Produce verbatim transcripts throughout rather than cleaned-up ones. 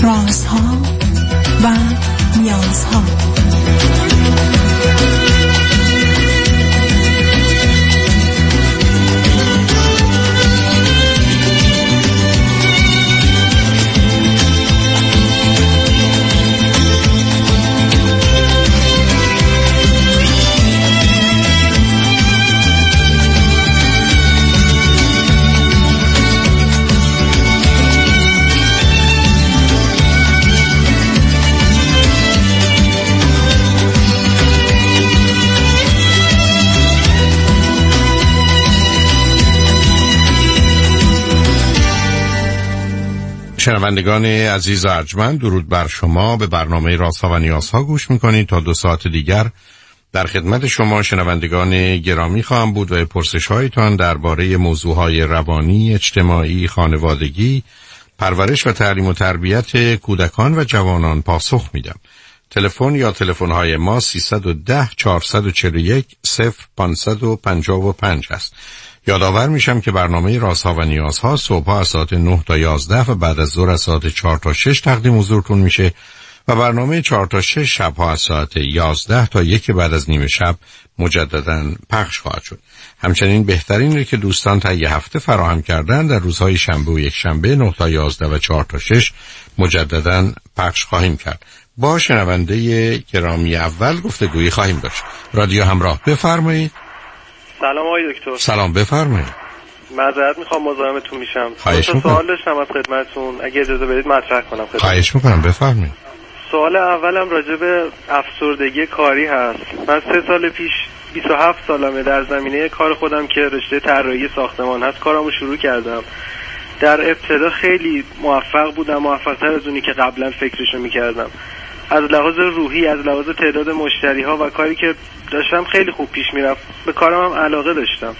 رازها و نیازها. شنوندگان عزیز و ارجمند، درود بر شما. به برنامه رازها و نیازها گوش میکنید. تا دو ساعت دیگر در خدمت شما شنوندگان گرامی خواهم بود و پرسش هایتان درباره موضوعهای روانی، اجتماعی، خانوادگی، پرورش و تعلیم و تربیت کودکان و جوانان پاسخ میدم. تلفن یا تلفن های ما سیصد و ده چهارصد و چهل و یک صفر پانصد و پنجاه و پنج است. یادآور میشم که برنامه رازها و نیازها صبح از ساعت نه تا یازده و بعد از ظهر از ساعت چهار تا شش تقدیم حضورتون میشه و برنامه چهار تا شش شبها از ساعت یازده تا یک بعد از نیمه شب مجددا پخش خواهد شد. همچنین بهترین رو که دوستان تا یه هفته فراهم کردن در روزهای شنبه و یک شنبه نه تا یازده و چهار تا شش مجددا پخش خواهیم کرد. با شنونده گرامی اول گفتگویی خواهیم داشت. رادیو همراه، بفرمایید. سلام آقای دکتر. سلام، بفرمایید. معذرت میخوام مزاحمتون میشم. خواهش میکنم. سوال داشتم از خدمتتون، اگه اجازه بدید مطرح کنم خدمتتون. خواهش میکنم، بفرمایید. سوال اولم راجع به افسردگی کاری هست. من سه سال پیش بیست و هفت سالمه، در زمینه کار خودم که رشته طراحی ساختمان هست کارمو شروع کردم. در ابتدا خیلی موفق بودم، موفق‌تر از اونی که قبلا فکرشو میکردم. از لحاظ روحی، از لحاظ تعداد مشتری ها و کاری که داشتم خیلی خوب پیش میرفت. به کارم هم علاقه داشتم.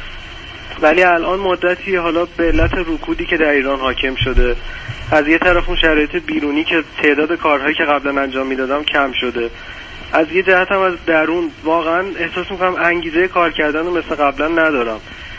ولی الان مدتی حالا به علت رکودی که در ایران حاکم شده، از یه طرف اون شرایط بیرونی که تعداد کارهایی که قبلا انجام میدادم کم شده، از یه جهت هم از درون واقعا احساس میکنم انگیزه کار کردن رو مثل قبلا ندارم.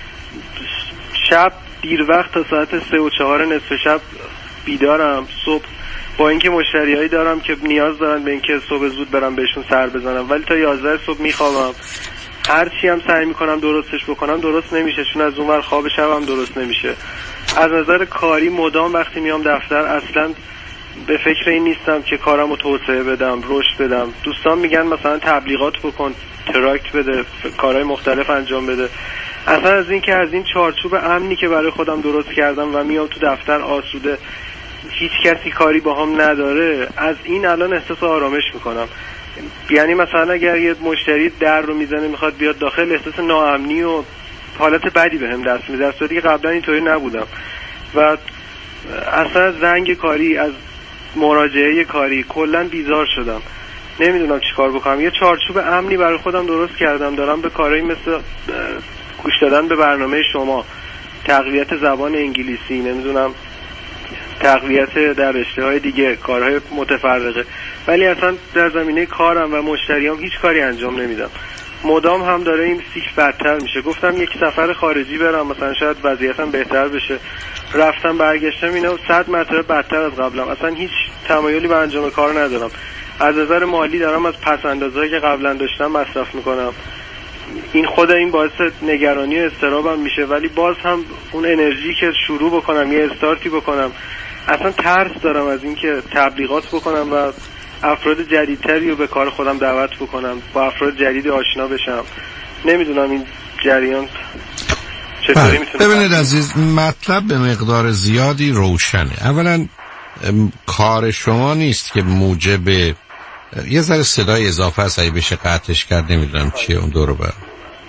شب دیر وقت تا ساعت سه و چهار نصف شب بیدارم. صبح با اینکه مشتریایی دارم که نیاز دارن به اینکه صبح زود برم بهشون سر بزنم، ولی تا یازده صبح میخوابم. هر چی هم سعی میکنم درستش بکنم درست نمیشه، چون از اون ور خواب شبم درست نمیشه. از نظر کاری مدام وقتی میام دفتر اصلا به فکر این نیستم که کارمو توسعه بدم، رشد بدم. دوستان میگن مثلا تبلیغات بکن، تراکت بده، کارهای مختلف انجام بده. اصلا از این که از این چارچوب امنی که برای خودم درست کردم و میام تو دفتر آسوده، هیچ کسی کاری با هم نداره، از این الان احساس آرامش میکنم. یعنی مثلا اگر یه مشتری در رو میزنه میخواد بیاد داخل، احساس ناامنی و حالت بدی بهم دست میده، در صورتی که قبلا اینطوری نبودم. و اصلا از زنگ کاری، از مراجعه کاری کلا بیزار شدم، نمیدونم چی کار بکنم. یه چارچوب امنی برای خودم درست کردم، دارم به کارهایی مثل گوش دادن به برنامه شما، تقویت زبان انگلیسی، نمیدونم تقویت در رشته‌های دیگه، کارهای متفرقه، ولی اصلا در زمینه کارم و مشتریام هیچ کاری انجام نمیدم. مدام هم داره این سیکل بدتر میشه. گفتم یک سفر خارجی برم مثلا شاید وضعیتم بهتر بشه، رفتم برگشتم اینا صد مرتبه بدتر از قبلم. اصلا هیچ تمایلی به انجام کار ندارم. از نظر مالی دارم از پس اندازه‌ای که قبلا داشتم مصرف میکنم. این خود این باعث نگرانی و اضطرابم میشه، ولی باز هم اون انرژی که شروع بکنم، یه استارتی بکنم، اصلا ترس دارم از اینکه تبلیغات بکنم و افراد جدیدتری رو به کار خودم دعوت بکنم، با افراد جدید آشنا بشم. نمیدونم این جریان چطوری میتونه. ببینید عزیز، مطلب به مقدار زیادی روشنه. اولا کار شما نیست که موجب یه ذره صدای اضافه است، اگه بشه قطعش کرد، نمیدونم چیه اون دور بر.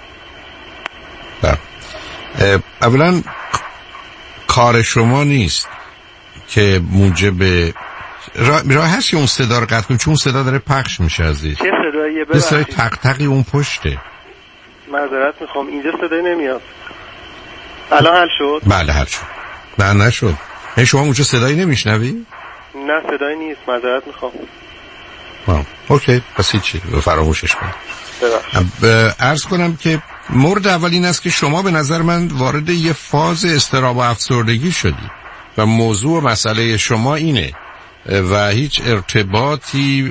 اولا کار شما نیست که موجب راه, راه هست که اون صدا رو قطع کنیم، چون اون صدا داره پخش میشه عزیز. چه صداییه؟ یه صدای تق تقی اون پشته. معذرت میخوام، اینجا صدای نمیاد. الان حل شد؟ بله حل شد. نه نشد. نه شما اونجا صدایی نمیشنوی؟ نه صدایی نیست، معذرت میخوام. آه. اوکی، پس هیچی، فراموشش کنم. عرض کنم که مورد اول این است که شما به نظر من وارد یه فاز اضطراب و افسردگی شدی و موضوع و مسئله شما اینه. و هیچ ارتباطی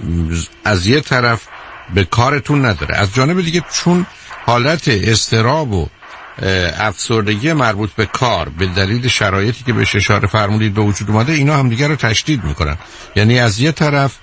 از یه طرف به کارتون نداره. از جانب دیگه چون حالت اضطراب و افسردگی مربوط به کار به دلیل شرایطی که بهش اشاره فرمودید به وجود اومده، اینا همدیگه رو تشدید میکنن. یعنی از یه طرف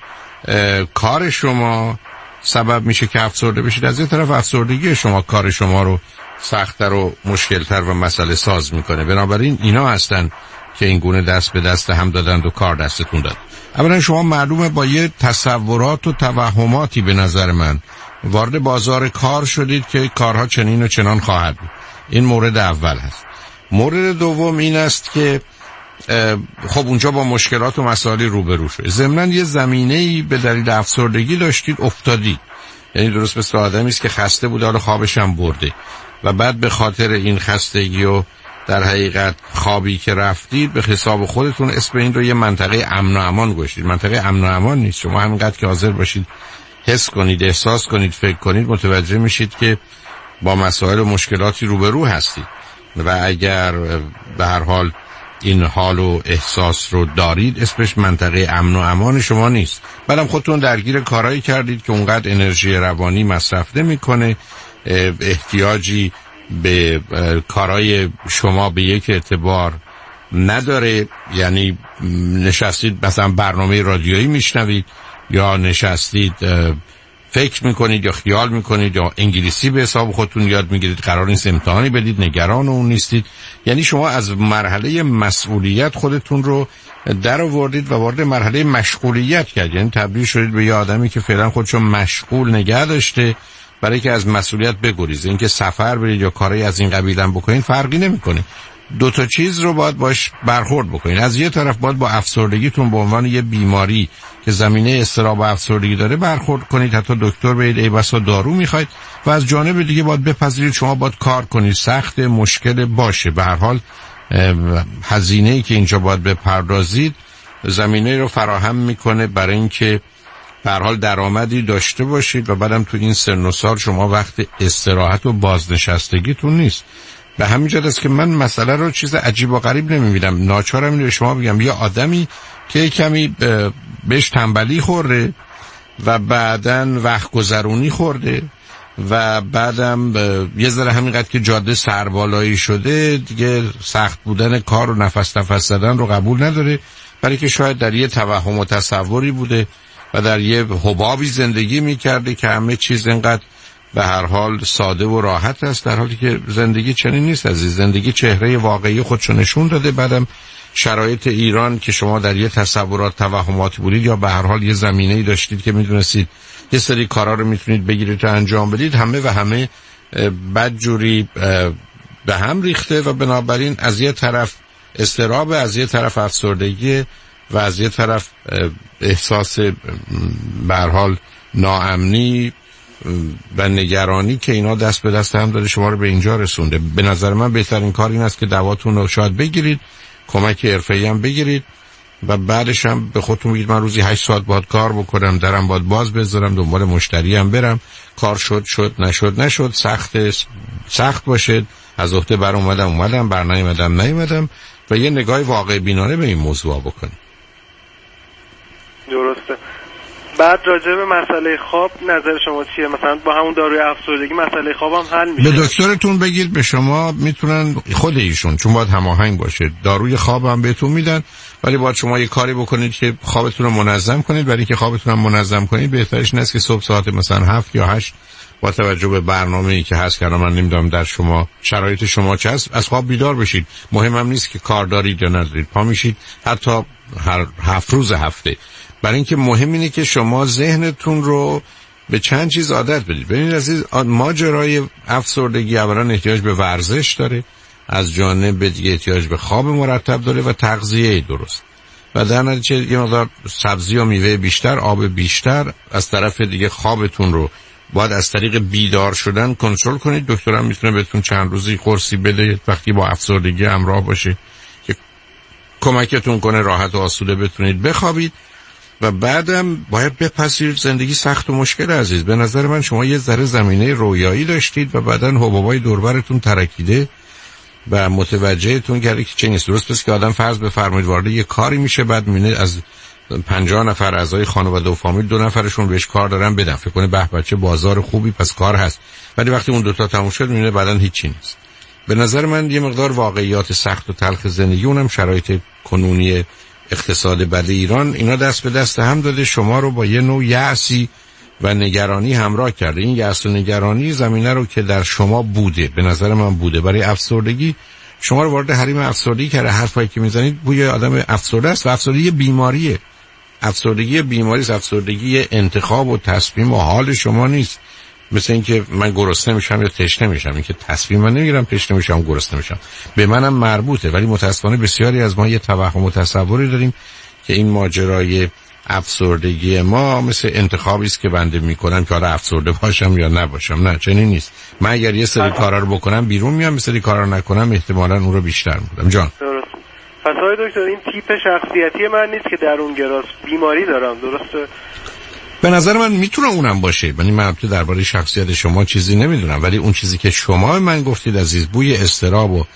کار شما سبب میشه که افسرده بشید، از یه طرف افسردگی شما کار شما رو سخت‌تر و مشکل‌تر و مسئله ساز میکنه. بنابراین اینا هستن که این گونه دست به دست هم دادند و کار دستتون داد. اولا شما معلومه با یه تصورات و توهماتی به نظر من وارد بازار کار شدید که کارها چنین و چنان خواهد بود. این مورد اول هست. مورد دوم این است که خب اونجا با مشکلات و مسائلی روبرو شد. ضمناً یه زمینه‌ای به دلیل افسردگی داشتید افتادید. یعنی درست مثل آدمی است که خسته بود حالا خوابش هم برده و بعد به خاطر این خستگی و در حقیقت خوابی که رفتید به حساب خودتون اسم این رو یه منطقه امن و امان گذاشتید. منطقه امن و امان نیست. شما همینقدر که حاضر باشید حس کنید، احساس کنید، فکر کنید، متوجه میشید که با مسائل و مشکلاتی روبرو هستید و اگر به هر حال این حال و احساس رو دارید اسمش منطقه امن و امان شما نیست. بعدم خودتون درگیر کارهایی کردید که اونقدر انرژی روانی مصرف نمی‌کنه، احتیاجی به کارهای شما به یک اعتبار نداره. یعنی نشستید مثلا برنامه رادیویی میشنوید یا نشستید فکر میکنید یا خیال میکنید یا انگلیسی به حساب خودتون یاد میگیرید، قرار نیست امتحانی بدید، نگران اون نیستید. یعنی شما از مرحله مسئولیت خودتون رو در آوردید و وارد مرحله مشغولیت کردید. یعنی تبدیل شدید به یه آدمی که فعلا خودشو مشغول نگه داشته برای که از مسئولیت بگریزه. اینکه سفر برید یا کاری از این قبیل هم بکنید فرقی نمیکنه. دو تا چیز رو باید باش برخورد بکنید. از یه طرف باید با افسردگیتون به عنوان یه بیماری که زمینه اضطراب و افسردگی داره برخورد کنید، حتی دکتر برید، ای بسا دارو میخواید. و از جانب دیگه باید بپذیرید شما باید کار کنید، سخت، مشکل باشه. به هر حال هزینه‌ای که اینجا باید بپردازید زمینه رو فراهم میکنه برای اینکه به هر حال درآمدی داشته باشید و بعدم تو این سن و سال شما وقت استراحت و بازنشستگیتون نیست. به همین جهت است که من مسئله رو چیز عجیب و غریب نمی‌بینم. ناچارم اینو به شما بگم یه آدمی که کمی بهش تنبلی خورده و بعدن وقت گذرونی خورده و بعدم یه ذره همینقدر که جاده سربالایی شده دیگه سخت بودن کار و نفس نفس زدن رو قبول نداره، برای که شاید در یه توهم و تصوری بوده و در یه حبابی زندگی می‌کرده که همه چیز اینقدر به هر حال ساده و راحت است، در حالی که زندگی چنین نیست عزیز. زندگی چهره واقعی خودشو نشون داده. بعدم شرایط ایران که شما در یه تصورات توهماتی بودید یا به هر حال یه زمینه‌ای داشتید که میدونستید یه سری کارا رو میتونید بگیرید تا انجام بدید، همه و همه بدجوری به هم ریخته و بنابراین از یه طرف اضطراب، از یه طرف افسردگی و از یه طرف احساس به هر حال ناامنی و نگرانی که اینا دست به دست هم داده شما رو به اینجا رسونده. به نظر من بهترین کار این است که دواتون رو شاید بگیرید، کمک حرفه‌ای هم بگیرید و بعدش هم به خودتون بگید من روزی هشت ساعت باید کار بکنم، درم باید باز بذارم، دنبال مشتری هم برم، کار شد شد نشد نشد، سخت سخت باشه، از عهده بر اومدم اومدم، بر نیومدم نیومدم و یه نگاه واقع بینانه به این موضوع بکنید. درسته. بعد راجع به مسئله خواب نظر شما چیه؟ مثلا با همون داروی افسردگی مسئله خوابم حل میشه؟ به دکترتون بگید، به شما میتونن خود ایشون، چون باید هماهنگ باشه، داروی خواب هم بهتون میدن، ولی باید شما یه کاری بکنید که خوابتون رو منظم کنید. برای اینکه خوابتون رو منظم کنید بهترش این است که صبح ساعت مثلا هفت یا هشت با توجه به برنامه‌ای که هست که من نمیدونم در شما شرایط شما چه است، از خواب بیدار بشید. مهمم نیست که کار دارید یا ندارید، پا میشید حتی هر هفت روز هفته. برای اینکه مهم اینه که شما ذهنتون رو به چند چیز عادت بدید. ببینید عزیز، ماجرای افسردگی اولا احتیاج به ورزش داره، از جانب دیگه احتیاج به خواب مرتب داره و تغذیه درست و در نتیجه یه مقدار سبزی و میوه بیشتر، آب بیشتر. از طرف دیگه خوابتون رو باید از طریق بیدار شدن کنترل کنید. دکترم میتونه بهتون چند روزی قرصی بده وقتی با افسردگی همراه باشه که کمکتون کنه راحت و آسوده بتونید بخوابید. و بعدم باید بپذیرید زندگی سخت و مشکل عزیز. به نظر من شما یه ذره زمینه رویایی داشتید و بعدن حبابای دوربرتون ترکیده و متوجهتون کرده که چه نیست. درست پس که آدم فرض بفرمایید وارد یه کاری میشه، بعد میبینه از پنجاه نفر اعضای خانواده و فامیل دو نفرشون بهش کار دارن بدن، فکر کنه به بچه بازار خوبی پس کار هست، ولی وقتی اون دوتا تموم شد میبینه بعدن هیچی نیست. به نظر من یه مقدار واقعیات سخت و تلخ زندگی، اونم شرایط کنونی اقتصاد بد ایران، اینا دست به دست هم داده شما رو با یه نوع یأسی و نگرانی همراه کرده. این یأس و نگرانی زمینه رو که در شما بوده، به نظر من بوده، برای افسردگی شما رو وارد حریم افسردگی کرده. حرفایی که میزنید بوی آدم افسرده است و افسردگی بیماریه. افسردگی بیماری است، افسردگی انتخاب و تصمیم و حال شما نیست. مثل اینکه من گرسنه میشم یا تشنه میشم، اینکه تصمیم من نمیگیرم تشنه میشم گرسنه میشم، به منم مربوطه. ولی متاسفانه بسیاری از ما یه توهم و تصوری داریم که این ماجرای افسردگی ما مثل انتخابی است که بنده میکنم که آره افسرده باشم یا نباشم. نه، چنین نیست. من اگر یه سری کارا رو بکنم بیرون میام، مثل سری کارا رو نکنم احتمالاً اون رو بیشتر میکنم. جان درست. پس آقای دکتر این تیپ شخصیتی من نیست که درونگراست، بیماری دارم، درسته؟ به نظر من میتونه اونم باشه. یعنی من تو درباره شخصیت شما چیزی نمیدونم، ولی اون چیزی که شما من گفتید عزیز، بوی اضطراب و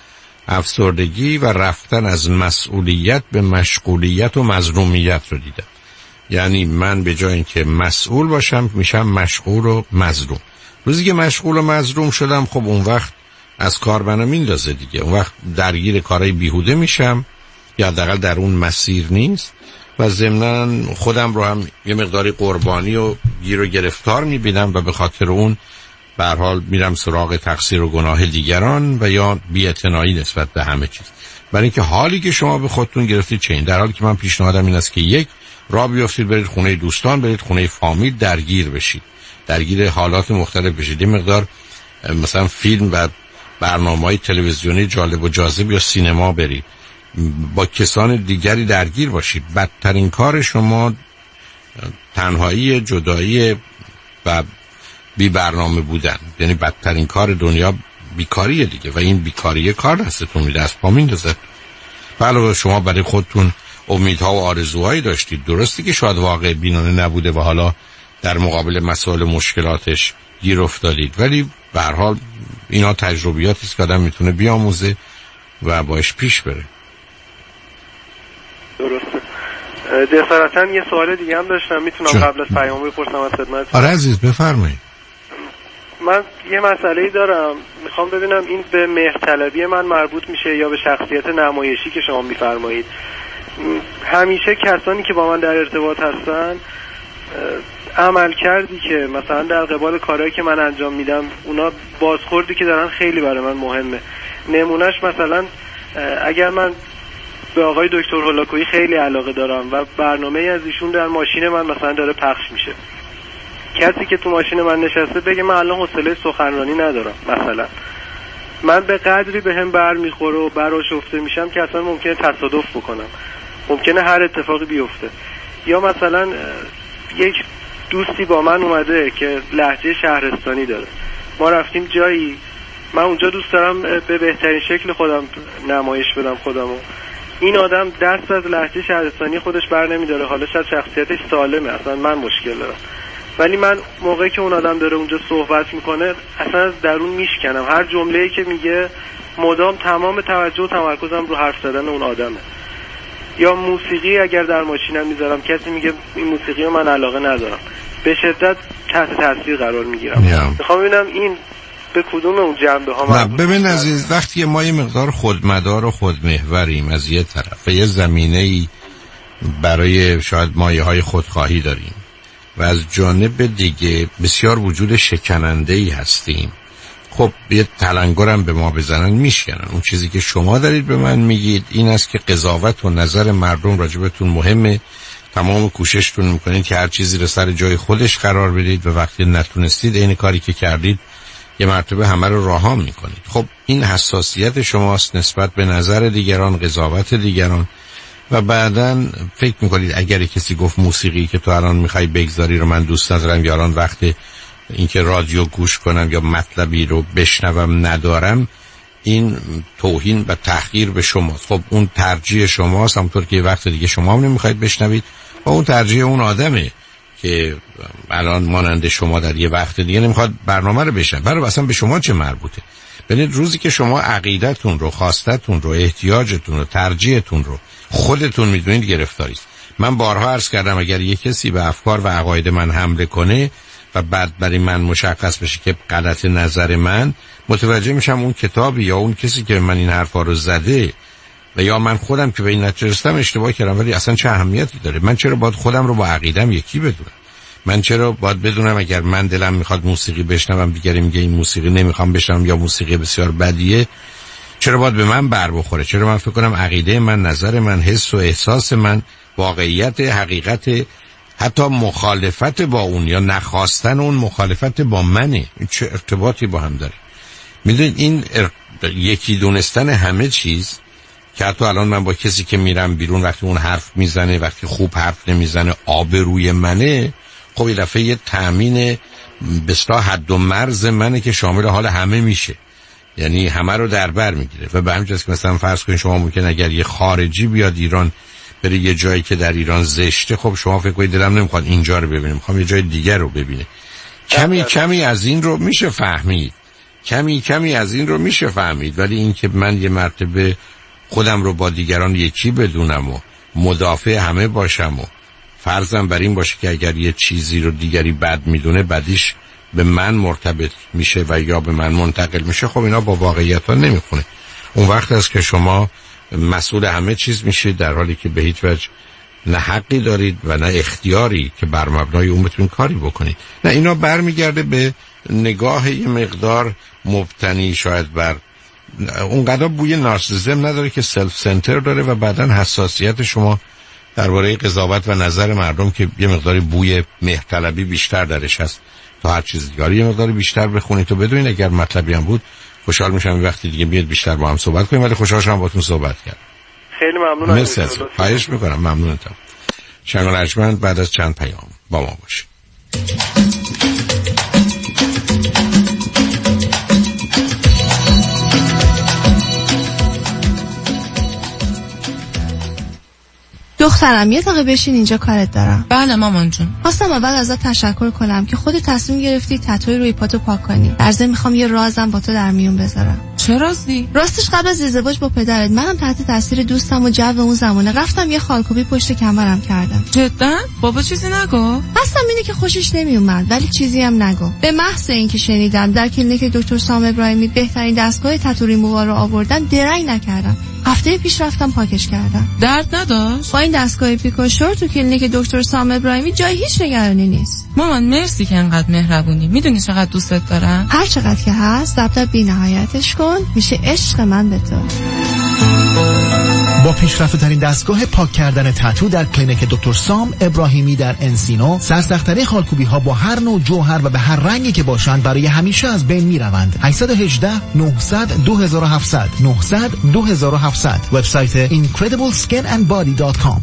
افسردگی و رفتن از مسئولیت به مشغولیت و مظلومیت رو دیدم. یعنی من به جای اینکه مسئول باشم میشم مشغول و مظلوم. روزی که مشغول و مظلوم شدم، خب اون وقت از کار منو میندازه دیگه. اون وقت درگیر کارهای بیهوده میشم یا حداقل در اون مسیر نیست و ضمناً خودم رو هم یه مقداری قربانی و گیر و گرفتار میبینم و به خاطر اون به هر حال میرم سراغ تقصیر و گناه دیگران و یا بی‌اعتنایی نسبت به همه چیز. برای اینکه حالی که شما به خودتون گرفتید چه این، در حالی که من پیشنهادم این است که یک، راه بیافتید برید خونه دوستان، برید خونه فامیل، درگیر بشید، درگیر حالات مختلف بشید. یه مقدار مثلا فیلم و برنامه‌های تلویزیونی جالب و جاذب یا سینما برید، با کسان دیگری درگیر باشید. بدترین کار شما تنهایی، جدایی و بی برنامه بودن. یعنی بدترین کار دنیا بیکاریه دیگه و این بیکاریه کار دستتون میده، از پا میندازه. علاوه شما برای خودتون امیدها و آرزوهایی داشتید، درستی که شاید واقع بینانه نبوده و حالا در مقابل مسائل مشکلاتش گیر افتادید، ولی به هر حال اینا تجربیاتی است که آدم میتونه بیاموزه و باش پیش بره. درسته. دسالتا یه سوال دیگه هم داشتم، میتونم چون؟ قبل از پیام بپرسم از خدمتتون؟ آره عزیز بفرمایید. من یه مسئله‌ای دارم، میخوام ببینم این به مهرطلبی من مربوط میشه یا به شخصیت نمایشی که شما میفرمایید. همیشه کسانی که با من در ارتباط هستن عمل کردی که مثلا در قبال کارهایی که من انجام میدم اونا بازخوردی که دارن خیلی برای من مهمه. نمونهش مثلا اگر من به آقای دکتر هولاکویی خیلی علاقه دارم و برنامه از ایشون در ماشین من مثلا داره پخش میشه، کسی که تو ماشین من نشسته بگه من الان حوصله سخنرانی ندارم، مثلا من به قدری به هم بر میخوره و برآشفته میشم که اصلا ممکنه تصادف بکنم، ممکنه هر اتفاقی بیفته. یا مثلا یک دوستی با من اومده که لهجه شهرستانی داره، ما رفتیم جایی، من اونجا دوست دارم به بهترین شکل خودم نمایش بدم خودمو، این آدم دست از لهجه شهرستانی خودش بر نمیداره، حالا شاید شخصیتش سالمه، اصلا من مشکل دارم، ولی من موقعی که اون آدم داره اونجا صحبت میکنه اصلا از درون میشکنم، هر جمله‌ای که میگه مدام تمام توجه و تمرکزم رو حرف زدن اون آدمه. یا موسیقی اگر در ماشینم میذارم، کسی میگه این موسیقی رو من علاقه ندارم، به شدت تحت تاثیر قرار میگیرم. میخوام ببینم این به کدوم اون جنبه ها. نه ببین عزیز، وقتی ما یه مقدار خودمدار و خودمحوریم از یه طرف و یه زمینه‌ای برای شاید مایه‌های خودخواهی داریم و از جانب دیگه بسیار وجود شکننده‌ای هستیم، خب یه تلنگرم به ما بزنن میشکنن. اون چیزی که شما دارید به من میگید این است که قضاوت و نظر مردم راجبتون مهمه، تمام کوششتون میکنید که هر چیزی رو سر جای خودش قرار بدید و وقتی نتونستید این کاری که کردید یه مرتبه همه رو رها میکنید. خب این حساسیت شماست نسبت به نظر دیگران، قضاوت دیگران، و بعداً فکر میکنید اگر کسی گفت موسیقی که تو الان میخوای بگذاری رو من دوست ندارم یا الان وقت اینکه رادیو گوش کنم یا مطلبی رو بشنوم ندارم، این توهین و تحقیر به شماست. خب اون ترجیح شماست، همونطور که وقت دیگه شما هم نمیخواید بشنوید و اون ترجیح اون آدمه که الان مانند شما در یه وقت دیگه نمیخواد برنامه رو بشنوه. برای اصلا به شما چه مربوطه؟ ببینید روزی که شما عقیدتون رو، خواستتون رو، احتیاجتون رو، ترجیحتون رو خودتون میدونید گرفتاری است. من بارها عرض کردم اگر یک کسی به افکار و عقاید من حمله کنه و بعد برای من مشخص بشه که غلط نظر من، متوجه میشم اون کتابی یا اون کسی که من این حرفا رو زده و یا من خودم که به این نتیجه رسیدم اشتباه کردم. ولی اصلا چه اهمیتی داره؟ من چرا باید خودم رو با عقیدم یکی بدونم؟ من چرا باید بدونم اگر من دلم میخواد موسیقی بشنوم دیگری میگه این موسیقی نمیخوام بشنوم یا موسیقی بسیار بدیه، چرا باید به من بر بخوره؟ چرا من فکر کنم عقیده من، نظر من، حس و احساس من، واقعیت، حقیقت، حتی مخالفت با اون یا نخواستن اون مخالفت با منه؟ این چه ارتباطی با هم داره؟ میدونید این ار... یکی دونستن همه چیز که حتی الان من با کسی که میرم بیرون وقتی اون حرف میزنه، وقتی خوب حرف نمیزنه، آبروی منه، خب یه دفعه یه تأمین به اصطلاح حد و مرز منه که شامل حال همه میشه، یعنی همه رو در بر میگیره. و به همین جاست که مثلا فرض کنید شما ممکن اگر یه خارجی بیاد ایران بره یه جایی که در ایران زشته، خب شما فکر کنید دلم نمیخواد اینجا رو ببینم، میخوام یه جای دیگر رو ببینه. کمی کمی از این رو میشه فهمید، کمی کمی از این رو میشه فهمید. ولی این که من یه مرتبه خودم رو با دیگران یکی بدونم و مدافع همه باشم و فرضم بر این باشه که اگر یه چیزی رو دیگری بد میدونه بدیش به من مرتبط میشه و یا به من منتقل میشه، خب اینا با واقعیت ها نمیخونه. اون وقت است که شما مسئول همه چیز میشید، در حالی که به هیچ وجه نه حقی دارید و نه اختیاری که بر مبنای اون بتونید کاری بکنید. نه، اینا برمیگرده به نگاه یه مقدار مبتنی شاید بر اونقدر بوی نارسیسیسم نداره که سلف سنتر داره و بعدن حساسیت شما درباره قضاوت و نظر مردم که یه مقداری بوی مهرطلبی بیشتر درش هست تا هر چیز دیگه. یه مقداری بیشتر بخونید تو بدونید. اگر مطلبی هم بود خوشحال میشم وقتی دیگه میاد بیشتر با هم صحبت کنیم، ولی خوشحال شدم باهاتون صحبت کردم. خیلی ممنونم. مرسی. خواهش میکنم. ممنونتم. شنگ ارجمند بعد از چند پیام با ما باشید. دخترم یه دقیقه بشین اینجا، کارت دارم. بله مامان جون. خواستم اول ازت تشکر کنم که خودت تصمیم گرفتی تتوی روی پاتو پاک کنی. در ضمن میخوام یه رازم با تو در میون بذارم. چه رازی؟ راستش قبل از ازدواج با پدرت منم تحت تاثیر دوستم و جو اون زمانه رفتم یه خالکوبی پشت کمرم کردم. جدا؟ بابا چیزی نگو؟ اصلا اینه که خوشش نمیومد، ولی چیزی هم نگو. به محض اینکه شنیدم در کلینیک دکتر سام ابراهیمی بهترین دستگاه تتو ریمووال رو آوردن، درنگ نکردم. هفته پیش رفتم پاکش کردم. درد نداشت؟ با این دستگاه پیکوشور تو کلینیک دکتر سام ابراهیمی جای هیچ نگرانی نیست. مامان مرسی که انقدر مهربونی. میدونی چقدر دوستت دارم. هر چقدر که هست ضبط بی‌نهایتش کن، میشه عشق من به تو. با پیشرفته ترین دستگاه پاک کردن تتو در کلینیک دکتر سام ابراهیمی در انسینو، سرسخت‌ترین خالکوبی ها با هر نوع جوهر و به هر رنگی که باشند برای همیشه از بین میروند. هشت یک هشت نهصد دو هفت صفر صفر نهصد دو هفت صفر صفر وبسایت اینکردیبل اسکین اند بادی دات کام.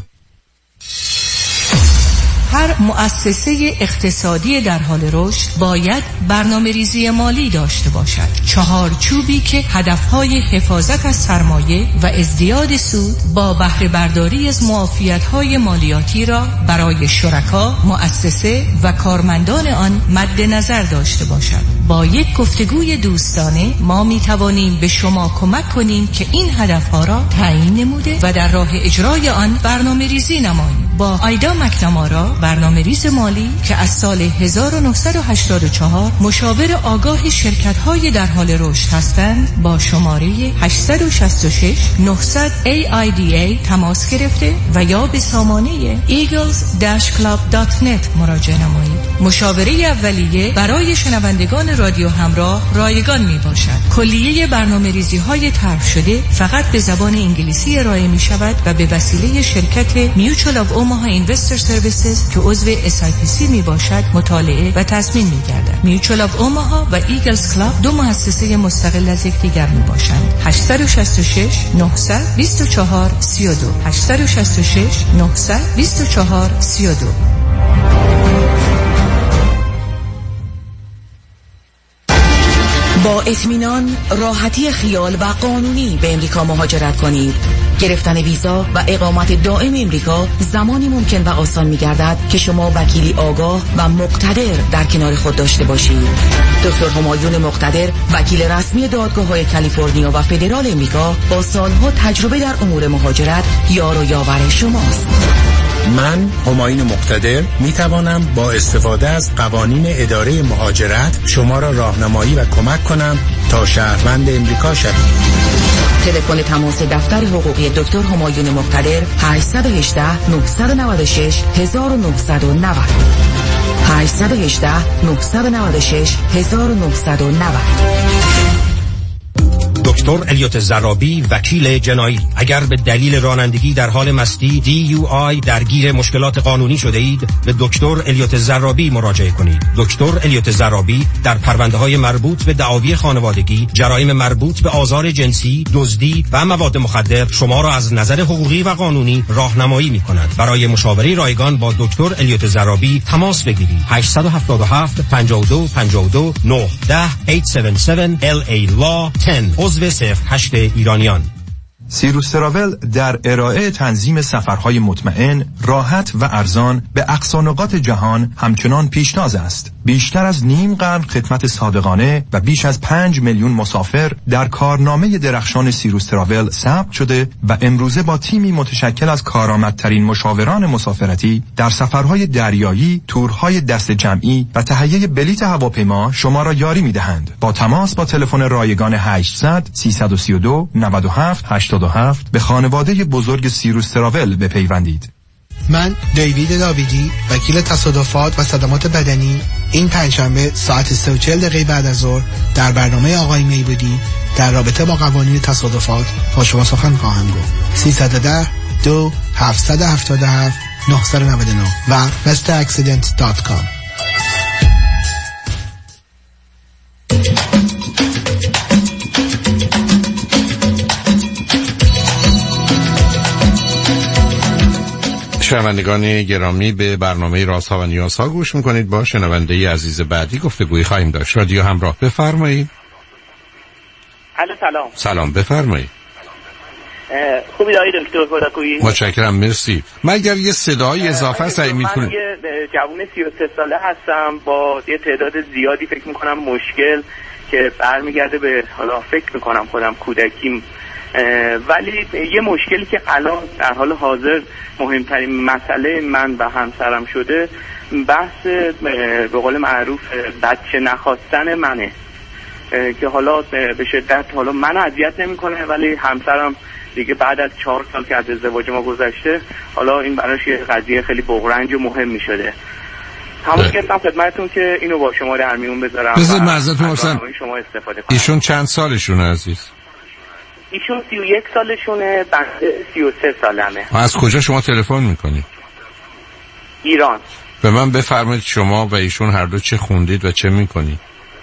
هر مؤسسه اقتصادی در حال رشد باید برنامه ریزی مالی داشته باشد. چهارچوبی که هدفهای حفاظت از سرمایه و ازدیاد سود با بهره برداری از معافیت‌های مالیاتی را برای شرکا، مؤسسه و کارمندان آن مد نظر داشته باشد. با یک گفتگوی دوستانه ما می توانیم به شما کمک کنیم که این هدفها را تعیین نموده و در راه اجرای آن برنامه ریزی نماییم. با آیدا مک‌نمارا، برنامه ریز مالی که از سال هزار و نهصد و هشتاد و چهار مشاور آگاه شرکت‌های در حال رشد هستند، با شماره هشت شش شش نهصد ای آی دی ای تماس گرفته و یا به سامانه ایگلز داش کلاب دات نت مراجعه نمایید. مشاوره اولیه برای شنوندگان رادیو همراه رایگان می باشد. کلیه برنامه ریزی های طرح شده فقط به زبان انگلیسی ارائه می شود و به وسیله شرکت میوچوال آف اوماها اینوستر سرویسز که عضو اس آی پی سی می باشد مطالعه و تصمیم می گردد. میوچوال آف اوماها و ایگلز کلاب دو مؤسسه مستقل از یکدیگر می باشند. هشت شش شش نهصد بیست و چهار سی و دو هشت شش شش نهصد بیست و چهار سی و دو. با اطمینان، راحتی خیال و قانونی به امریکا مهاجرت کنید. گرفتن ویزا و اقامت دائم امریکا زمانی ممکن و آسان می‌گردد که شما وکیلی آگاه و مقتدر در کنار خود داشته باشید. دکتر همایون مقتدر، وکیل رسمی دادگاه‌های کالیفرنیا و فدرال امریکا با سالها تجربه در امور مهاجرت، یار و یاور شماست. من همایون مقتدر می توانم با استفاده از قوانین اداره مهاجرت شما را راهنمایی و کمک کنم تا شهروند امریکا شوید. تلفن تماس دفتر حقوقی دکتر همایون مقتدر هشت یک هشت نه نه شش نه نه نه صفر هشت یک هشت نه نه شش نه نه نه صفر. دکتر الیوت زرابی، وکیل جنایی. اگر به دلیل رانندگی در حال مستی دی یو آی درگیر مشکلات قانونی شده اید، به دکتر الیوت زرابی مراجعه کنید. دکتر الیوت زرابی در پرونده‌های مربوط به دعاوی خانوادگی، جرایم مربوط به آزار جنسی، دزدی و مواد مخدر شما را از نظر حقوقی و قانونی راهنمایی می‌کند. برای مشاوره رایگان با دکتر الیوت زرابی تماس بگیرید. هشت هفت هفت پنج دو پنج دو نه ده هشت هفت هفت ال ای لا ده عضو صفر هشت ایرانیان. سیروس تراول در ارائه تنظیم سفرهای مطمئن، راحت و ارزان به اقصا نقاط جهان همچنان پیشتاز است. بیشتر از نیم قرن خدمت صادقانه و بیش از پنج میلیون مسافر در کارنامه درخشان سیروس تراول ثبت شده و امروزه با تیمی متشکل از کارآمدترین مشاوران مسافرتی در سفرهای دریایی، تورهای دست جمعی و تهیه بلیط هواپیما شما را یاری می‌دهند. با تماس با تلفن رایگان هشتصد سیصد و سی و دو نود و هفت هشتاد و هفت به خانواده بزرگ سیروس تراول بپیوندید. من دیوید داویدی، وکیل تصادفات و صدمات بدنی، این پنجشنبه ساعت سه و چهل دقیقه بعد از ظهر در برنامه آقای میبودی در رابطه با قوانین تصادفات با شما سخن خواهم گفت. سیصد و ده دو هفتصد و هفتاد و هفت نهصد و نود و نه و مستر اکسیدنت دات کام. شنوندگان گرامی، به برنامه رازها و نیازها گوش میکنید. با شنونده عزیز بعدی گفتگویی خواهیم داشت. رادیو همراه، بفرمایید. الو سلام. سلام، بفرمایید. خوبی دایی دکتر خداکویی؟ متشکرم، مرسی. من اگر یه صدای اضافه سعی میکنید. من یه جوون سی و سه ساله هستم با یه تعداد زیادی فکر میکنم مشکل که برمیگرده به، حالا فکر میکنم خودم کودکیم، ولی یه مشکلی که الان در حال حاضر مهمترین مسئله من و همسرم شده بحث به قول معروف بچه نخواستن منه که حالا به شدت حالا من اذیت نمیکنه، ولی همسرم دیگه بعد از چهار سال که از ازدواج ما گذشته حالا این براش یه قضیه خیلی بغرنج و مهمی شده. همون که گفتم خدمتتون که اینو با شما در میون بذارم. بذار معذرت می‌خوام. شما استفاده کنید. ایشون چند سالشونه عزیز؟ ایشون سی و یک سالشونه، بنده سی و سه سالمه. از کجا شما تلفن میکنید؟ ایران. به من بفرمایید شما و ایشون هر دو چه خوندید و چه میکنید؟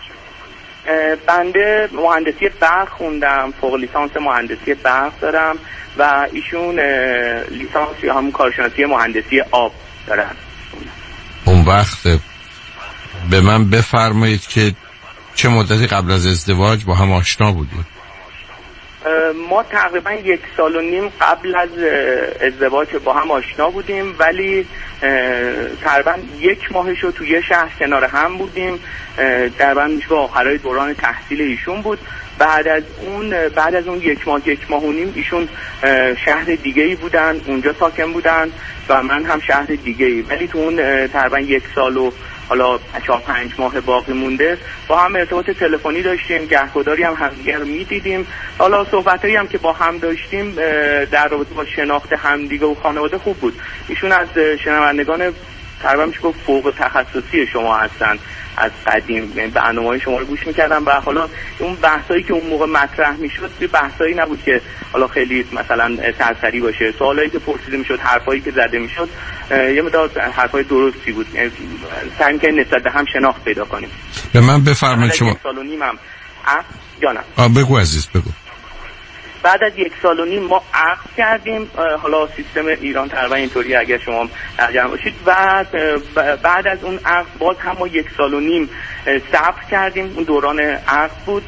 بنده مهندسی برق خوندم، فوق لیسانس مهندسی برق دارم و ایشون لیسانس یا همون کارشناسی مهندسی آب دارن. اون وقت به من بفرمایید که چه مدتی قبل از ازدواج با هم آشنا بودید؟ ما تقریبا یک سال و نیم قبل از ازدواج با هم آشنا بودیم، ولی تقریبا یک ماهش رو توی یه شهر کنار هم بودیم. تقریبا میشه آخرای دوران تحصیل ایشون بود. بعد از اون بعد از اون یک ماه یک ماه و نیم ایشون شهر دیگه ای بودن، اونجا ساکن بودن و من هم شهر دیگه ای، ولی تو اون تقریبا یک سال و حالا چهار پنج ماه باقی مونده با هم ارتباط تلفنی داشتیم، گهگداری هم همدیگه رو میدیدیم. حالا صحبتایی هم که با هم داشتیم در رابطه با شناخت همدیگه و خانواده خوب بود. ایشون از شنوندگان تقریبا میشه گفت فوق تخصصی شما هستن، از قدیم برنامه‌های شما رو گوش می‌کردم و حالا اون بحثایی که اون موقع مطرح می‌شد یه بحثایی نبود که حالا خیلی مثلا سرسری باشه. سوالایی که پرسیده می‌شد، حرفایی که زده می‌شد یه مقدار حرفای درستی بود. سعی می‌کردیم نسبت به هم شناخت پیدا کنیم. به من بفرمایید شما. سال و نیمم جانم. آ بگو عزیز بگو. بعد از یک سال و نیم ما عقد کردیم. حالا سیستم ایران تقریبا اینطوری اگر شما در جمع باشید. بعد بعد از اون عقد باز هم ما یک سال و نیم صبر کردیم. اون دوران عقد بود.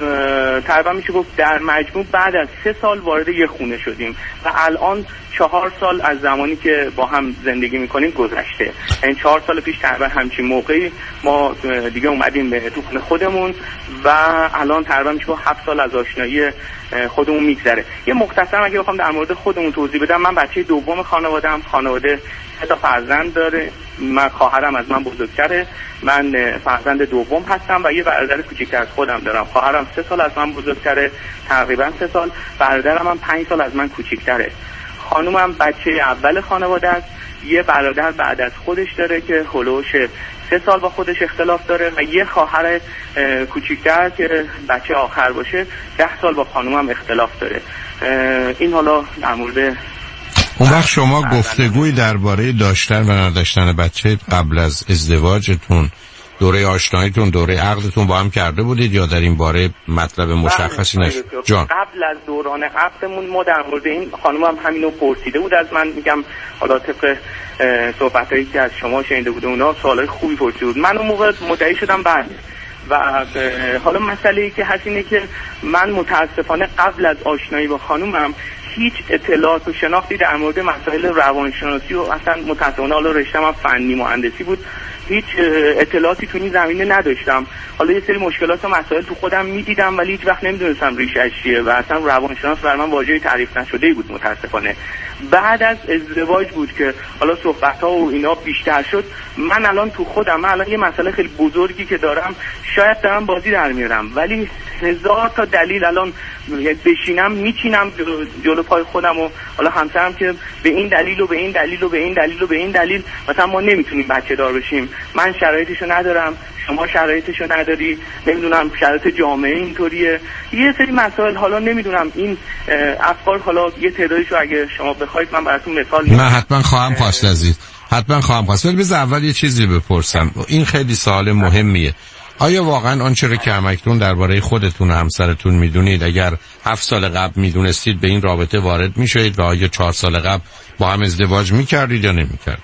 تقریبا میشه گفت در مجموع بعد از سه سال وارد یه خونه شدیم و الان چهار سال از زمانی که با هم زندگی میکنیم گذشته. یعنی چهار سال پیش تقریبا همچین موقعی ما دیگه اومدیم به تو خونه خودمون و الان تقریبا میشه گفت هفت سال از آشنایی خودمون میگذره. یه مختصر اگه بخوام در مورد خودمون توضیح بدم، من بچه دوم خانواده‌ام. خانواده سه تا فرزند داره. من خواهرم از من بزرگتره. من فرزند دوم هستم و یه برادر کوچیک‌تر از خودم دارم. خواهرم سه سال از من بزرگتره، تقریبا سه سال. برادرم هم پنج سال از من کوچیک‌تره. خانومم بچه اول خانواده است. یه برادر بعد از خودش داره که هولوش سه سال با خودش اختلاف داره و یه خواهر کوچیک‌تر که بچه آخر باشه ده سال با خانومم اختلاف داره. این حالا در مورد اون وقت شما گفتگوی درباره داشتن و نداشتن بچه قبل از ازدواجتون، دوره آشناییتون، دوره عقدتون با هم کرده بودید یا در این باره مطلب مشخصی نشد؟ جان قبل از دوران عقدمون ما در مورد این خانم هم همینو پرسیده بود از من. میگم حالا طبق صحبتایی که از شما شنیده بود اونا سوالای خوبی پرسیده بود. من اون موقع مدعی شدم بعد و حالا مسئله‌ای که هست اینه که من متاسفانه قبل از آشنایی با خانومم هیچ اطلاعات و شناختی در مورد مسائل روانشناسی و اصلا متاسفانه حالا رشته‌م هم فنی مهندسی بود، هیچ اطلاعاتی تو این زمینه نداشتم. حالا یه سری مشکلات و مسائل تو خودم میدیدم ولی هیچ وقت نمیدونستم ریشش چیه و اصلا روانشناس برای من واژه‌ای تعریف نشده‌ای بود متاسفانه. بعد از ازدواج بود که حالا صحبت‌ها و اینا بیشتر شد. من الان تو خودم، من الان یه مسئله خیلی بزرگی که دارم، شاید دارم بازی در میارم ولی هزار تا دلیل الان بشینم میچینم جلو, جلو پای خودم و حالا همسرم که به این دلیل و به این دلیل و به این دلیل و به این دلیل مثلا ما نمیتونیم بچه دار بشیم. من شرایطشو ندارم، شما شرایطشو نداری، نمیدونم شرایط جامعه اینطوریه، یه سری مسائل. حالا نمیدونم این افکار حالا یه تعدادیشو اگه شما بخواید من براتون مثال من حتما خواهم خواست عزیز، حتما خواهم خواست. ولی بذار اول یه چیزی بپرسم، این خیلی سوال مهمیه. آیا واقعا آنچه را که همکنون درباره خودتون و همسرتون میدونید اگر هفت سال قبل میدونستید به این رابطه وارد میشید و آیا چهار سال قبل با هم ازدواج میکردید یا نمیکردید؟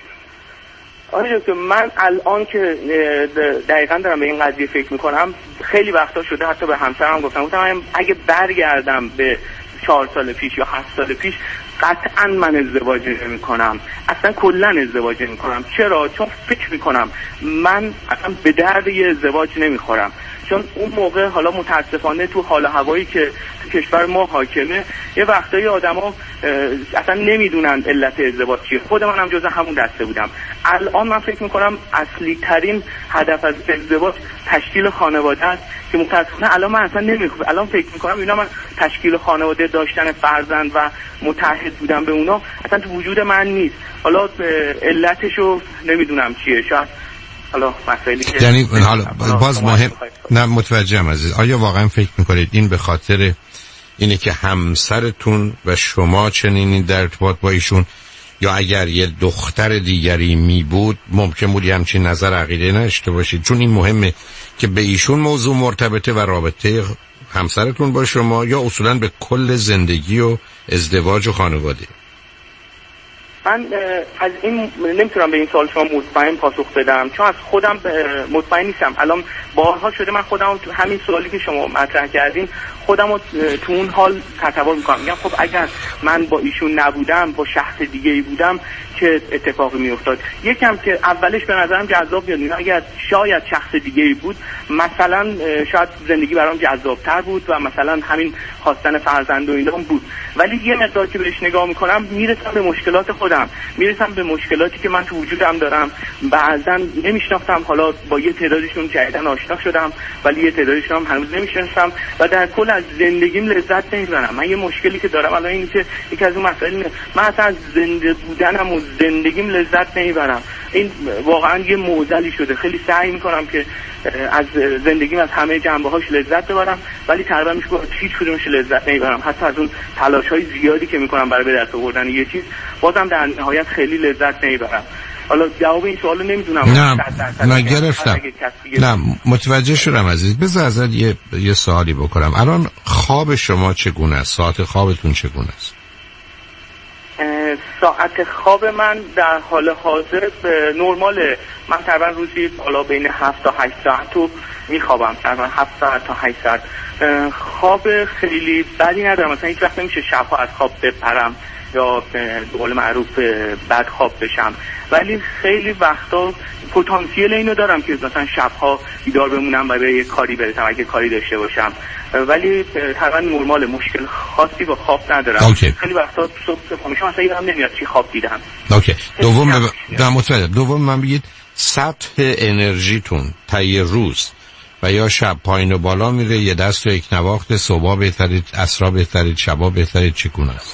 آره که من الان که دقیقاً دارم به این قضیه فکر میکنم خیلی وقتا شده حتی به همسرم گفتم گفتم اگه برگردم به چهار سال پیش یا هفت سال پیش قطعا من ازدواج نمی کنم، اصلا کلا ازدواج نمی کنم. چرا؟ چون فکر می کنم من اصلا به درد یه ازدواج نمی خورم. چون اون موقع حالا متاسفانه تو حال هوایی که تو کشور ما حاکمه یه وقتایی آدما اصلا نمیدونن علت ازدواج چیه. خود منم جز همون دسته بودم. الان من فکر میکنم اصلی ترین هدف از ازدواج تشکیل خانواده است که متاسفانه الان من اصلا نمیخوام. الان فکر میکنم اینا من تشکیل خانواده، داشتن فرزند و متحد بودن به اونا اصلا تو وجود من نیست. حالا علتشو نمیدونم چیه، شاید حالا مسائلی که یعنی حالا باز مهم نه متوجهم عزیز. آیا واقعا فکر میکنید این به خاطر اینه که همسرتون و شما چنین در ارتباط با ایشون، یا اگر یه دختر دیگری می بود ممکن بود یه همچین نظر عقیده نشته باشید؟ چون این مهمه که به ایشون موضوع مرتبطه و رابطه همسرتون با شما یا اصولا به کل زندگی و ازدواج و خانواده؟ من از این نمیتونم به این سوال شما مطمئن پاسخ بدم چون از خودم مطمئن نیستم. الان بارها شده من خودم تو همین سوالی که شما مطرح کردین خودم رو تو اون حال تصور میکنم. میگم خب اگر من با ایشون نبودم، با شخص دیگه ای بودم چه اتفاقی میافتاد؟ یکم که اولش به نظرم جذاب میاد، اگر شاید شخص دیگه ای بود مثلا شاید زندگی برام جذابتر بود و مثلا همین خواستن فرزند و اینا بود. ولی یه مقدار که بهش نگاه میکنم میرسم به مشکلات خودم، میرسم به مشکلاتی که من تو وجودم دارم. بعضا نمیشناختم، حالا با یه تعدادشون جدیدن آشنا شدم ولی یه تعدادشون هم هنوز نمیشناسم و در کل از زندگیم لذت نمیبرم. من یه مشکلی که دارم الان اینه که یکی از اون مسائل اینه من اصلا از زنده بودنم و زندگیم لذت نمیبرم. این واقعا یه معضلی شده. خیلی سعی میکنم که از زندگیم از همه جنبه‌هاش لذت ببرم ولی تقریبا میشه گفت هیچ کدومش لذت نمیبرم. حتی از اون تلاش‌های زیادی که میکنم برای به دست آوردن یه چیز بازم در نهایت خیلی لذت نمیبرم. حالا جواب این سوالو نمیدونم. نه نه گرفتم. نه متوجه شدم عزیز. بذار ازت یه یه سوالی بکنم. الان خواب شما چگونه است؟ ساعت خوابتون چگونه است؟ ساعت خواب من در حال حاضر نرماله. من تقریبا روزی حالا بین هفت تا هشت ساعت رو میخوابم، تقریبا هفت ساعت تا هشت ساعت. خواب خیلی بدی ندارم، مثلا هیچ وقت نمیشه شبها از خواب بپرم یا به قول معروف بد خواب بشم، ولی خیلی وقتا پتانسیل اینو دارم که مثلا شبها بیدار بمونم و به یه کاری برسم اگه کاری داشته باشم، ولی تقریبا نرمال، مشکل خاصی با خواب ندارم. اوکی. خیلی وقتا صبح میشم مثلا یادم نمیاد چی خواب دیدم. اوکی. دوم ب... در متوجه. دوم من بگید سطح انرژیتون طی روز و یا شب پایین و بالا میره، یه دست و یک نواخت، صبح بهترید، عصرا بهترید، شبا بهترید، چگونه است؟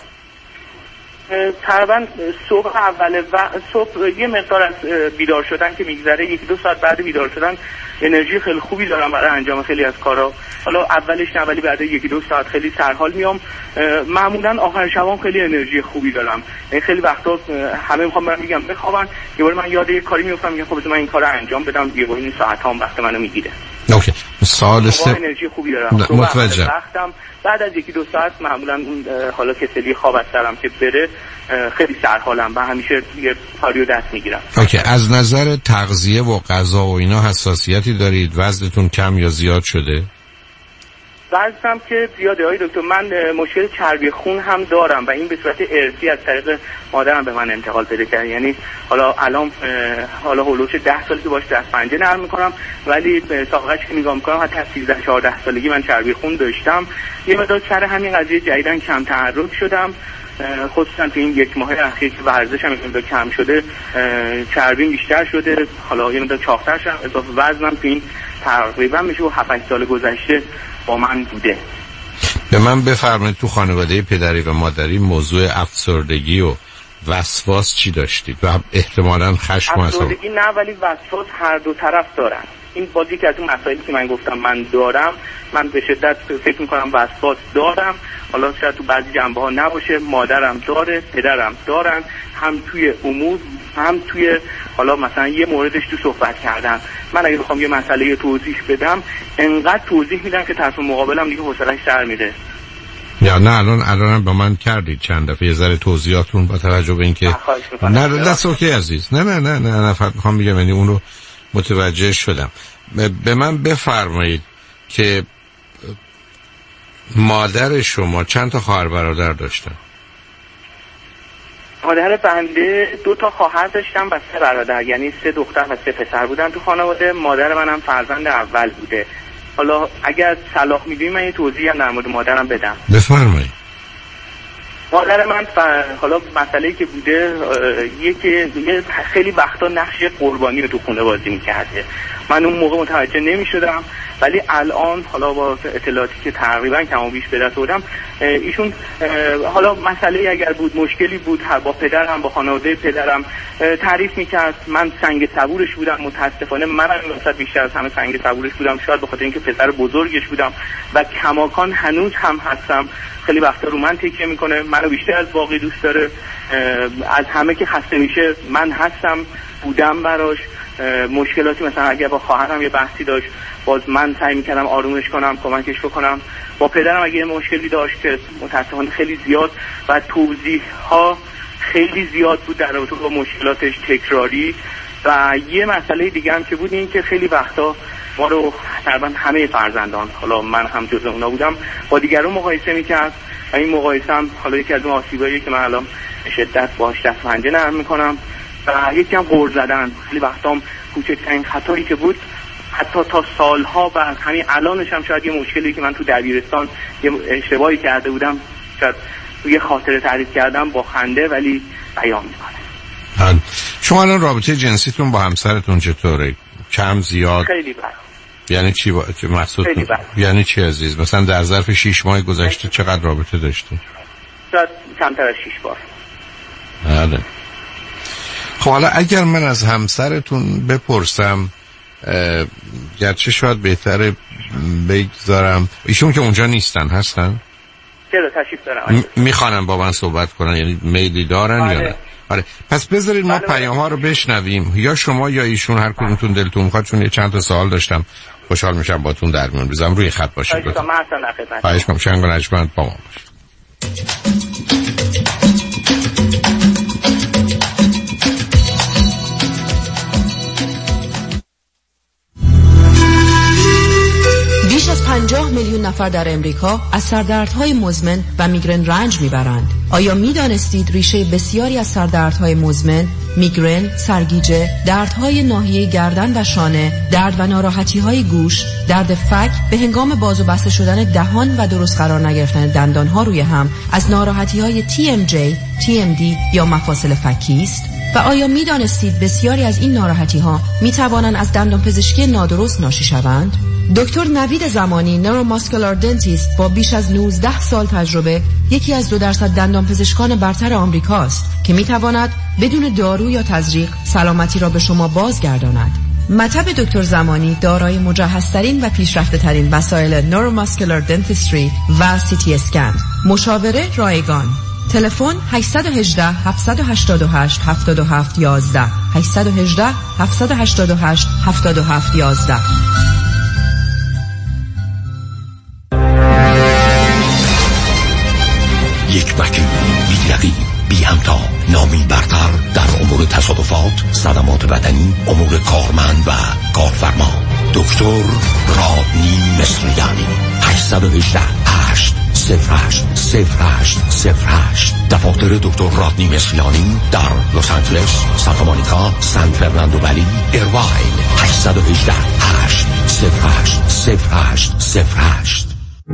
تقریبا صبح اول و صبح یه مقدار از بیدار شدن که میگذره، یک دو ساعت بعد بیدار شدن انرژی خیلی خوبی دارم برای انجام خیلی از کارا. حالا اولش نه، ولی بعد یکی دو ساعت خیلی سرحال میام. معمولا آخر شبام خیلی انرژی خوبی دارم. خیلی وقتا همه میخوام برام میگم بخوابن، یه بار من یاد یه کاری میافتم میگم خب من این کارو انجام بدم، یه بار این ساعتام وقت منو میگیره. اوکی. سال سه انرژی خوبی دارم. متوجه. وقتم بعد از یکی دو ساعت معمولا حالا کسلی خواب از سرم که بره خیلی سرحالم و همیشه یه کاریو دست میگیرم. اوکی. از نظر تغذیه و غذا و اینا حساسیتی دارید؟ وزنتون کم یا زیاد شده؟ وزنم که زیاده های دکتر. من مشکل چربی خون هم دارم و این به صورت ارثی از طریق مادرم به من انتقال پیدا کرد. یعنی حالا الان حالا هولوش ده سالی که باش دست پنجه نرم میکنم، ولی سابقه‌اش که نگاه میکنم حتی از سیزده چهارده سالگی من چربی خون داشتم. یه مقدار سر همین قضیه جدیداً کم تحرک شدم، خصوصا تو این یک ماه اخیر که ورزشم یه مقدار کم شده، چربیم بیشتر شده، حالا یه مقدار چاق‌تر شدم، اضافه وزنم تو این تقریبا میشه هفت هشت سال گذشته با من بوده. به من بفرمایید تو خانواده پدری و مادری موضوع افسردگی و وسواس چی داشتید و احتمالاً خشم و افسردگی نه، ولی وسواس هر دو طرف دارن. این بازی که از اون مسائلی که من گفتم من دارم، من به شدت فکر میکنم وسواس دارم. حالا شاید تو بعضی جنبه ها نباشه، مادرم داره، پدرم دارن، هم توی امور هم توی حالا مثلا یه موردش تو صحبت کردن. من اگه بخوام یه مسئله توضیح بدم انقدر توضیح میدم که طرف مقابلم دیگه حوصله‌اش سر میره. یا نه الان الان با من کردید چند دفعه یه ذره توضیحاتون با توجه به اینکه نه دست اوکی عزیز، نه نه نه نه, نه فقط میخوام بگم یعنی اون رو متوجه شدم. به من بفرمایید که مادر شما چند تا خواهر برادر داشتن؟ مادر بنده دو تا خواهر داشتم و سه برادر، یعنی سه دختر و سه پسر بودن تو خانواده. مادر منم فرزند اول بوده. حالا اگر صلاح می‌دونی من یه توضیحی هم در مورد مادرم بدم. بفرمایید. مادر من ف... حالا مسئله‌ای که بوده یکی خیلی وقتا نقش قربانی رو تو خونه بازی می‌کرده. من اون موقع متوجه نمی‌شدم، ولی الان حالا با اطلاعاتی که تقریبا کم و بیش به دست آوردم، ایشون حالا مسئله اگر بود، مشکلی بود با پدرم، با خانواده پدرم تعریف می‌کرد. من سنگ صبورش بودم، متاسفانه منم واسه بیشتر از همه سنگ صبورش بودم، شاید به خاطر اینکه پسر بزرگش بودم و کماکان هنوز هم هستم. خیلی وقتا رو من تکیه میکنه، منو بیشتر از باقی دوست داره، از همه که خسته میشه من هستم، بودم براش. مشکلاتی مثلا اگر با خواهرم یه بحثی داشت، باز من سعی میکردم آرومش کنم، کمکش بکنم. با پدرم اگه یه مشکلی داشت که متاسفانه خیلی زیاد و توضیح ها خیلی زیاد بود در رابطه با مشکلاتش، تکراری. و یه مسئله دیگه هم که بود این که خیلی وقتا ما رو تقریبا همه فرزندان، حالا من هم جزو اونا بودم، با دیگران مقایسه میکرد و این مقایسه هم حالا یکی از اون آسیبایی که من الان شدت باهاش دست پنجه نرم میکنم. و یکی هم غر زدن. خیلی وقتا هم کوچکترین خطایی که بود حتی تا سالها بعد، همین الانش هم شاید یه مشکلی که من تو دبیرستان یه اشتباهی کرده بودم، شاید یه خاطره تعریف کردم با خنده ولی بیان میکنه. شما الان رابطه جنسیتون با همسرتون چطوره؟ کم زیاد؟ خیلی بد. یعنی چی با... محسوس یعنی چی عزیز؟ مثلا در ظرف شش ماه گذشته چقدر رابطه داشتید؟ شاید کمتر از شش بار. بله. خب حالا اگر من از همسرتون بپرسم، گرچه شاید بهتره بگذارم ایشون که اونجا نیستن، هستن؟ چرا تشریف دارن؟ میخوانن با من صحبت کنن، یعنی میلی دارن آره. یا نه؟ آره. پس بذارید ما پیام ها رو بشنویم، یا شما یا ایشون، هر کدومتون دلتون میخواد، چون یه چند تا سوال داشتم خوشحال میشم باتون در میون بزنم. روی خط باشید. خواهش می‌کنم. شنگ و نجمند با ما باشید. نفر در امریکا از سردردهای مزمن و میگرن رنج میبرند. آیا میدانستید ریشه بسیاری از سردردهای مزمن، میگرن، سرگیجه، دردهای ناحیه گردن و شانه، درد و ناراحتی‌های گوش، درد فک به هنگام باز و بسته شدن دهان و درست قرار نگرفتن دندانها روی هم از ناراحتی‌های تی ام جی، تی ام دی یا مفاصل فکی است؟ و آیا می دانستید بسیاری از این ناراحتی ها می توانند از دندان پزشکی نادرست ناشی شوند؟ دکتر نوید زمانی نوروماسکولار دنتیست با بیش از نوزده سال تجربه یکی از دو درصد دندان پزشکان برتر آمریکاست که می تواند بدون دارو یا تزریق سلامتی را به شما بازگرداند. مطب دکتر زمانی دارای مجهزترین و پیشرفته ترین وسایل نوروماسکولار دنتیستری و سی تی اسکن. مشاوره رایگان. تلفن هشت یک هشت، هفت هشت هشت، هفت هفت یک یک هشت یک هشت، هفت هشت هشت، هفت هفت یک یک. یک وکیل بی رقیب، بی همتا، نامی برتر در امور تصادفات، صدمات بدنی، امور کارمند و کارفرما. دکتر رادنی مصریانی. هشت یک هشت، هشت صفر هشت صفر هشت صفر هشت. دفاتر دکتر رادنی مصریانی در لس آنجلس، سانتا مونیکا، سان فرناندو ولی، ایرواین. هشت یک هشت، هشت صفر هشت صفر هشت صفر هشت.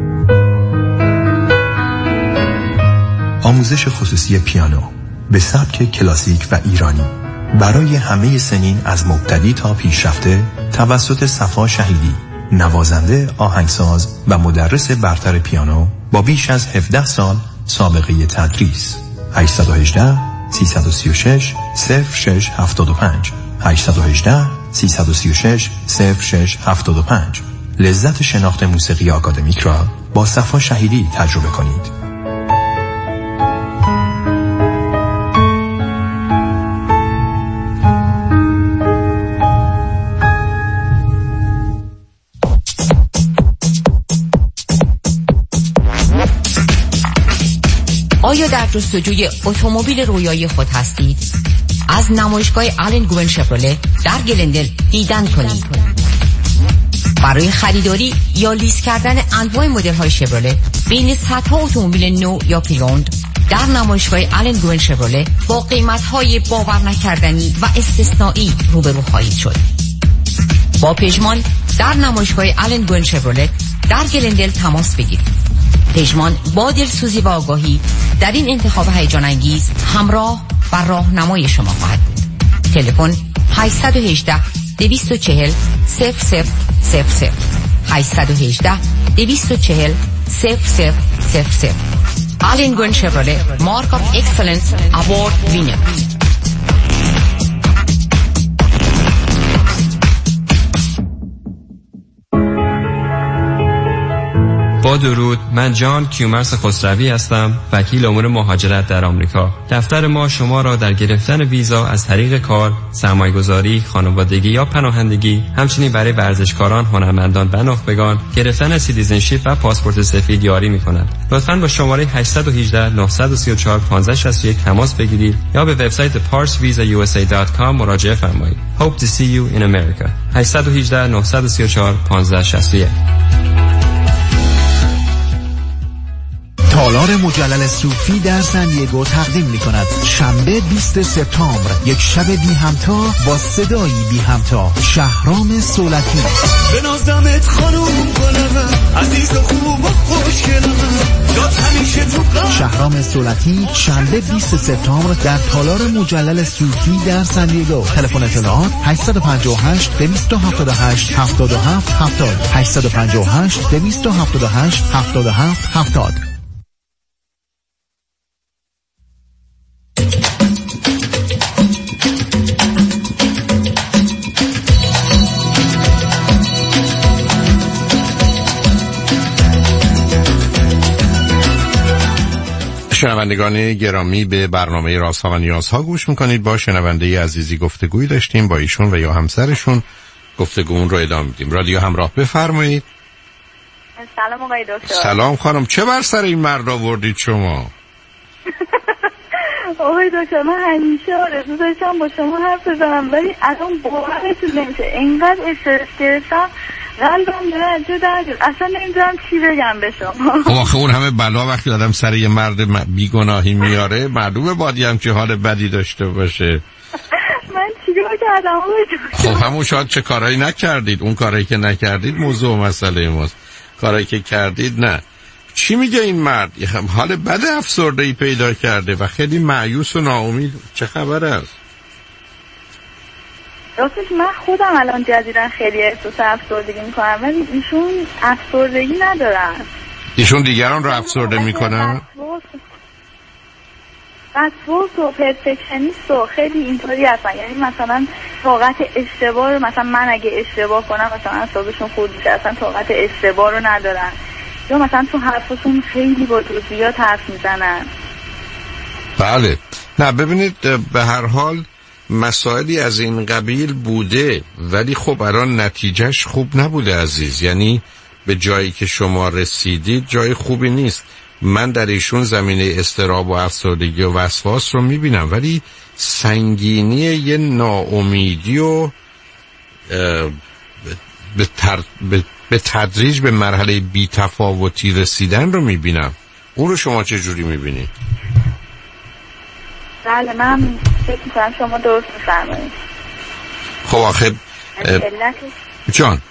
آموزش خصوصی پیانو به سبک کلاسیک و ایرانی برای همه سنین از مبتدی تا پیشرفته توسط صفا شهیدی، نوازنده، آهنگساز و مدرس برتر پیانو با بیش از هفده سال سابقه تدریس. هشت یک هشت، سه سه شش، صفر شش هفت پنج هشت یک هشت، سه سه شش، صفر شش هفت پنج. لذت شناخت موسیقی آکادمیک را با صفا شهیدی تجربه کنید. آیا در جستجوی اتومبیل رویایی خود هستید؟ از نمایشگاه آلن گوین شفرله در گلندل دیدن کنید. برای خریداری یا لیز کردن انواع مدل‌های شفرله بین صدها اتومبیل نو یا پریوند در نمایشگاه آلن گوین شفرله با قیمت‌های باور نکردنی و استثنایی روبرو خواهید شد. با پژمان در نمایشگاه آلن گوین شفرله در گلندل تماس بگیرید. پژمان با دلسوزی و آگاهی در این انتخاب هیجان انگیز همراه و راهنمای شما خواهد بود. تلفن هشت یک هشت، دو چهار صفر، صفر صفر صفر صفر هشت یک هشت، دو چهار صفر صفر صفر صفر. آلن گوین شفرله مارک آف اکسلنس اوارد وینر. با درود، من جان کیومرث خسروی هستم، وکیل امور مهاجرت در آمریکا. دفتر ما شما را در گرفتن ویزا از طریق کار، سرمایه‌گذاری، خانوادگی یا پناهندگی، همچنین برای ورزشکاران، هنرمندان و نخبگان گرفتن سیتیزنشیپ و پاسپورت سفید یاری می‌کند. لطفاً با شماره هشت یک هشت، نه سه چهار، پانزده شصت و یک تماس بگیرید یا به وبسایت پارس ویزا یو اس ای دات کام مراجعه فرمایید. Hope to see you in America. هشت یک هشت، نه سه چهار، پانزده شصت و یک. تالار مجلل صوفی در سن دیگو تقدیم می کند شنبه بیست سپتامبر یک شب بی همتا با صدایی بی همتا. شهرام سولتی. به نازدمت خانوم گلم عزیز و خوب و خوشگلم جات همیشه تو قلبم. شهرام سولتی شنبه بیست سپتامبر در تالار مجلل صوفی در سن دیگو. تلفن اطلاعات هشت پنج هشت، دو هفت هشت، هفت هفت هفتاد هشت پنج هشت، دو هفت هشت، هفت هفت هفتاد. شنوندگان گرامی، به برنامه رازها و نیازها گوش میکنید. با شنونده عزیزی گفتگوی داشتیم، با ایشون و یا همسرشون گفتگومون رو ادامه میدیم. رادیو همراه، بفرمایید. سلام آقای دکتر. سلام خانم، چه بر سر این مرد آوردید شما؟ آقای دکتر من همیشه آرزو داشتم با شما حرف بزنم ولی الان باورتون نمیشه، اینقدر استرس گرفتم قلبم داره جدا جد اصلا نمیدونم چی بگم به شما. خب آخه اون همه بلا وقتی آدم سر یه مرد بیگناهی میاره معلومه باید هم چه حال بدی داشته باشه. من چیکار کردم؟ خب همون شاید چه کارهایی نکردید. اون کارهایی که نکردید موضوع مسئله ماست، کارهایی که کردید نه. چی میگه این مرد؟ حال بد افسرده‌ای پیدا کرده و خیلی مایوس و ناامید. چه خبر است؟ راستش من خودم الان جدیدن خیلی احساس افسردگی میکنم ولی ایشون افسردگی ندارن. ایشون دیگران رو افسرده میکنن؟ وسواس و پرفکشنیست و خیلی اینطوری هستن. یعنی مثلا طاقت اشتباه رو، مثلا من اگه اشتباه کنم مثلا اعصابشون خورد میشه، اصلا طاقت اشتباه رو ندارن. یا مثلا تو حرفشون خیلی با جزئیات حرف میزنن. بله. نه ببینید به هر حال مسائلی از این قبیل بوده ولی خب الان نتیجهش خوب نبوده عزیز. یعنی به جایی که شما رسیدید جای خوبی نیست. من در ایشون زمینه اضطراب و افسردگی و وسواس رو میبینم ولی سنگینی یه ناامیدی و به, تر... به تدریج به مرحله بی‌تفاوتی رسیدن رو میبینم. اون رو شما چه جوری میبینید؟ بله من فکر میکنم شما درست میفرمایید. خب آخه جان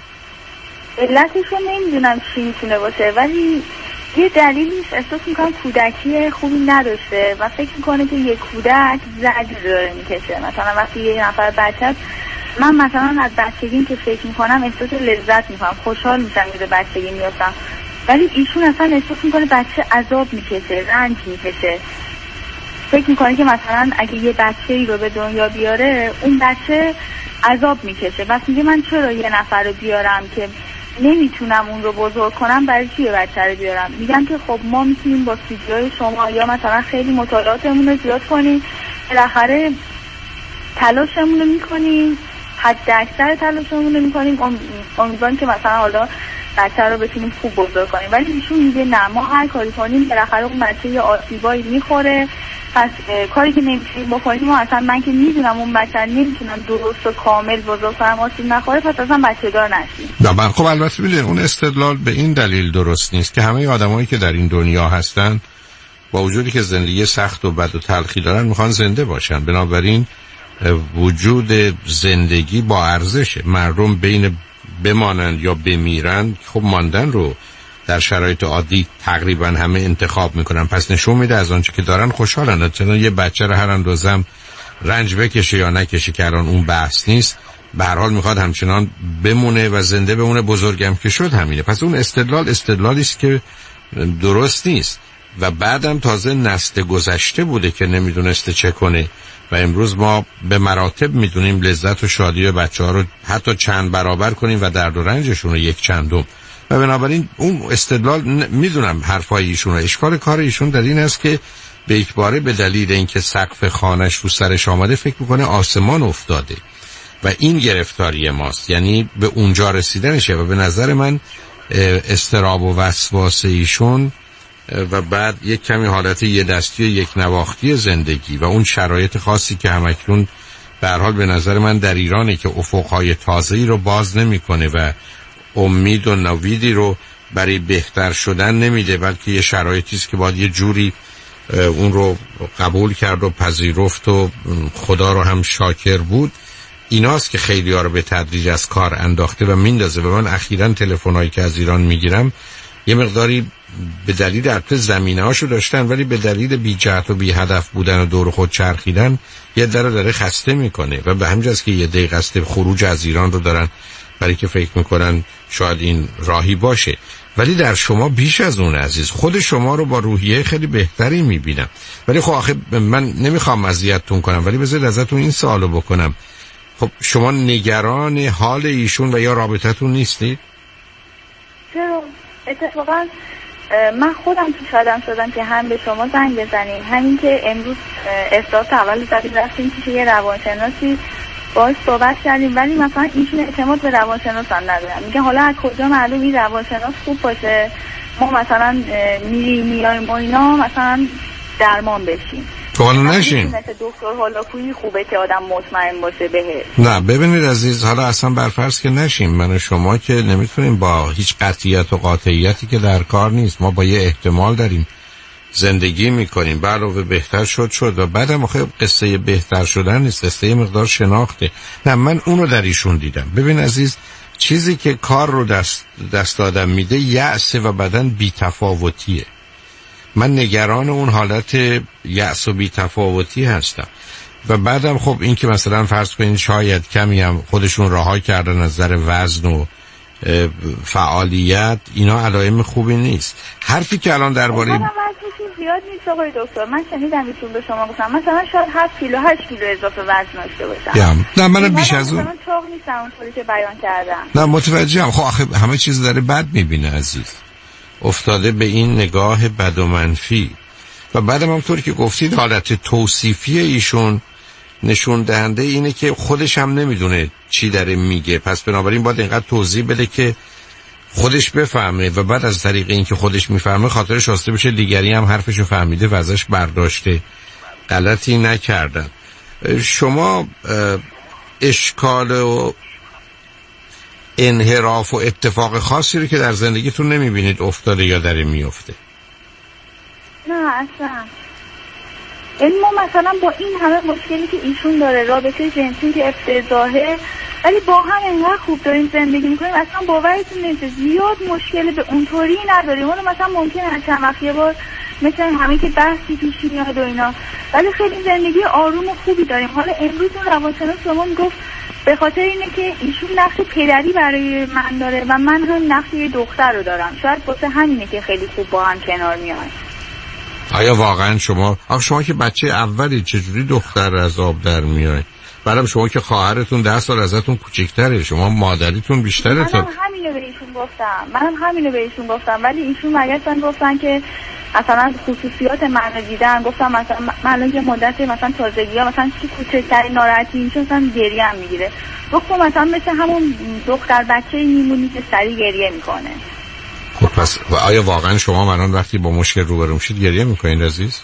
علتش رو نمیدونم چی میتونه باشه ولی یه دلیلیش احساس میکنم کودکی خوبی نداشته و فکر میکنه که یه کودک زجر داره میکشه. مثلا وقتی یه نفر بچه من مثلا از بچگیم که فکر میکنم احساس لذت میکنم، خوشحال میشم که بچگی میافتم ولی ایشون اصلا احساس میکنه بچه عذاب میکشه، رنج میکشه. فکر میکنه که مثلا اگه یه بچه ای رو به دنیا بیاره اون بچه عذاب میکشه. بس میگه من چرا یه نفر رو بیارم که نمیتونم اون رو بزرگ کنم، برای چی یه بچه رو بیارم؟ میگم که خب ما میتونیم با سیدیای شما یا مثلا خیلی مطالعاتمون رو زیاد کنیم، بالاخره تلاشمون رو میکنیم، حد اکثر تلاشمون رو میکنیم، امیدواریم که مثلا حالا بچه رو بتونیم خوب بزرگ کنیم. ولی ایشون میگه نه ما هر کاری کنیم بالاخره اون بچه یه آسیبایی میخوره، پس کاری که نمیتونیم بکنیم و اصلا من که میدونم اون بچه نمیتونم درست و کامل بزرگ کنم آسیب نخوره پس اصلا بچه دار نشیم. نه خب البته ببینید اون استدلال به این دلیل درست نیست که همه آدمایی که در این دنیا هستن با وجودی که زندگی سخت و بد و تلخی دارن میخوان زنده باشن. بنابراین وجود زندگی با ارزشه. مردم بین بمانند یا بمیرن خب ماندن رو در شرایط عادی تقریبا همه انتخاب میکنن. پس نشون میده از آنچه که دارن خوشحالن. چون یه بچه رو هر اندازم رنج بکشه یا نکشه که الان اون بحث نیست، به هر حال میخواد همچنان بمونه و زنده بمونه، بزرگم که شد همینه. پس اون استدلال استدلالی است که درست نیست و بعدم تازه نسل گذشته بوده که نمیدونسته چه کنه و امروز ما به مراتب میدونیم لذت و شادی بچه ها رو حتی چند برابر کنیم و درد و رنجشون رو یک چندم. و بنابراین اون استدلال میدونم حرفای ایشون رو. اشکال کار ایشون در این است که به یک باره به دلیل اینکه سقف خانش رو سرش آمده فکر میکنه آسمان افتاده و این گرفتاری ماست، یعنی به اونجا رسیدنشه. و به نظر من اضطراب و وسواس ایشون و بعد یک کمی حالت یه دستی و یک نواختی زندگی و اون شرایط خاصی که همکنون به هر حال به نظر من در ایرانه که افقهای تازه‌ای رو باز نمیکنه و امید و نویدی رو برای بهتر شدن نمیده، بلکه یه شرایطی است که باید یه جوری اون رو قبول کرد و پذیرفت و خدا رو هم شاکر بود. ایناست که خیلی ها رو به تدریج از کار انداخته و میندازه. و من اخیراً تلفن‌هایی که از ایران میگیرم یه مقداری به دلیل البته زمینه هاشو داشتن ولی به دلیل بی جهت و بی هدف بودن و دور خود چرخیدن یه دره داره خسته میکنه و به همین جاست که یه دقیقه قصد خروج از ایران رو دارن برای که فکر میکنن شاید این راهی باشه. ولی در شما بیش از اون عزیز، خود شما رو با روحیه خیلی بهتری میبینم. ولی خب آخه من نمیخوام اذیتتون کنم ولی بذارید ازتون این سوالو بکنم، خب شما نگران حال ایشون و یا رابطتون نیستید؟ چرا؟ اتفاقا من خودم پیش آدم شدم که هم به شما زنگ بزنیم، همین که امروز احساس اول زدیم رفتیم پیش یه روانشناسی باهاش صحبت کردیم ولی مثلا ایشون اعتماد به روانشناس هم ندارن. میگه حالا از کجا معلوم این روانشناس خوب باشه ما مثلا میریم میایم و اینا مثلا درمان بشیم. تو حالا نشین. مثل دکتر هولاکویی خوبه که آدم مطمئن باشه بهش. نه ببینید عزیز، حالا اصلا برفرض که نشیم، من و شما که نمیتونیم با هیچ قطعیت و قاطعیتی که در کار نیست، ما با یه احتمال داریم زندگی میکنیم. علاوه بهتر شد شد و بعدم آخه قصه بهتر شدن نیست، قصه مقدار شناخته. نه من اونو در ایشون دیدم. ببین عزیز، چیزی که کار رو دست دست آدم میده یأس و بدن بی‌تفاوتیه. من نگران اون حالت یأس و بی‌تفاوتی هستم. و بعدم خب این که مثلا فرض کنید شاید کمی هم خودشون رها کردن از نظر وزن و فعالیت، اینا علائم خوبی نیست. حرفی که الان درباره من وزنم زیاد نیست آقای دکتر. من شنیدم ایشون به شما گفتم مثلا شاید هفت کیلو هشت کیلو اضافه وزن داشته باشم. نه منم بیش از اون. من چاق نیستم اونطوری که بیان کردم. نه متوجهم. خب آخه همه چیز داره بد میبینه عزیز. افتاده به این نگاه بد و منفی. و بعدم همونطوری که گفتید حالت توصیفی ایشون نشون دهنده اینه که خودش هم نمیدونه چی داره میگه، پس بنابراین باید اینقدر توضیح بده که خودش بفهمه و بعد از طریق این که خودش میفهمه خاطرش آسوده بشه دیگری هم حرفشو فهمیده و ازش برداشته، غلطی نکردن. شما اشکال و انحراف و اتفاق خاصی رو که در زندگیتون نمیبینید افتاده یا داره میفته؟ نه اصلا. یعنی ما مثلا با این همه مشکلی که ایشون داره، رابطه جنسی که افتضاحه، ولی با هم اینقدر خوب داریم زندگی میکنیم، اصلا باورتون نمیشه زیاد مشکل به اونطوری نداریم. حالا مثلا ممکنه از چند وقت یه بار مثل همه که بحثی پیش میاد و اینا، ولی خیلی زندگی آروم و خوبی داریم. حالا امروز اون روانشناس شما میگفت به خاطر اینه که ایشون نقش پدری برای من داره و من هم نقش یه دختر رو دارم، شاید واسه همینه که خیلی خوب با هم کنار میاد. آیا واقعا شما آخه شما که بچه اولی چجوری دختر از آب در میای؟ بعدم شما که خواهرتون ده سال ازتون کوچیک‌تره، شما مادریتون بیشتره. تا منم همینو به ایشون گفتم منم همینو به ایشون گفتم ولی ایشون مگه گفتن که مثلا خصوصیات منو دیدن. گفتم مثلا من الان یه مدت مثلا تازگی‌ها مثلا چی کوچکترین ناراحتی میشه مثلا گریه هم میگیره. گفتم مثلا مثل همون دختر بچه‌ای میمونی که سری گریه میکنه. خب پس و آیا واقعا شما الان وقتی با مشکل روبرو میشید گریه میکنید عزیز؟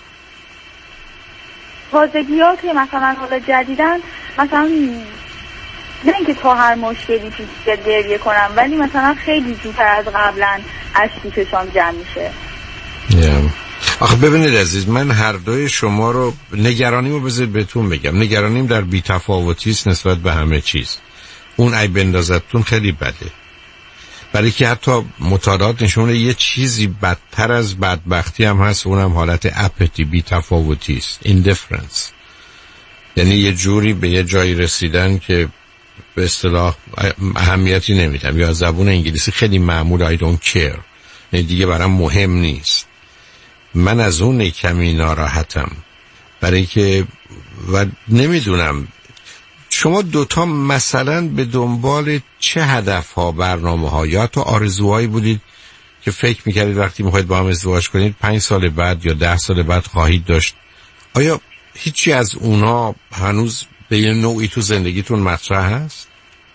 تازگی‌ها که مثلا حالا جدیدن مثلا نه اینکه تا هر مشکلی پیش گریه کنم ولی مثلا خیلی زودتر از قبلا اشک چشام جمع میشه. yeah. آخه ببینید عزیز، من هر دوی شما رو نگرانیمو بذارید بهتون بگم. نگرانیم در بی‌تفاوتی است نسبت به همه چیز. اون ای بندازتون خیلی بده، برای که حتی مطالعات نشونه یه چیزی بدتر از بدبختی هم هست، اونم حالت اپتی، بی‌تفاوتی است، indifference. یعنی یه جوری به یه جایی رسیدن که به اصطلاح اهمیتی نمیدم، یا زبون انگلیسی خیلی معمول I don't care، یعنی دیگه برام مهم نیست. من از اون کمی ناراحتم، برای که و نمیدونم شما دوتا مثلا به دنبال چه هدف ها، برنامه ها یا تو آرزوهایی بودید که فکر میکردید وقتی میخواید با هم ازدواج کنید پنج سال بعد یا ده سال بعد خواهید داشت؟ آیا هیچی از اونا هنوز به یه نوعی تو زندگیتون مطرح هست؟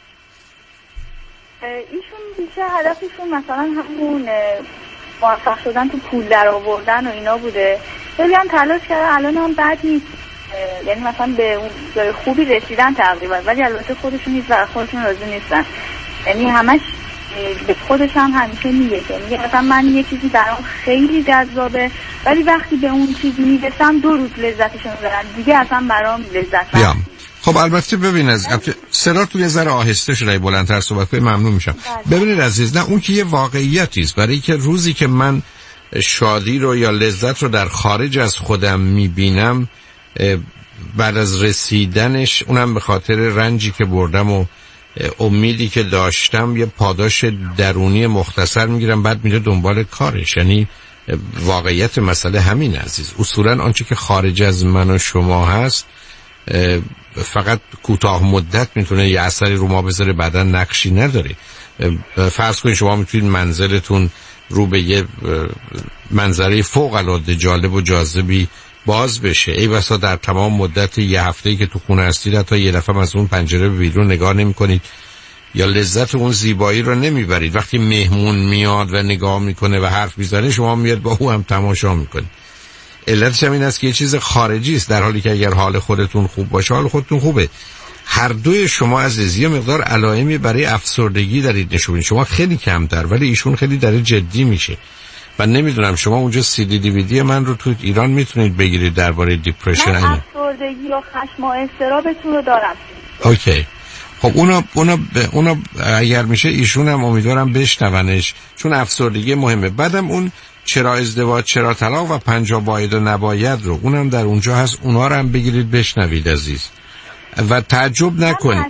ایشون بیشه هدفشون مثلا همون موفق شدن تو پول در آوردن و اینا بوده. خیلی هم تلاش کرده، الان هم بد نیست، یعنی مثلا به اون جای خوبی رسیدن تقریبا، ولی البته خودشون نیست و خودشون راضی نیستن. یعنی همش به خودش هم همیشه میگه که میگه مثلا من یه چیزی برام خیلی جذابه ولی وقتی به اون چیزی میرسم دو روز لذتشون دارم دیگه اصلا برام لذت نمیده. خب البته ببین از صداتون یه ذره آهسته شده، بلندتر صحبت کنید ممنون میشم. ببینید عزیز، نه اون که یه واقعیتی است، برای که روزی که من شادی رو یا لذت رو در خارج از خودم میبینم بعد از رسیدنش، اونم به خاطر رنجی که بردم و امیدی که داشتم، یه پاداش درونی مختصر میگیرم، بعد میره دنبال کارش. یعنی واقعیت مسئله همین عزیز. اصولا آنچه که خارج از من و شما هست فقط کوتاه مدت میتونه یه اثری رو ما بذاره، بعدا نقشی نداره. فرض کنید شما میتونید منزلتون رو به یه منظره فوق العاده جالب و جاذبی باز بشه، ای بسا در تمام مدت یه هفته‌ای که تو خونه هستید حتی یه دفعه از اون پنجره به بیرون نگاه نمی کنید یا لذت اون زیبایی رو نمیبرید. وقتی مهمون میاد و نگاه میکنه و حرف میزنه شما میاد با او هم تماشا میکنید. علتش هم این است که یه چیز خارجی است، در حالی که اگر حال خودتون خوب باشه حال خودتون خوبه. هر دوی شما عزیز یه مقدار علائمی برای افسردگی دارید نشون میدید، شما خیلی کمتر ولی ایشون خیلی داره جدی میشه. و نمیدونم شما اونجا سی دی دی وی دی من رو تو ایران میتونید بگیرید درباره دیپرشن؟ من افسردگی یا خشم و اضطرابتون رو دارم. اوکی. خب اونا اونا اونا اگر میشه ایشون هم امیدوارم بشنونش، چون افسردگی مهمه. بعدم اون چرا ازدواج چرا طلاق و پنجاه باید و نباید رو اونم در اونجا هست، اونا رو هم بگیرید بشنوید عزیز و تعجب نکنید.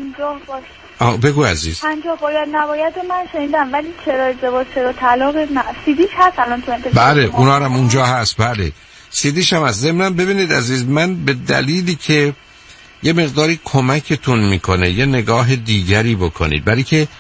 آه بگو عزیز. پنجاه باید نباید رو من شنیدم ولی چرا ازدواج چرا طلاق نه سیدیش هست الان تو انتشار. بله اونا هم اونجا هست. بله سیدیش هم هست. ضمن ببینید عزیز، من به دلیلی که یه مقداری کمکتون میکنه یه نگاه دیگری بکنید، برای که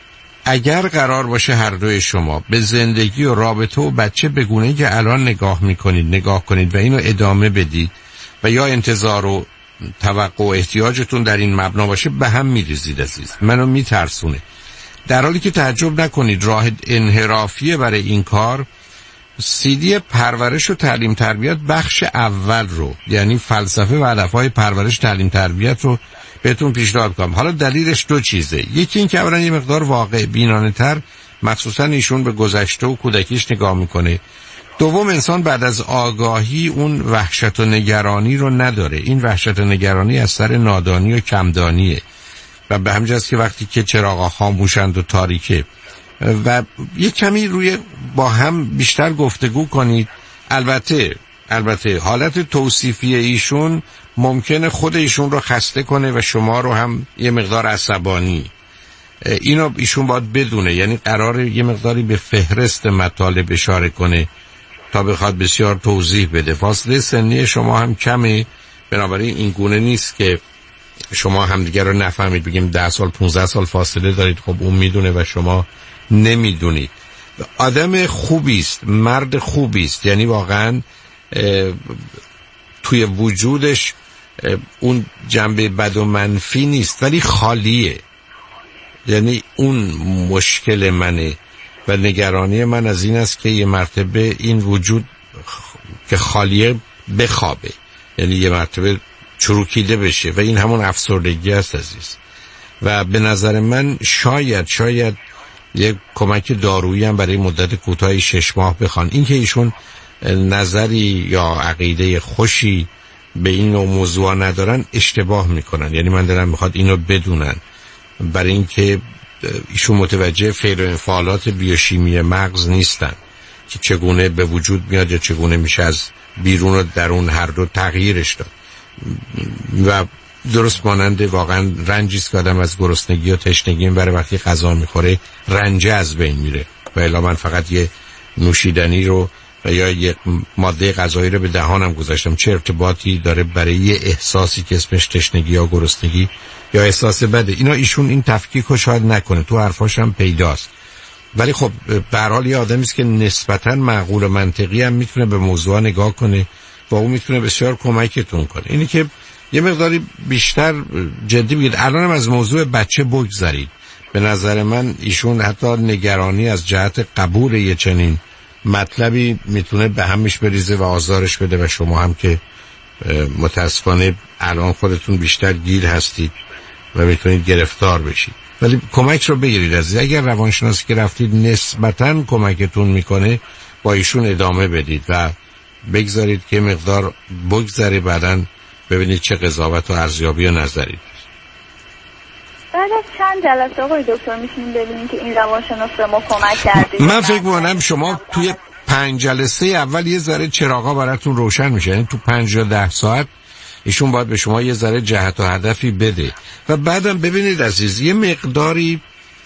اگر قرار باشه هر دوی شما به زندگی و رابطه و بچه به گونه‌ای که الان نگاه میکنید نگاه کنید و اینو ادامه بدید و یا انتظار و توقع و احتیاجتون در این مبنا باشه، به هم میریزید عزیز، منو میترسونه. در حالی که تعجب نکنید راه انحرافیه برای این کار. سیدی پرورش و تعلیم تربیت بخش اول رو، یعنی فلسفه و هدفهای پرورش تعلیم تربیت رو بهتون پیشنهاد کنم. حالا دلیلش دو چیزه، یکی این که اولا یه مقدار واقع بینانه تر مخصوصا ایشون به گذشته و کودکیش نگاه میکنه. دوم انسان بعد از آگاهی اون وحشت و نگرانی رو نداره. این وحشت و نگرانی از سر نادانی و کمدانیه و به همین جاست که وقتی که چراغا خاموشند و تاریکه و یک کمی روی با هم بیشتر گفتگو کنید. البته البته حالت توصیفی ایشون ممکنه خود ایشون رو خسته کنه و شما رو هم یه مقدار عصبانی. اینو ایشون باید بدونه، یعنی قراره یه مقداری به فهرست مطالب اشاره کنه تا بخواد بسیار توضیح بده. فاصله سنی شما هم کمه، بنابراین این گونه نیست که شما همدیگر رو نفهمید، بگیم ده سال پونزده سال فاصله دارید، خب اون میدونه و شما نمیدونید. آدم خوبی است، مرد خوبی است، یعنی واقعا توی وجودش اون جنبه بد و منفی نیست ولی خالیه. یعنی اون مشکل منه و نگرانی من از این است که یه مرتبه این وجود که خالیه بخوابه، یعنی یه مرتبه چروکیده بشه و این همون افسردگی است عزیز. و به نظر من شاید شاید یک کمک دارویی هم برای مدت کوتاهی شش ماه بخوان. این که ایشون نظری یا عقیده خوشی به این نوع موضوع ندارن اشتباه میکنن، یعنی من دلم میخواد اینو بدونن، برای اینکه ایشون متوجه فعل و انفعالات بیوشیمی مغز نیستن که چگونه به وجود میاد یا چگونه میشه از بیرون و درون هر دو تغییرش داد. و درست مانند واقعا رنجیست که آدم از گرسنگی و تشنگی برای وقتی غذا میخوره رنج از بین میره و الا من فقط یه نوشیدنی رو و یا یه ماده غذایی رو به دهانم گذاشتم، چه ارتباطی داره برای یه احساسی که اسمش تشنگی یا گرسنگی یا احساس بده؟ اینا ایشون این تفکیک رو شاید نکنه، تو حرفاش هم پیداست. ولی خب به هر حال یه آدمی است که نسبتاً معقول و منطقی هم میتونه به موضوع نگاه کنه و اون میتونه بسیار کمکتون کنه. اینی که یه مقداری بیشتر جدی بگید. الان هم از موضوع بچه بگذارید. به نظر من ایشون حتی نگرانی از جهت قبول یه چنین مطلبی میتونه به همش بریزه و آزارش بده و شما هم که متاسفانه الان خودتون بیشتر گیر هستید و میتونید گرفتار بشید. ولی کمک رو بگیرید عزیز. اگر روانشناسی که رفتید نسبتاً کمکتون میکنه با ایشون ادامه بدید و بگذارید که مقدار بگذره، بعداً ببینید چه قضاوت و ارزیابی و نظری. بعد از چند جلسه آقای دکتر میشینیم ببینیم که این روانشناس به ما کمک کرده؟ من فکر می‌کنم شما توی پنج جلسه اول یه ذره چراغا براتون روشن میشه، یعنی تو پنج یا ده ساعت ایشون باید به شما یه ذره جهت و هدفی بده و بعدم ببینید عزیز یه مقداری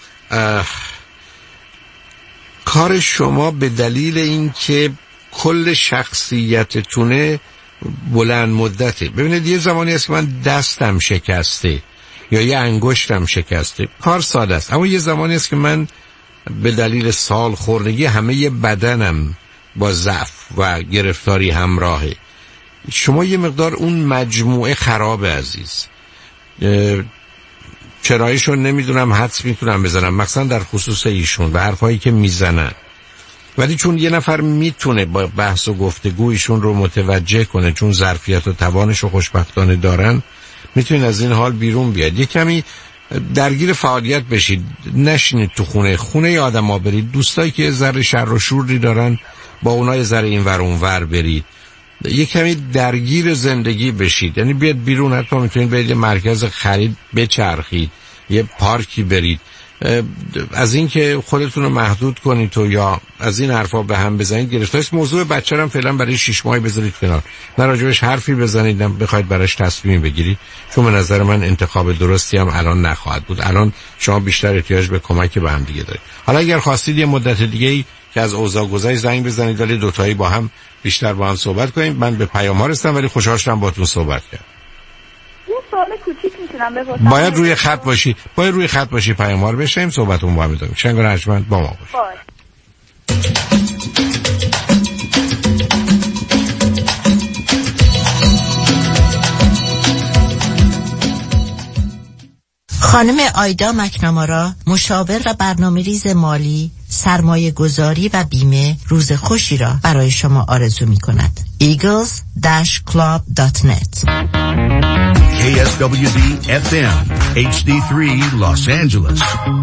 کار شما به دلیل اینکه کل شخصیتتونه بلند مدته. ببینید یه زمانی هست که من دستم شکسته یا یه انگشتم شکسته، کار ساده است، اما یه زمانی هست که من به دلیل سال خوردگی همه ی بدنم با ضعف و گرفتاری همراهه. شما یه مقدار اون مجموعه خرابه عزیز. چرایشون نمیدونم، حدس میتونم بزنم مثلا در خصوص ایشون و حرفایی که میزنن. ولی چون یه نفر میتونه با بحث و گفتگویشون رو متوجه کنه، چون ظرفیت و توانش رو خوشبختانه دارن، میتونین از این حال بیرون بیاد. یه کمی درگیر فعالیت بشید، نشینید تو خونه خونه آدم ها برید، دوستایی که ذره شر و شوری دارن با اونای ذره این ور اون ور برید، یه کمی درگیر زندگی بشید، یعنی بیاد بیرون. حتی میتونید برید یه مرکز خرید بچرخید، یه پارکی برید. از این که خودتون رو محدود کنید تو یا از این حرفا به هم بزنید گرفته است. موضوع بچه هم فعلا برای شش ماه بذارید کنار، نه راجبش حرفی بزنید نه بخواید براش تصمیم بگیرید، چون به نظر من انتخاب درستی هم الان نخواهد بود. الان شما بیشتر احتیاج به کمک به هم دیگه دارید. حالا اگر خواستید یه مدت دیگه ای که از اوضاع گذشت زنگ بزنید ولی دو تایی با هم بیشتر با هم صحبت کنیم. من به پیام ها رسیدم ولی خوشحال شدم باهاتون صحبت کردم. یه سوال کوچیک میتونم بپرسم؟ باید روی خط باشی، باید روی خط باشی، پیام ها رو بشنیم، صحبتون با هم ادامه. شنگ و رجمند با ما باش. خانم آیدا مکنامارا، مشاور و برنامه‌ریز مالی، سرمایه گذاری و بیمه، روز خوشی را برای شما آرزو می کند. ایگلز داش کلاب دات نت. کی اس دبلیو دی اف ام اچ دی سه Los Angeles.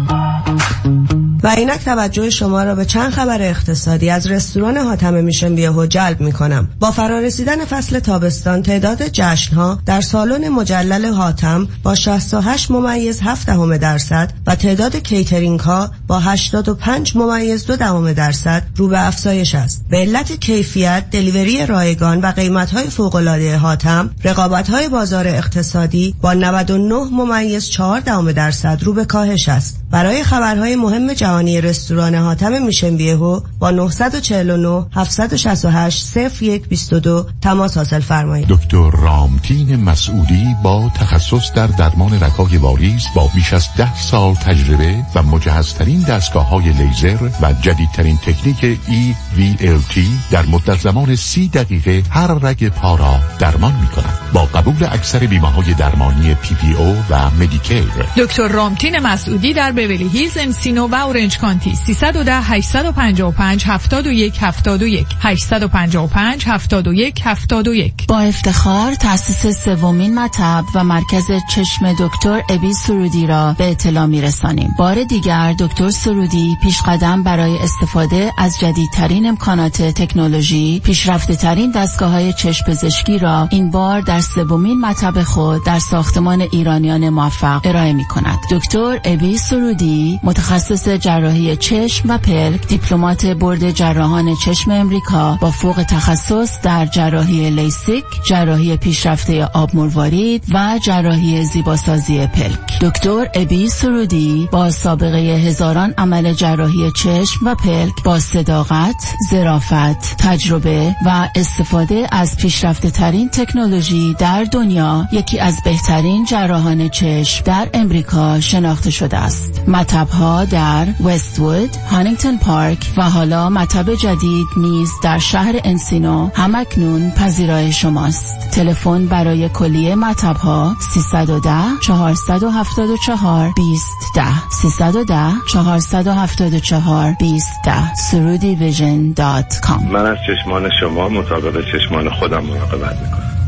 و اینک توجه شما را به چند خبر اقتصادی از رستوران حاتم میشن بیهو جلب می کنم. با فرارسیدن فصل تابستان تعداد جشنها در سالن مجلل حاتم با شصت و هشت ممیز هفت دهم درصد و تعداد کیترینگ ها با هشتاد و پنج ممیز دو دهم درصد رو به افزایش است. به علت کیفیت، دلیوری رایگان و قیمت های فوق العاده حاتم، رقابت های بازار اقتصادی با نود و نه ممیز چهار دهم درصد رو به کاهش است. برای خبرهای مهم جهانی رستوران حاتم میشن بیهو با نه چهار نه هفت شش هشت صفر یک دو دو تماس حاصل فرمایید. دکتر رامتین مسعودی با تخصص در درمان رگ‌های واریز با بیش از ده سال تجربه و مجهزترین دستگاه‌های لیزر و جدیدترین تکنیک ای وی ال تی در مدت زمان سی دقیقه هر رگ پا را درمان می‌کند. با قبول اکثر بیمه‌های درمانی پی پی او و مدیکیر. دکتر رامتین مسعودی در بیولی هیلز، انسینو و اورنج کانتی. سیصد و ده هشتصد و پنجاه و پنج هفتاد و یک هفتاد و یک هشتصد و پنجاه و پنج هفتاد و یک هفتاد و یک. با افتخار تأسیس سومین مطب و مرکز چشم دکتر ابی سرودی را به اطلاع می‌رسانیم. بار دیگر دکتر سرودی پیشقدم برای استفاده از جدیدترین امکانات تکنولوژی، پیشرفته‌ترین دستگاه‌های چشم پزشکی را این بار در سومین مطب خود در ساختمان ایرانیان موفق ارائه می‌کند. دکتر ابی سرودی متخصص جراحی چشم و پلک، دیپلمات بورد جراحان چشم امریکا با فوق تخصص در جراحی لیسیک، جراحی پیشرفته آب مروارید و جراحی زیباسازی پلک. دکتر ابی سرودی با سابقه هزاران عمل جراحی چشم و پلک با صداقت، ظرافت، تجربه و استفاده از پیشرفته ترین تکنولوژی در دنیا یکی از بهترین جراحان چشم در امریکا شناخته شده است. مطب‌ها در وست‌وود، هانینگتون پارک و حالا مطب جدید نیز در شهر انسینو همکنون پذیرای شماست. تلفن برای کلیه مطب‌ها سیصد و ده چهارصد و هفتاد و چهار بیست ده سیصد و ده چهارصد و هفتاد و چهار بیست ده سرودی ویژن دات کام. من از چشمان شما مطابق چشمان خودم مراقبت میکنم.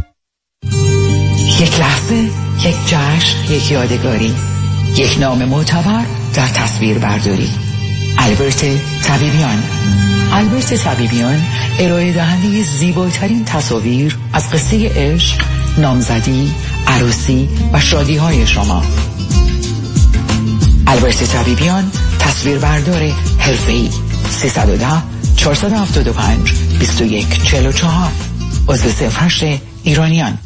یک لحظه، یک جشن، یک یادگاری، یک نام معتبر در تصویر برداری. البرت طبیبیان. البرت طبیبیان ارائه دهنده زیباترین تصاویر از قصه عشق، نامزدی، عروسی و شادی های شما. البرت طبیبیان تصویر بردار حرفه‌ای. سیصد و ده چهارصد و هفتاد و پنج بیست و یک چهل و چهار عضو صفر هشت ایرانیان.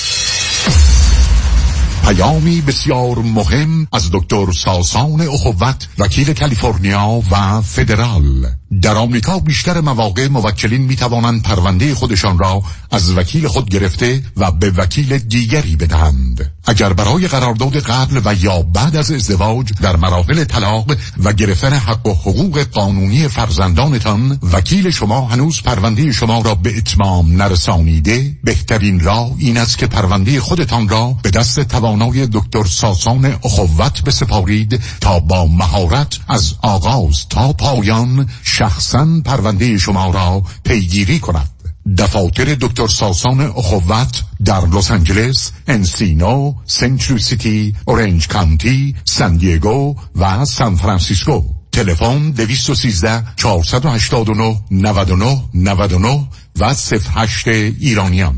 پیامی بسیار مهم از دکتر ساسان اخوت، وکیل کالیفرنیا و فدرال. در آمریکا بیشتر مواقع موکلین می توانند پرونده خودشان را از وکیل خود گرفته و به وکیل دیگری بدهند. اگر برای قرارداد قبل و یا بعد از ازدواج در مراحل طلاق و گرفتن حق و حقوق قانونی فرزندانتان وکیل شما هنوز پرونده شما را به اتمام نرسانیده، بهترین راه این است که پرونده خودتان را به دست توانای دکتر ساسان اخوت بسپارید تا با مهارت از آغاز تا پایان شخصاً پرونده شما را پیگیری کند. دفاتر دکتر ساسان اخوت در لس آنجلس، انسینو، سنت لوسیتی، اورنج کانتی، سان دیگو و سان فرانسیسکو. تلفن دویست و سیزده چهارصد و هشتاد و نه نود و نه نود و نه و صفر هشت ایرانیان.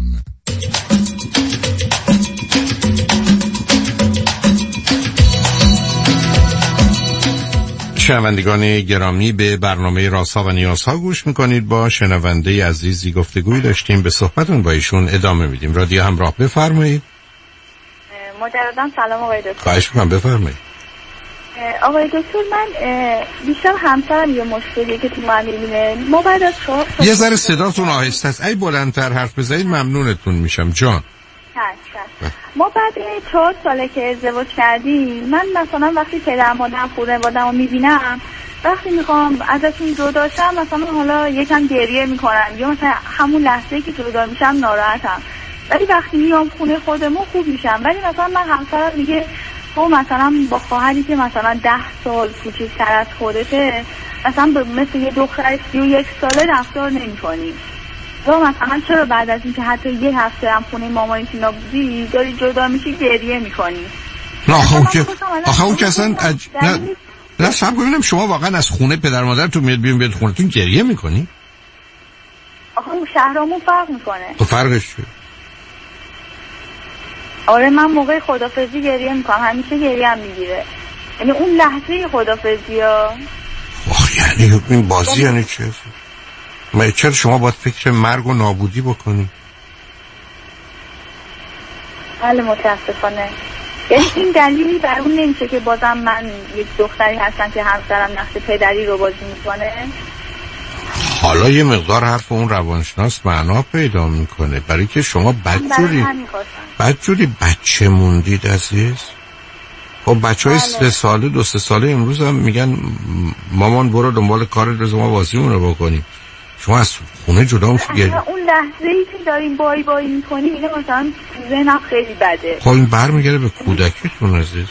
شنوندگان گرامی، به برنامه رازها و نیازها گوش میکنید. با شنونده عزیزی گفتگوی داشتیم، به صحبتون با ایشون ادامه میدیم. رادیو همراه، بفرمایید. مجددا سلام آقای دکتر. خواهش میکنم، بفرمایید. آقای دکتر، من بیشتر همسرم یه مشکلی که تو من میبینه، ما بعد از چهار سال یه ذره صداتون آهسته است، ای بلندتر حرف بزنید ممنونتون میشم جان. ما بعد چهار ساله که ازدواج کردیم، من مثلا وقتی پدر مادرم خونه بادم رو میبینم، وقتی میخوام ازشون جدا شم مثلا حالا یکم گریه میکنم یا مثلا همون لحظه که جدا میشم ناراحتم، ولی وقتی میام خونه خودمون خوب میشم. ولی مثلا من همسرم میگه تو مثلا با خواهری که مثلا ده سال کوچیک‌تر از خودته مثلا مثل یه دختر سی و یک ساله رفتار نمی‌کنی، و مثلا چرا بعد از اینکه حتی یه هفته هم خونه مامانی تینا بودی داری جدا میشی گریه میکنی؟ نه آخه اون که آخه اون که اصلا اج... نه نه صبر کنیم، شما واقعا از خونه پدر مادرتون میاد بیرون بیاد خونتون گریه میکنی؟ آخه اون شهرامون فرق میکنه. تو فرقش چیه؟ آره من موقع خدافظی گریه میکنم، همیشه گریه هم میگیره، یعنی اون لحظه خدافظی ها. آخ یعنی این بازی یعنی چه؟ ما چرا شما باید فکر مرگ و نابودی بکنی؟ بله متاسفانه. یعنی این دلیلی بر اون نمیشه که بازم من یک دختری هستم که همسرم نقش پدری رو بازی میکنه. حالا یه مقدار حرف اون روانشناس معنا پیدا میکنه، برای که شما بدجوری بدجوری بچه موندید عزیز. خب بچه های سه ساله دو سه ساله امروز هم میگن مامان برو دنبال کار روز ما بازیمون رو بکنیم. شما از خونه جدا میشید. اون لحظه ای که داریم بای بای میکنی اینه مثلا ذهنم خیلی بده. خب این برمیگرده به کودکیتون عزیز.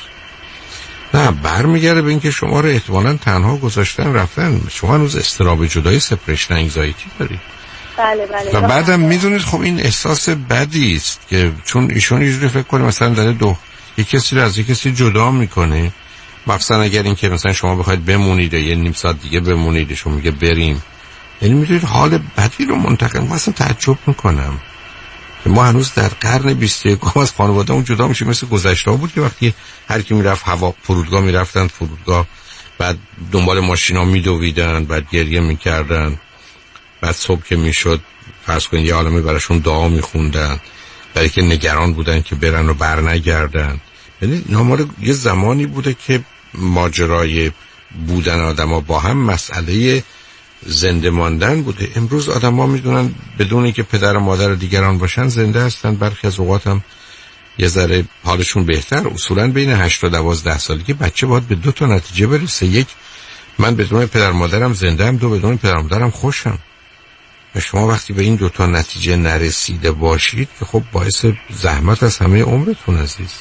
نه برمیگرده به اینکه شما رو احتمالاً تنها گذاشتن رفتن. شما هنوز اضطراب جدایی، سپرشن انگزایتی دارید. بله بله. و بعدم میدونید خب این احساس بدی است که چون ایشون اینجوری فکر کنه مثلا داره دو یک کسی رو از یک کسی جدا میکنه، مثلا اگر این که مثلا شما بخواید بمونید یه نیم ساعت دیگه بمونید ایشون میگه بریم، یعنی میدونید حال بدی رو منتقل. من اصلا تعجب میکنم که ما هنوز در قرن بیست و یکم از خانواده‌مون جدا میشیم. مثل گذشته ها بود که وقتی هر کی میرفت هوا فرودگاه میرفتن فرودگاه، بعد دنبال ماشینا میدویدن، بعد گریه میکردن، بعد صبح که میشد فرض کنید یه عالمه براشون دعا میخوندن برای که نگران بودن که برن و بر نگردن. یعنی نامار یه زمانی بوده که ماجرای بودن آدم ها با هم مسئله زنده ماندن بوده. امروز آدم ها میدونن بدون اینکه پدر و مادر دیگران باشن زنده هستن. برخی از اوقات هم یه ذره حالشون بهتر. اصولا بین هشت تا دوازده سالگی بچه باید به دو تا نتیجه برسه: یک، من بدون پدر مادرم زنده ام، دو، بدون پدر مادرم خوشم. و شما وقتی به این دو تا نتیجه نرسیده باشید که خب باعث زحمت از همه عمرتون عزیز.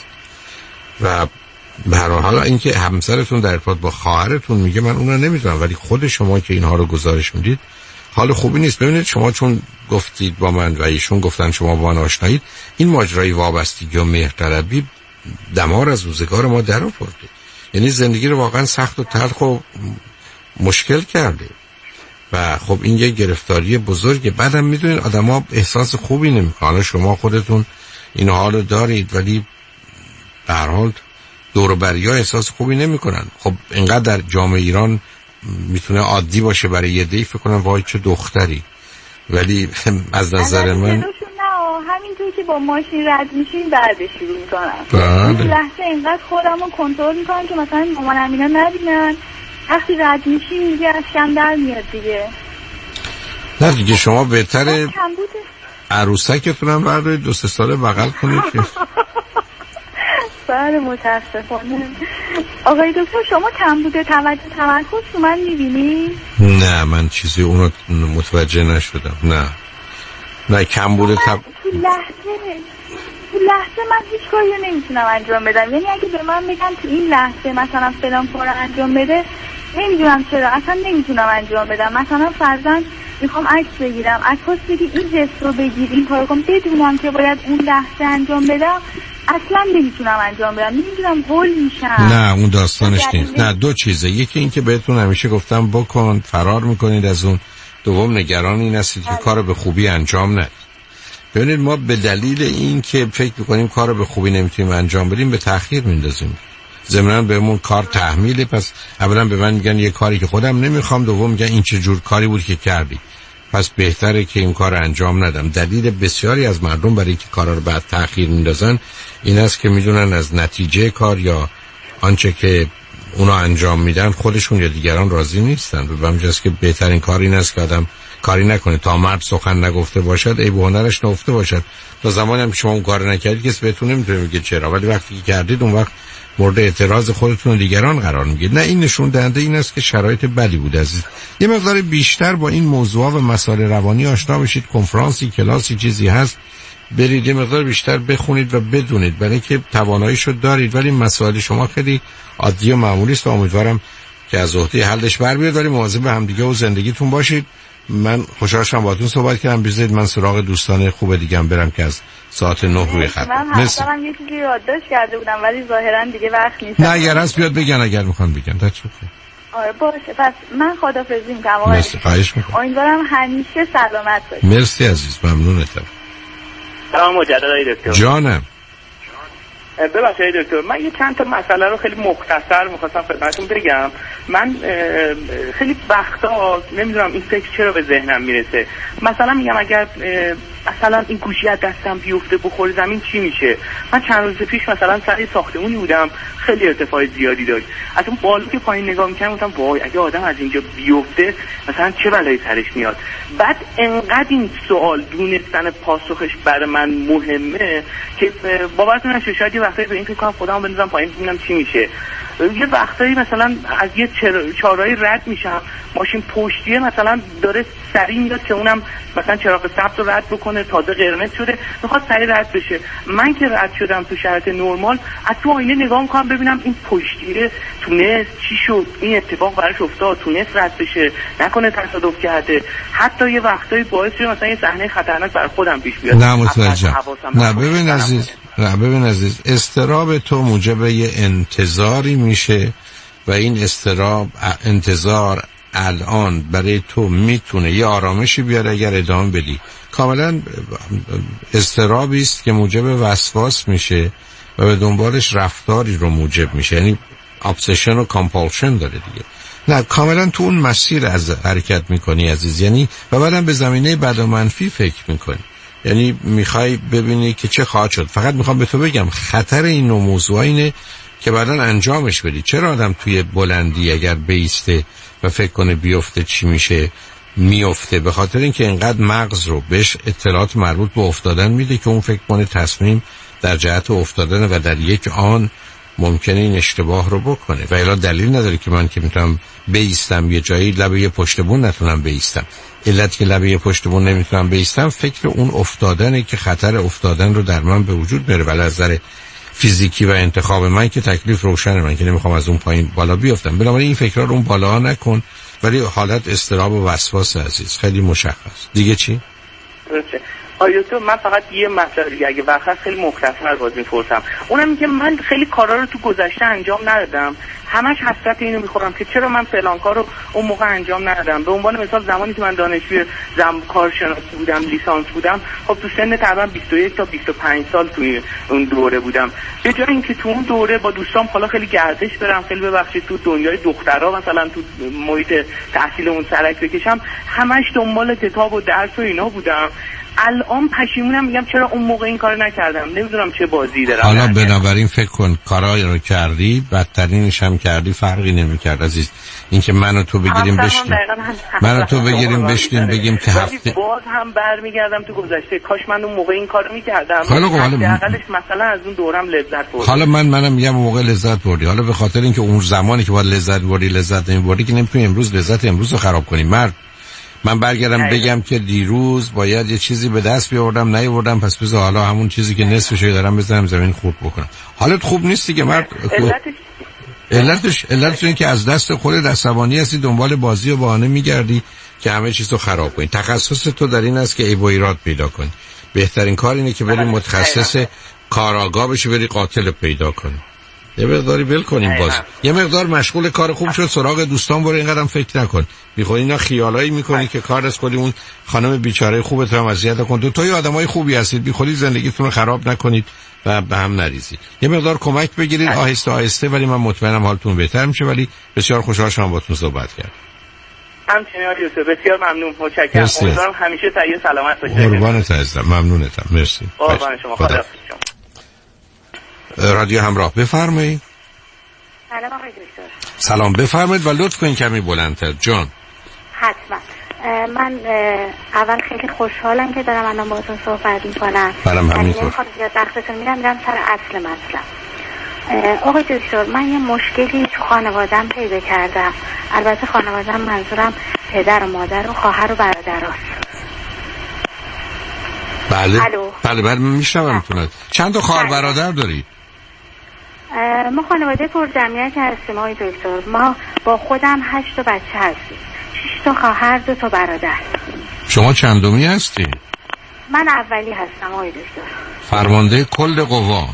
و به هر حال اینکه همسرتون در ارتباط با خواهرتون میگه من اون رو نمیدونم، ولی خود شما که اینها رو گزارش میدید حال خوبی نیست. ببینید شما چون گفتید با من و ایشون گفتن شما با من آشنایید، این ماجرای وابستگی و مهرطلبی دمار از روزگار ما در آورده. یعنی زندگی رو واقعا سخت و تلخ و مشکل کرده و خب این یه گرفتاری بزرگه. بعدم میدونید آدما احساس خوبی نمیکنن. حالا شما خودتون این حالو دارید ولی به هر حال دور و بریا احساس خوبی نمیکنن. خب اینقدر در جامعه ایران میتونه عادی باشه برای یه دی فکر کنم وای چه دختری، ولی از نظر من نه همینطور که با ماشین رد میشین بعدش شروع میکنم. این لحظه اینقدر خودمو کنترل میکنم که مثلا مامانم اینا نبینن، وقتی رد میشین میگه از کم در میاد دیگه. نه دیگه شما بهتره عروسکتونم بردارید دو سه ساله بغل کنید که بله متاسفانه. آقای دکتر شما کمبود توجه تمرکز تو من میبینی؟ نه من چیزی اونو متوجه نشدم. نه نه کمبود تب... تو لحظه تو لحظه من هیچ کاری نمیتونم انجام بدم. یعنی اگه به من بگن تو این لحظه مثلا فلان کار انجام بده نمیدونم چرا اصلا نمیتونم انجام بدم. مثلا فرضاً میخوام عکس بگیرم، عکاس بگی این جست رو بگیر، این کارو کن، بدونم که باید اون لحظه انجام بدم، اصلا نمیتونم انجام بدم. نمیدونم هول میشم. نه اون داستانش نیست. نه دو چیزه، یکی این که بهتون همیشه گفتم بکن، فرار میکنید از اون. دوم نگران این هستید که کارو به خوبی انجام ندید. ببینید ما به دلیل این که فکر میکنیم کارو به خوبی نمیتونیم انجام بدیم به تأخیر میندازیم. ضمناً بهمون کار تحمیله. پس اولا به من میگن یه کاری که خودم نمیخوام، دوم میگن این چه جور کاری بود که کردی، پس بهتره که این کار انجام ندم. دلیل بسیاری از مردم برای اینکه کارا رو بعد تأخیر میندازن این است که میدونن از نتیجه کار یا آنچه که اونا انجام میدن خودشون یا دیگران راضی نیستن. و همینجاست که بهترین کار این است که آدم کاری نکنه تا مرد سخن نگفته باشد ای به هنرش نهفته باشد. تا زمانی هم که شما اون کار نکردید کسی بهتون نمیتونه بگه چرا، ولی وقتی که کردید اون وقت مورد اعتراض خودتون و دیگران قرار میگیرید. نه این نشون دهنده این است که شرایط بدی بود عزیز. یه مقدار بیشتر با این موضوع و مسائل روانی آشنا بشید. کنفرانسی، کلاسی، چیزی هست برید یه مقدار بیشتر بخونید و بدونید، برای که تواناییشو دارید. ولی مسائل شما خیلی عادی و معمولی است و امیدوارم که از عهده حلش بر بیاد. ولی مواظب همدیگه و زندگیتون باشید. من خوشحال شدم باهاتون صحبت کردم. بذارید من سراغ دوستان خوب دیگه هم برم که از ساعت نه روی خط. من حتما هم یه چیزی یادداشت کرده بودم ولی ظاهرا دیگه وقت نیست. نه اگر هست بیاد بگن، اگر میخوان بگن تا چه. آره باشه، پس من خداحافظی میکنم آقا. مرسی، خواهش میکنم. امیدوارم همیشه سلامت باشید. مرسی عزیز، ممنونتم. سلام مجدد دکتر. جانم. ببخشید دکتر، من یه چند تا مسئله رو خیلی مختصر می‌خواستم خدمتتون بگم. من خیلی وقتا نمیدونم این فکر چرا به ذهنم میرسه. مثلا میگم اگر مثلا این گوشی از دستم بیفته بخوره زمین چی میشه؟ من چند روز پیش مثلا سر ساختمونی بودم، خیلی ارتفاع زیادی داشت. از اون بالا که پایین نگاه می‌کردم گفتم وای اگه آدم از اینجا بیفته مثلا چه بلایی سرش میاد. بعد انقدر این سوال دونستن پاسخش برای من مهمه که باورتون نشه شاید یه وقتی به این فکر کنم خودمو بندازم پایین ببینم چی میشه. یه وقتایی مثلا از یه چهارراهی رد میشم، ماشین پشتیه مثلا داره سریع میاد که اونم مثلا چراغ سبز رو رد بکنه، تازه قرمز شده میخواد سریع رد بشه. من که رد شدم تو شرایط نرمال از تو آینه نگاه میکنم ببینم این پشتیه تونست چی شد، این اتفاق براش افتاد، تونست رد بشه، نکنه تصادف کرده. حتی یه وقتایی باعث شده مثلا یه صحنه خطرناک برای خودم پیش بیاد. نه متوجهم. نه ببین عزیز، نه ببین عزیز، اضطراب تو موجب یه انتظاری میشه و این اضطراب انتظار الان برای تو میتونه یه آرامشی بیاره اگر ادامه بدی. کاملا اضطرابی است که موجب وسواس میشه و به دنبالش رفتاری رو موجب میشه، یعنی ابسشن و کامپالشن داره دیگه. نه کاملا تو اون مسیر از حرکت میکنی عزیز، یعنی و بعدم به زمینه بد و منفی فکر میکنی، یعنی میخوای ببینی که چه خواهد شد. فقط میخوام به تو بگم خطر این نوع موضوع اینه که بعداً انجامش بدی. چرا آدم توی بلندی اگر بیسته و فکر کنه بیفته چی میشه میفته؟ به خاطر اینکه اینقدر مغز رو بهش اطلاعات مربوط به افتادن میده که اون فکر کنه تصمیم در جهت افتادن و در یک آن ممکنه این اشتباه رو بکنه. و الا دلیل نداره که من که میتونم بیستم یه جایی لبه یه پشت بون نتونم بیستم. علت که لبه یه پشت بون نمیتونم بیستم فکر اون افتادنه که خطر افتادن رو در من به وجود میاره. ولی از نظر فیزیکی و انتخاب من که تکلیف روشنه، من که نمیخوام از اون پایین بالا بیافتم. بنابراین این فکرها رو اون بالا نکن، ولی حالت اضطراب و وسواس عزیز خیلی مشخص. دیگه چی؟ درسته. آیا تو من فقط یه مسئله اگه وقت خیلی مختصر باز میپرسم، اونم این که من خیلی کارا رو تو گذشته انجام ندادم، همش حسرت اینو میخورم که چرا من فلان کارو اون موقع انجام ندادم. به عنوان مثال زمانی که من دانشجوی زم کارشناسی بودم، لیسانس بودم، خب تو سن تقریبا بیست و یک تا بیست و پنج سال توی اون دوره بودم. به جای اینکه تو اون دوره با دوستام حالا خیلی گردش برم، خیلی ببخشید تو دنیای دخترها مثلا تو محیط تحصیل اون سرک بکشم، همش دنبال کتاب و درس و اینا بودم. الان پشیمونم، میگم چرا اون موقع این کارو نکردم. نمیدونم چه بازی دارم. حالا بنابراین فکر کن کارایی رو کردی، بدترینش هم کردی، فرقی نمیکرد عزیز. اینکه من و تو بگیریم بشیم من و تو بگیریم بشیم بگیم که هفته باز هم برمیگردم تو گذشته، کاش من اون موقع این کارو میکردم. حالا حداقلش مثلا از اون دورم لذت بردم. حالا من منم میگم اون موقع لذت بردی، حالا به خاطر اینکه اون زمانی که باید لذت بردی لذت نمیبردی که نمیتونی امروز لذت امروز رو خراب کنی. مرد من برگردم بگم که دیروز باید یه چیزی به دست بیاوردم نیاوردم، پس بذار حالا همون چیزی که نصفش دارم بزنم زمین خورد بکنم. حالت خوب نیست دیگه مرد. علتش علتش علتش این که از دست خودت عصبانی هستی، دنبال بازی و بهانه میگردی که همه چیز رو خراب کنی. تخصص تو در این است که عیب و ایراد پیدا کنی. بهترین کار اینه که بری متخصص کاراگاه بشی، بری قاتل پیدا کنی. یه مقداری ول کنیم باز. یه مقدار مشغول کار خوب شد، سراغ دوستان برو، اینقدرم فکر نکن. میخوای اینا خیالایی میکنی که کار از کلی اون خانم بیچاره خوبت هم اذیت کن. دو تای آدمای خوبی هستید، بی خودی زندگیتون رو خراب نکنید و به هم نریزید. یه مقدار کمک بگیرید آهسته آهسته، ولی من مطمئنم حالتون بهتر میشه. ولی بسیار خوشحال شدم باهاتون صحبت کردم. همچنین آقای دکتر بسیار ممنون، متشکرم. امیدوارم همیشه صحیح سلامت باشید. قربانت عزیزم، ممنونتم. مرسی. قربان شما. خدا. رادیو همراه بفرمایید. سلام آقای دکتر. سلام بفرمایید و لطف کنید کمی بلندتر. جان. حتما. من اول خیلی خوشحالم که دارم الان باهاتون صحبت می‌کنم. برام همینطور. نمیخوام زیاد وقتتون میدم، میرم سر اصل مطلب. آقای دکتر، من یه مشکلی تو خانواده‌ام پیدا کردم. البته خانواده‌ام منظورم پدر و مادر و خواهر و برادراست. بله. الو. بله بله میشنومتون. چند تا خواهر برادر دارید؟ ما خانواده پر جمعیت هستیم آقای دکتر. ما با خودم هشت تا بچه هستیم. شش تا خواهر، دو تا برادر. شما چندمی هستی؟ من اولی هستم آقای دکتر. فرمانده کل قوا؟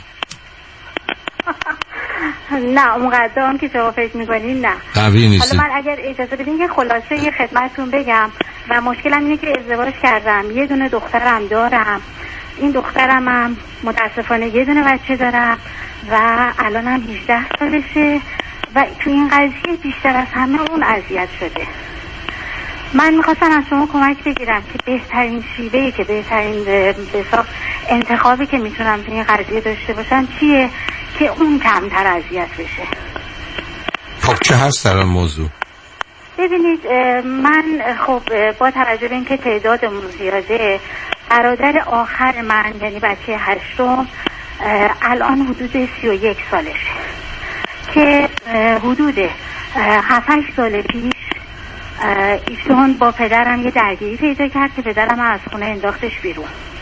نه اونقدر هم که شما فکر میکنین نه. قوی نیستی. حالا من اگر اجازه بدین که خلاصه یه خدمتتون بگم. و مشکلم اینه که ازدواج کردم، یه دونه دخترم دارم. این دخترم هم متاسفانه یه دونه بچه دارم و الانم هجده سالشه و تو این قضیه بیشتر از همه اون اذیت شده. من میخواستم از شما کمک بگیرم که بهترین شیوهی که بهترین بسا انتخابی که میتونم تو این قضیه داشته باشم چیه که اون کمتر اذیت بشه. خب چه هست در این موضوع؟ ببینید من خب با توجه به اینکه تعدادمون زیاده، برادر آخر من یعنی بچه هشتم الان حدود سی و یک سالشه که حدود هفت هشت سال پیش ایشون با پدرم یه درگیری پیدا کرد که پدرم از خونه انداختش بیرون.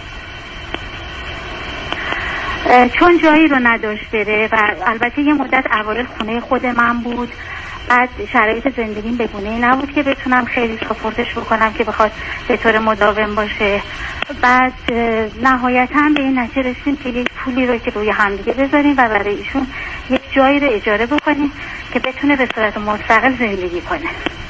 چون جایی رو نداشت بره و البته یه مدت اوایل خونه خود من بود، بعد شرایط زندگیم بگونه نبود که بتونم خیلی ساپورتش بکنم که بخواد به طور مداوم باشه. بعد نهایتا به این نتیجه رسیدیم که یک پولی رو که روی همدیگه بذاریم و برای ایشون یک جایی رو اجاره بکنیم که بتونه به صورت مستقل زندگی کنه.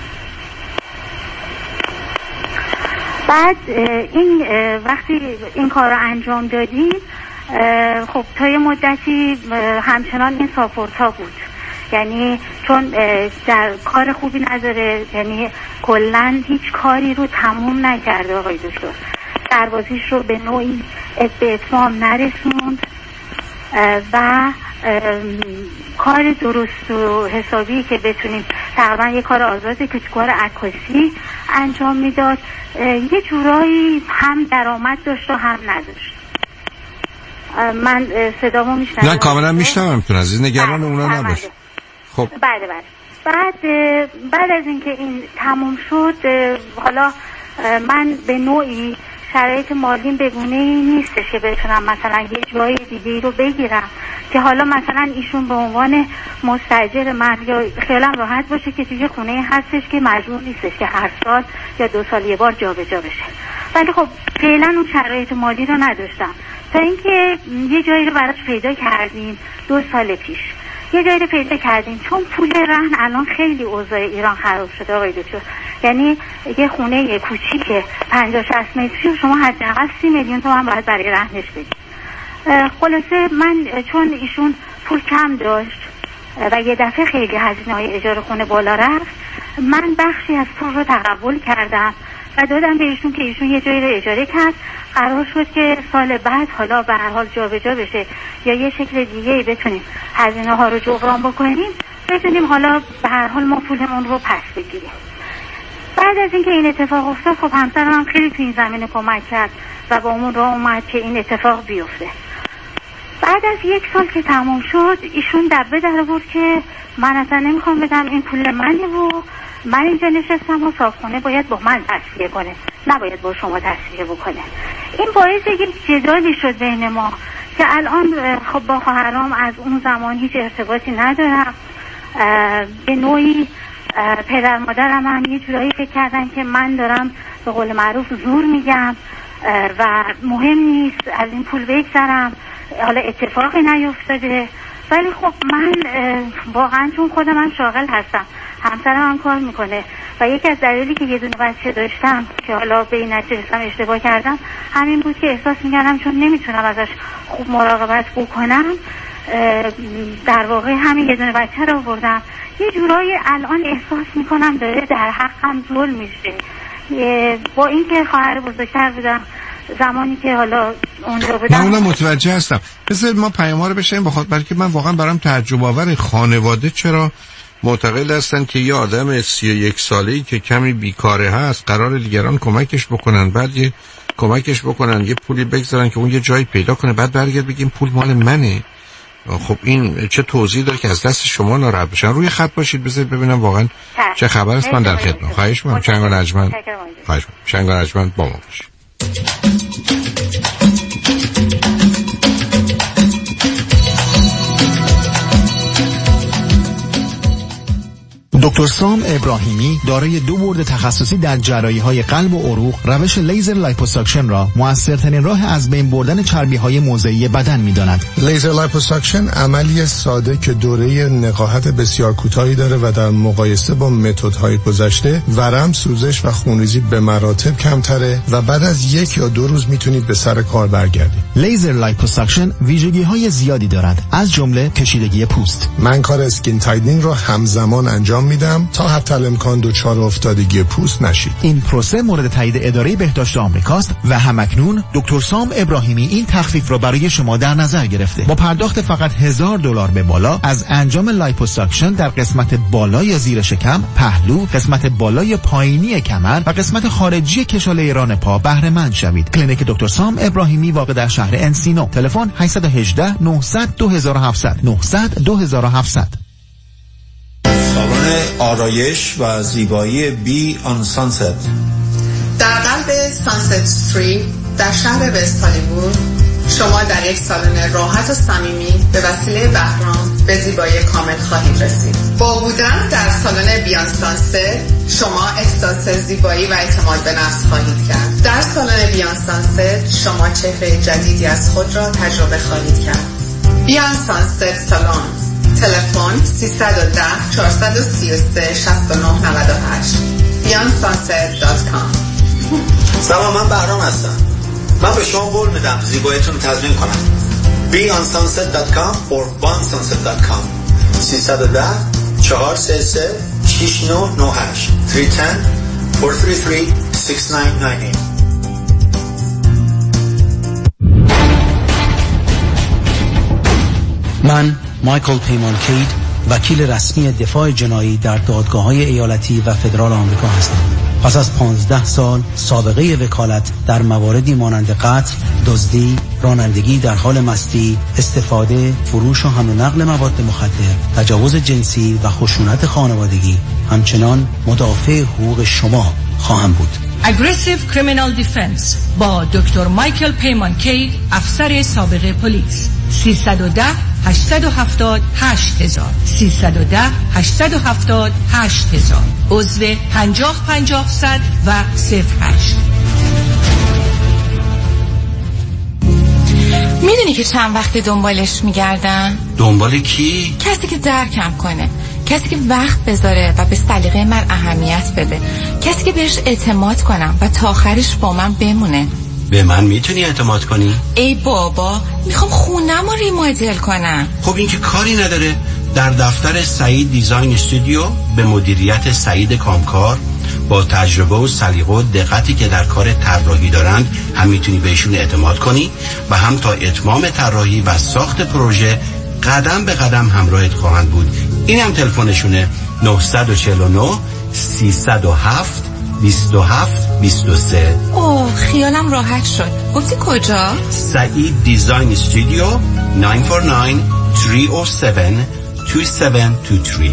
بعد این وقتی این کار رو انجام دادیم خب تا یه مدتی همچنان این ساپورت ها بود، یعنی چون در کار خوبی نداره، یعنی کلن هیچ کاری رو تموم نکرده آقای دکتر، سربازیش رو به نوعی به اتمام نرسوند و کار درست و حسابی که بتونیم تقریبا یه کار آزاده که کار عکاسی انجام میداد یه جورایی هم درآمد داشت و هم نداشت. من صدامو میشنم؟ نه کاملا میشنم تو عزیز، نگران اونا نباش. خب بله بله. بعد بعد از اینکه این تموم شد حالا من به نوعی شرایط مالیم بگونه‌ای نیستش که بتونم مثلا یه جای دیگه رو بگیرم که حالا مثلا ایشون به عنوان مستاجر من یا خیالم راحت باشه که توی خونه هستش که مجبور نیستش که هر سال یا دو سال یه بار جابجا بشه. ولی خب فعلا اون شرایط مالی رو نداشتم تا اینکه یه جایی رو براش پیدا کردیم دو سال پیش. یه جایی رو پیدا کردیم چون پول رهن الان خیلی اوضاع ایران خراب شده آقای دکتر، یعنی یه خونه یه کوچیکه پنجاه شصت متری شما حداقل سی میلیون تومان باید برای رهنش بدید. خلاصه من چون ایشون پول کم داشت و یه دفعه خیلی هزینه‌های اجاره خونه بالا رفت، من بخشی از پول رو تقبل کردم و دادم به ایشون که ایشون یه جایی رو اجاره کرد. قرار شد که سال بعد حالا به هر حال جابجا بشه یا یه شکل دیگه‌ای بتونیم هزینه ها رو جبران بکنیم، بتونیم حالا به هر حال ما پولمون رو پس بگیریم. بعد از اینکه این اتفاق افتاد خب همسرم هم خیلی تو این زمینه کمک کرد و با اون راه اومد که این اتفاق بیفته. بعد از یک سال که تموم شد ایشون دبه در آورد که من اصلا نمیخوام بدم، این پول منه و من اینجا نشستم و صاحبخونه باید با من تصفیه کنه، نباید با شما تصفیه بکنه. این باعث یک جدالی شد بین ما که الان خب با خواهرام از اون زمان هیچ ارتباطی ندارم به نوعی پدر مادرم هم یه جورایی فکر کردن که من دارم به قول معروف زور میگم و مهم نیست از این پول بگذرم، حالا اتفاقی نیفتاده. ولی خب من واقعا چون خودم من شاغل هستم، همسرم هم کار میکنه و یکی از دلایلی که یه دونه بچه داشتم که حالا به این نتیجه رسیدم اشتباه کردم همین بود که احساس میکردم چون نمیتونم ازش خوب مراقبت بکنم، در واقع همین یه دونه بچه رو آوردم. یه جورایی الان احساس میکنم داره در حقم ظلم میشه، با اینکه خواهر بزرگتر بودم زمانی که حالا اونجا بودم. من اونم متوجه هستم. بذار ما پیام رو بشیم بخاطر بلکه من واقعا برام تعجب آور خانواده چرا معتقد هستن که یه آدم سی و یک ساله‌ای که کمی بیکاره هست قرار دیگران کمکش بکنن، بعد یه کمکش بکنن یه پولی بگذارن که اون یه جایی پیدا کنه، بعد برگرد بگیم پول مال منه. خب این چه توضیح داره که از دست شما ناراحت بشن؟ روی خط باشید بذارید ببینم واقعا چه خبر است. من در خدمت. خواهش می‌کنم. چنگ و نجمن. خواهش می‌کنم. چنگ و نجمن با ما باشید. دکتر سام ابراهیمی دارای دو بورد تخصصی در جراحی‌های قلب و عروق، روش لیزر لایپوساکشن را موثرترین راه از بین بردن چربی‌های موضعی بدن می‌داند. لیزر لایپوساکشن عملی ساده که دوره نقاهت بسیار کوتاهی داره و در مقایسه با متدهای گذشته ورم، سوزش و خونریزی به مراتب کمتره و بعد از یک یا دو روز میتونید به سر کار برگردید. لیزر لایپوساکشن ویژگی‌های زیادی دارد، از جمله کشیدگی پوست. من کار اسکین تایدنینگ رو همزمان انجام میدم تا حتی امکان دچار افتادگی پوست نشید. این پروسه مورد تایید اداره بهداشت آمریکاست و همکنون دکتر سام ابراهیمی این تخفیف را برای شما در نظر گرفته. با پرداخت فقط هزار دلار به بالا از انجام لایپوساکشن در قسمت بالای زیر شکم، پهلو، قسمت بالای پایینی کمر و قسمت خارجی کشاله ران پا بهره مند شوید. کلینیک دکتر سام ابراهیمی واقع در شهر انسینو. تلفن هشت یک هشت نه صفر صفر دو هفت صفر صفر نه صفر صفر دو هفت صفر صفر. سالن آرایش و زیبایی بی آن سانست در قلب سانست استریت در شهر وست هالیوود شما در یک سالن راحت و صمیمی به وسیله بهرام به زیبایی کامل خواهید رسید. با بودن در سالن بیان سانست شما احساس زیبایی و اعتماد به نفس خواهید کرد. در سالن بیان سانست شما چهره جدیدی از خود را تجربه خواهید کرد. بیان سانست سالن. تلفن سه یک صفر چهار سه سه شش نه نه هشت بیان سانست دات کام. سلام، من بهرام هستم. من به شما قول میدم زیباییتون رو تضمین کنم. بیان سانست دات کام or بان سانست دات کام. سه یک صفر چهار سه سه شش نه نه هشت سه یک صفر چهار سه سه شش نه نه هشت. من مایکل پیمان کید، وکیل رسمی دفاع جنایی در دادگاه‌های ایالتی و فدرال آمریکا هستم. پس از پانزده سال سابقه وکالت در مواردی مانند قتل، دزدی، رانندگی در حال مستی، استفاده، فروش و حمل و نقل مواد مخدر، تجاوز جنسی و خشونت خانوادگی، همچنان مدافع حقوق شما خواهم بود. Aggressive Criminal Defense با دکتر مایکل پیمان کید، افسر سابق پلیس. سیصد و ده هشتصد و هفتاد هشت هزار سیصد و ده هشتصد و هفتاد هشت هزار عضو پنجاه پنجاه صد و صفر هشت. میدونی که چند وقت دنبالش میگردن؟ دنبال کی؟ کسی که درکم کنه، کسی که وقت بذاره و به سلیقه من اهمیت بده، کسی که بهش اعتماد کنم و تا آخرش با من بمونه. به من میتونی اعتماد کنی؟ ای بابا، میخوام خونم رو ریمادل کنم. خب این که کاری نداره. در دفتر سعید دیزاین استودیو به مدیریت سعید کامکار با تجربه و سلیقه و دقتی که در کار طراحی دارند هم میتونی بهشون اعتماد کنی و هم تا اتمام طراحی و ساخت پروژه قدم به قدم همراهت خواهند بود. این هم تلفنشونه نه چهار نه سیصد و هفت بیست و هفت بیست و سه. اوه، خیالم راحت شد. گفتی کجا؟ سعید دیزاین استودیو نه چهار نه سه صفر هفت دو هفت دو سه.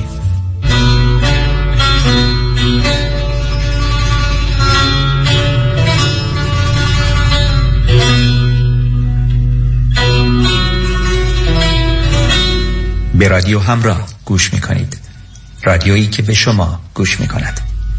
به رادیو همراه گوش میکنید. رادیویی که به شما گوش می‌کند.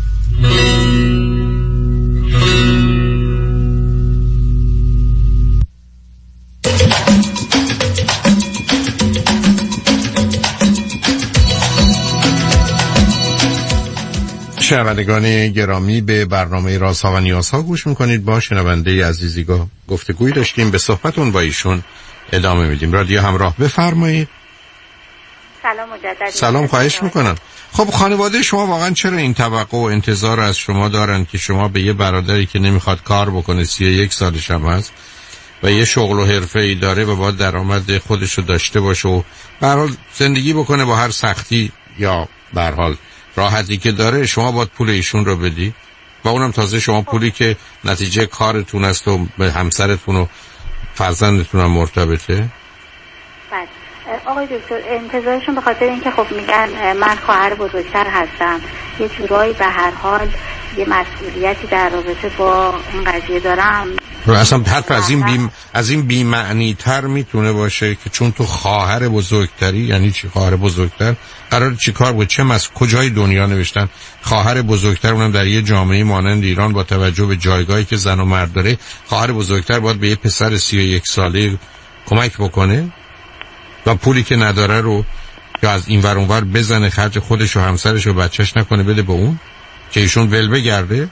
شنوندگان گرامی، به برنامه رازها و نیازها گوش میکنید. با شنونده عزیزی گفتگویی داشتیم، به صحبتون با ایشون ادامه میدیم. رادیو همراه، بفرمایید. سلام مجدد. سلام، خواهش میکنم. خب خانواده شما واقعا چرا این توقع و انتظار از شما دارن که شما به یه برادری که نمیخواد کار بکنه، سی و یک سالش هم هست و یه شغل و حرفه‌ای داره و باید درآمد خودش رو داشته باشه و به هر حال زندگی بکنه با هر سختی یا به هر حال راحتی که داره، شما باید پول ایشون رو بدی و اونم تازه شما پولی که نتیجه کارتون است و به همسرتون و فرزندتون هم مرتبطه؟ بله آقای دکتر، انتظارشون به خاطر اینکه خب میگن من خواهر بزرگتر هستم، یه جورایی به هر حال یه مسئولیتی در رابطه با این قضیه دارم. اصلا حتی از این بی از این بی‌معنی تر میتونه باشه که چون تو خواهر بزرگتری، یعنی چی خواهر بزرگتر؟ قرار چی کار بود؟ چه مس کجای دنیا نوشتن خواهر بزرگتر، اونم در یه جامعه مانند ایران با توجه به جایگاهی که زن و مرد داره، خواهر بزرگتر باید به یه پسر سی و یک ساله کمک بکنه و پولی که نداره رو یا از این ور اون ور بزنه خرج خودش و همسرش و بچهش نکنه بده به اون که ایشون ول بگرده؟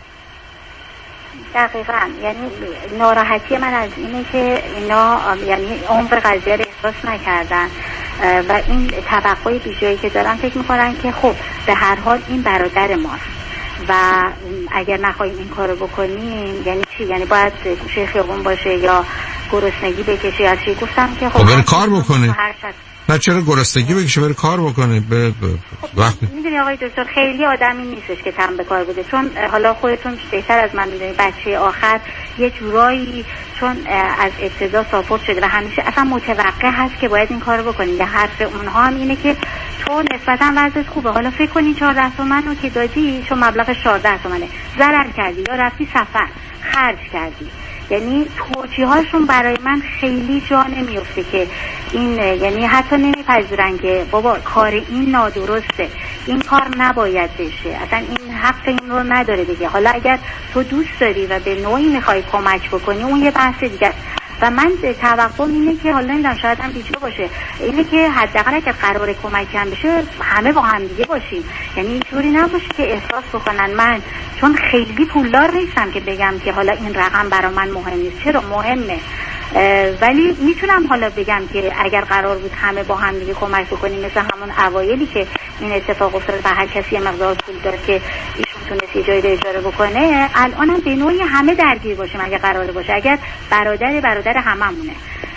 دقیقاً، یعنی ناراحتی من از اینه که اینا یعنی عمر قضیه رو احساس نکردن و این توقعی بیجایی که دارن فکر میکنن که خب به هر حال این برادر ماست و اگر نخواهیم این کارو بکنیم یعنی چی؟ یعنی باید گوشه خیابون باشه یا گرسنگی بکشه یا چی؟ گفتم که خب بره کار بکنه. نه چرا گرسنگی بکشه، بره کار بکنه. به ب... وقتی میدونی آقای دکتر خیلی آدمی نیستش که تن به کار بده، چون حالا خودتون بهتر از من میدونید بچه آخر یه جورایی چون از ابتدا ساپورت شده و همیشه اصلا متوقع هست که باید این کارو بکنید. یه حرف اونها هم اینه که تو نسبتا وضعت خوبه، حالا فکر کنی چهارده تومن رو که دادی، چون مبلغ چهارده تومنه، ضرر کردی یا رفتی سفر خرج کردی. یعنی توجیه هاشون برای من خیلی جا نمیفته که این، یعنی حتی نمیپذیرن که بابا کار این نادرسته، این کار نباید بشه، اصلا این حق این رو نداره دیگه. حالا اگر تو دوست داری و به نوعی میخوای کمک بکنی اون یه بحث دیگه. و من توقعم اینه که حالا نمیدونم شاید هم بیجا باشه، اینه که حداقل اگر قرار کمکی هم بشه همه با هم دیگه باشیم، یعنی اینطوری نباشه که احساس بکنن من چون خیلی پولدار نیستم که بگم که حالا این رقم برای من مهم نیست. چرا مهمه؟ ولی میتونم حالا بگم که اگر قرار بود همه با هم دیگه کمک بکنیم مثل همون اوایلی که این اتفاق افتاد و هر کسی مقدار پول داد که ایشون تونست یه جایی اجاره بکنه، الانم به نوعی همه درگیر باشیم اگر قراره باشه، اگر برادر برادر هممونه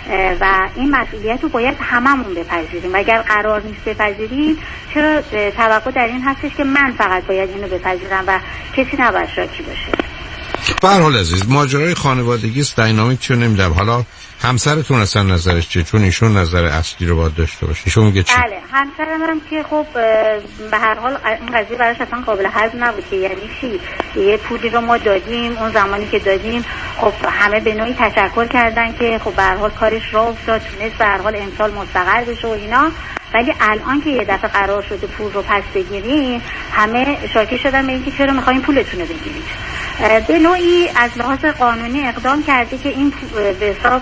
و این مسئولیت رو باید هممون بپذیریم و اگر قرار نیست بپذیریم چرا توقع در این هستش که من فقط باید اینو بپذیرم و کسی نباید شاکی باشه. به هر حال عزیز، ماجرای خانوادگی است، دینامیک چون نمیدونم. حالا همسرتون اصلا نظرش چیه؟ چون ایشون نظر اصلی رو باید داشته باشه. ایشون میگه چی؟ بله، همسرم هم که خب به هر حال این قضیه براش اصلا قابل هضم نبود که یعنی چی؟ یه پولی رو ما دادیم، اون زمانی که دادیم خب همه به نوعی تشکر کردن که خب به هر حال کارش راه افتاد، تونست به هر حال امسال مستقر بشه و اینا. ولی الان که یه دفعه قرار شده پول رو پس بگیریم همه شاکی شدن به اینکه چرا می‌خواید پولتون رو بگیرید. به نوعی از لحاظ قانونی اقدام کرده که این به حساب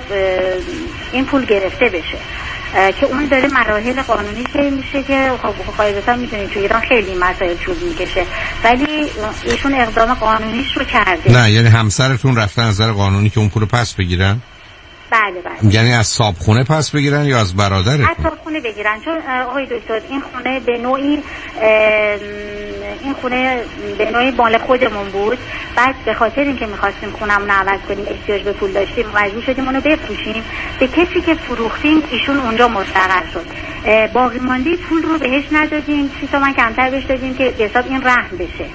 این پول گرفته بشه که اون داره مراحل قانونی طی میشه که خب قاعدتا میدونید تو ایران خیلی مسائل طول میکشه، ولی ایشون اقدام قانونیش رو کرده. نه یعنی همسرتون رفتن از نظر قانونی که اون پول رو پس بگیرن؟ بله بله. یعنی از صابخونه پس بگیرن یا از برادرتون؟ از صابخونه بگیرن، چون آقای دکتر این خونه به نوعی این خونه به نوعی مال خودمون بود، بعد به خاطر اینکه می‌خواستیم خونمون رو عوض کنیم احتیاج به پول داشتیم مجبور شدیم اونو بفروشیم. به کسی که فروختیم ایشون اونجا مستقر شد، باقی مانده پول رو بهش ندادیم، سی تومن کمتر بهش دادیم که به حساب این رهن بشه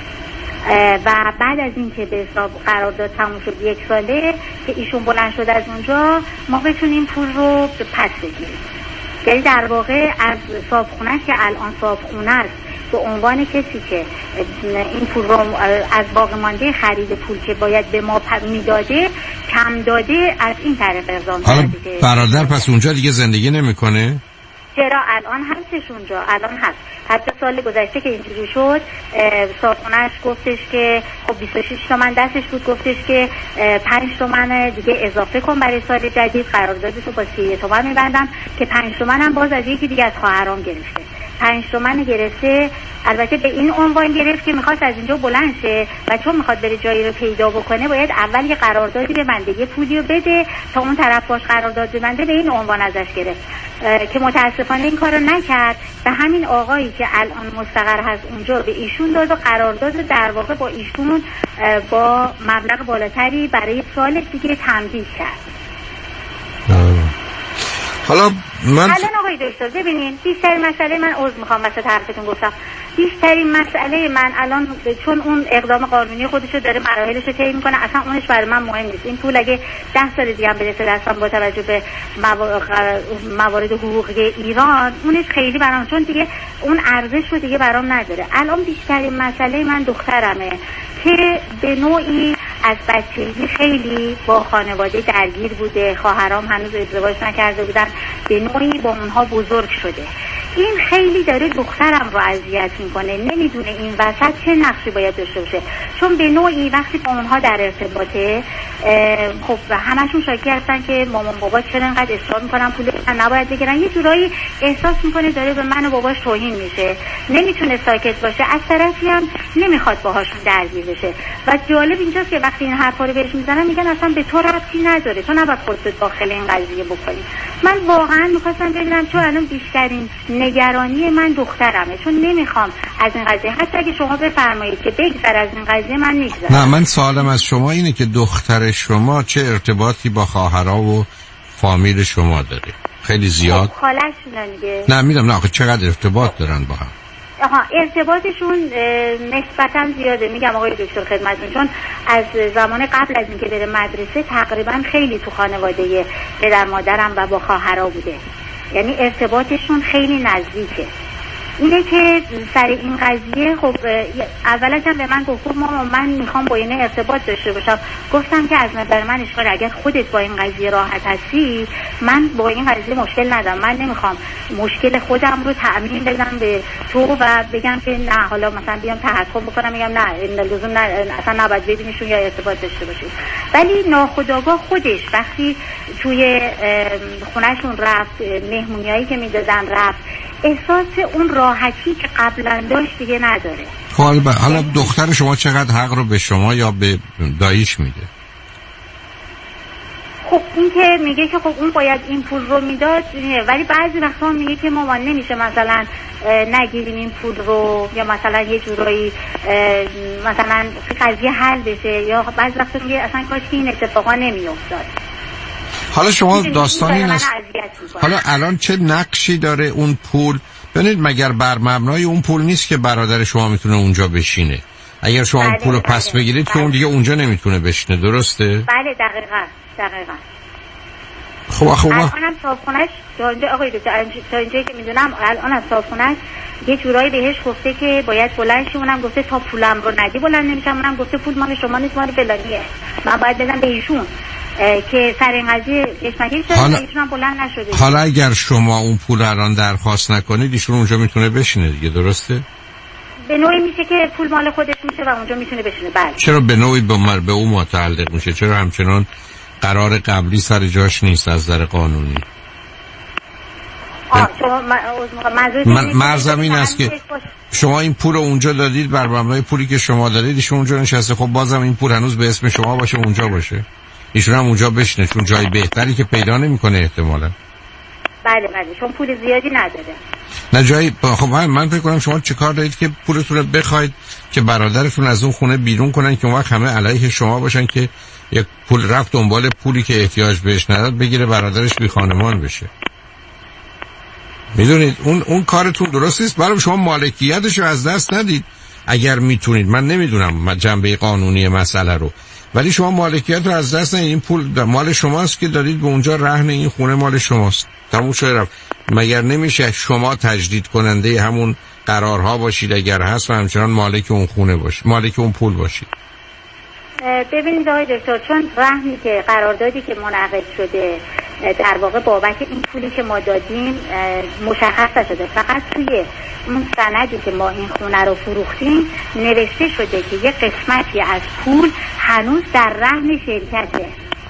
و بعد از این که به حساب قرارداد تموم شد یک ساله که ایشون بلند شد از اونجا ما بتونیم پول رو پس بگیریم. یعنی در واقع از صابخونه که الان صابخونه است به عنوان کسی که این پول رو از باقی مانده خرید پول که باید به ما میداده کم داده، از این طریق اقدام کرده. برادر پس اونجا دیگه زندگی نمیکنه؟ چرا الان هستش اونجا، الان هست. حتی سال گذشته که اینجوری شد صاحبخونه‌اش گفتش که خب بیست و شش تومن دستش بود، گفتش که پنج تومن دیگه اضافه کن برای سال جدید، قراردادتو با سی تومن میبندم که پنج تومن هم باز از یکی دیگه از خواهرام گرفته. پنج تومن گرفته، البته به این عنوان گرفت که میخواست از اینجا بلند شه و چون میخواد بره جایی رو پیدا بکنه باید اول یه قراردادی ببنده، یه پولی رو بده تا اون طرف باش قرارداد ببنده، به این عنوان ازش گرفت که متاسفانه این کارو نکرد. به همین آقایی که الان مستقر هست اونجا به ایشون داد و قرارداد در واقع با ایشون با مبلغ بالاتری برای سال دیگه تمدید کرد. حالا من الان آقای دکتر ببینین بیشترین مسئله من عذر میخوام واسه حرفتون گفتم، بیشترین مسئله من الان چون اون اقدام قانونی خودشو داره مراحلشو طی میکنه، اصلا اونش برای من مهم نیست. این پول اگه ده سال دیگه هم برسه دستم با توجه به موارد حقوقی ایران، اونش خیلی برام، چون دیگه اون ارزش رو دیگه برام نداره. الان بیشترین مسئله من دخترمه که به نوعی از بچگی خیلی با خانواده درگیر بوده، خواهرام هنوز ازدواج نکرده بودن، به نوعی با اونها بزرگ شده. این خیلی داره دخترم رو اذیت میکنه، نمیدونه این وسط چه نقشی باید داشته باشه، چون به نوعی وقتی با اونها در ارتباطه خب همشون شاکی هستن که مامان بابا چرا اینقدر اصرار میکنن پول من نباید بگیرن، یه جورایی احساس میکنه داره به من و باباش توهین میشه، نمیتونه ساکت باشه، از طرفی هم نمیخواد باهاشون درگیر بشه. و جالب اینجاست که وقتی این حرفا رو بهش میزنن میگن اصلا به تو ربطی نداره، تو نباید خودت داخل این قضیه بکنی. من واقعا میخواستم ببینم، چون الان بیشترین نگرانی من دخترمه، چون نمیخوام از این قضیه، حتی اگه شما بفرمایید که بگذر از این قضیه من میگذرم. نه، من سوالم از شما اینه که دختر شما چه ارتباطی با خواهرها و فامیل شما داره؟ خیلی زیاد؟ خالش نمیگه. نه میدونم، نه آخه چقدر ارتباط دارن با هم؟ آها، ارتباطشون نسبتا زیاده. میگم آقای دکتر خدمتتون، چون از زمان قبل از اینکه بره مدرسه تقریبا خیلی تو خانواده پدر مادرم و با خواهرها بوده، یعنی ارتباطشون خیلی نزدیکه. اینه که سر این قضیه خب اولا هم به من گفت ماما من میخوام با اینه ارتباط داشته باشم. گفتم که از نظر من اشکال، اگر خودت با این قضیه راحت هستی من با این قضیه مشکل ندارم، من نمیخوام مشکل خودم رو تعمیم بدم به تو و بگم که نه حالا مثلا بیام تحکم بکنم میگم نه این لزوم نه اصلا نباید ببینیشون یا ارتباط داشته باشید. ولی ناخودآگاه خودش وقتی توی خونهشون رفت، مهمونیایی که میدادن رفت، احساس اون راحتی که قبلا داشت دیگه نداره. حالا حالا دختر شما چقدر حق رو به شما یا به داییش میده؟ خب این که میگه که خب اون باید این پول رو میداد، ولی بعضی وقتا میگه که مامان نمیشه مثلا نگیریم این پول رو، یا مثلا یه جورایی مثلا قضیه حل بشه، یا بعضی وقتا میگه اصلا کاش که این اتفاقا نمیافتاد. حالا شما داستان این است، حالا الان چه نقشی داره اون پول؟ ببینید مگر بر مبنای اون پول نیست که برادر شما میتونه اونجا بشینه؟ اگر شما اون پول رو پس بگیرید که اون دیگه اونجا نمیتونه بشینه، درسته؟ بله دقیقاً دقیقاً. خب خب الانم صاحبخونه‌اش تا اینجا آقای دکتر، تا اینجایی که میدونم الانم صاحبخونه‌اش یه جورایی بهش گفته که باید بلند شی، اونم گفته تا پولم رو ندی بلند نمیشم، اونم گفته پول مال شما نیست مال فلانیه، من باید بدم به ایشون که سر این قضیه کشمکش شده. حالا... ایشون هم بلند نشده. حالا اگر شما اون پول الان درخواست نکنید ایشون اونجا میتونه بشینه دیگه، درسته؟ به نوعی میشه که پول مال خودش میشه و اونجا میتونه بشینه. بله. چرا به نوعی به مر به اون متعلق میشه؟ چرا همچنان قرار قبلی سر جاش نیست از نظر قانونی؟ آه شما من مرزم این است که شما این پول رو اونجا دادید، بر مبنای پولی که شما دادید ایشون اونجا نشسته، خب بازم این پول هنوز به اسم شما باشه اونجا باشه، ایشون هم اونجا بشینه، چون جای بهتری که پیدا نمیکنه احتمالاً. بله بله، چون پول زیادی نداره. نه جایی. خب من فکر کنم شما چه کار دارید که پولتون رو بخواید که برادرتون از اون خونه بیرون کنن که اون وقت همه علیه شما باشن که یک پول رفت دنبال پولی که احتیاج بهش نداد بگیره برادرش بی خانمان بشه. میدونید اون اون کارتون درست نیست. برای شما مالکیتش رو از دست ندید اگر میتونید. من نمیدونم جنبه قانونی مسئله رو، ولی شما مالکیت رو از دست ندید. این پول مال شماست که دادید به اونجا، رهن این خونه مال شماست، تموم شده رفت. مگر نمیشه شما تجدید کننده همون قرارها باشید اگر هست و همچنان مالک اون خونه باشید، مالک اون پول باشید؟ ببینید آقای دکتر، چون رهنی که قراردادی که منعقد شده در واقع بابت این پولی که ما دادیم مشخص نشده. فقط توی اون سندی که ما این خونه رو فروختیم نوشته شده که یه قسمتی از پول هنوز در رهن شرکته.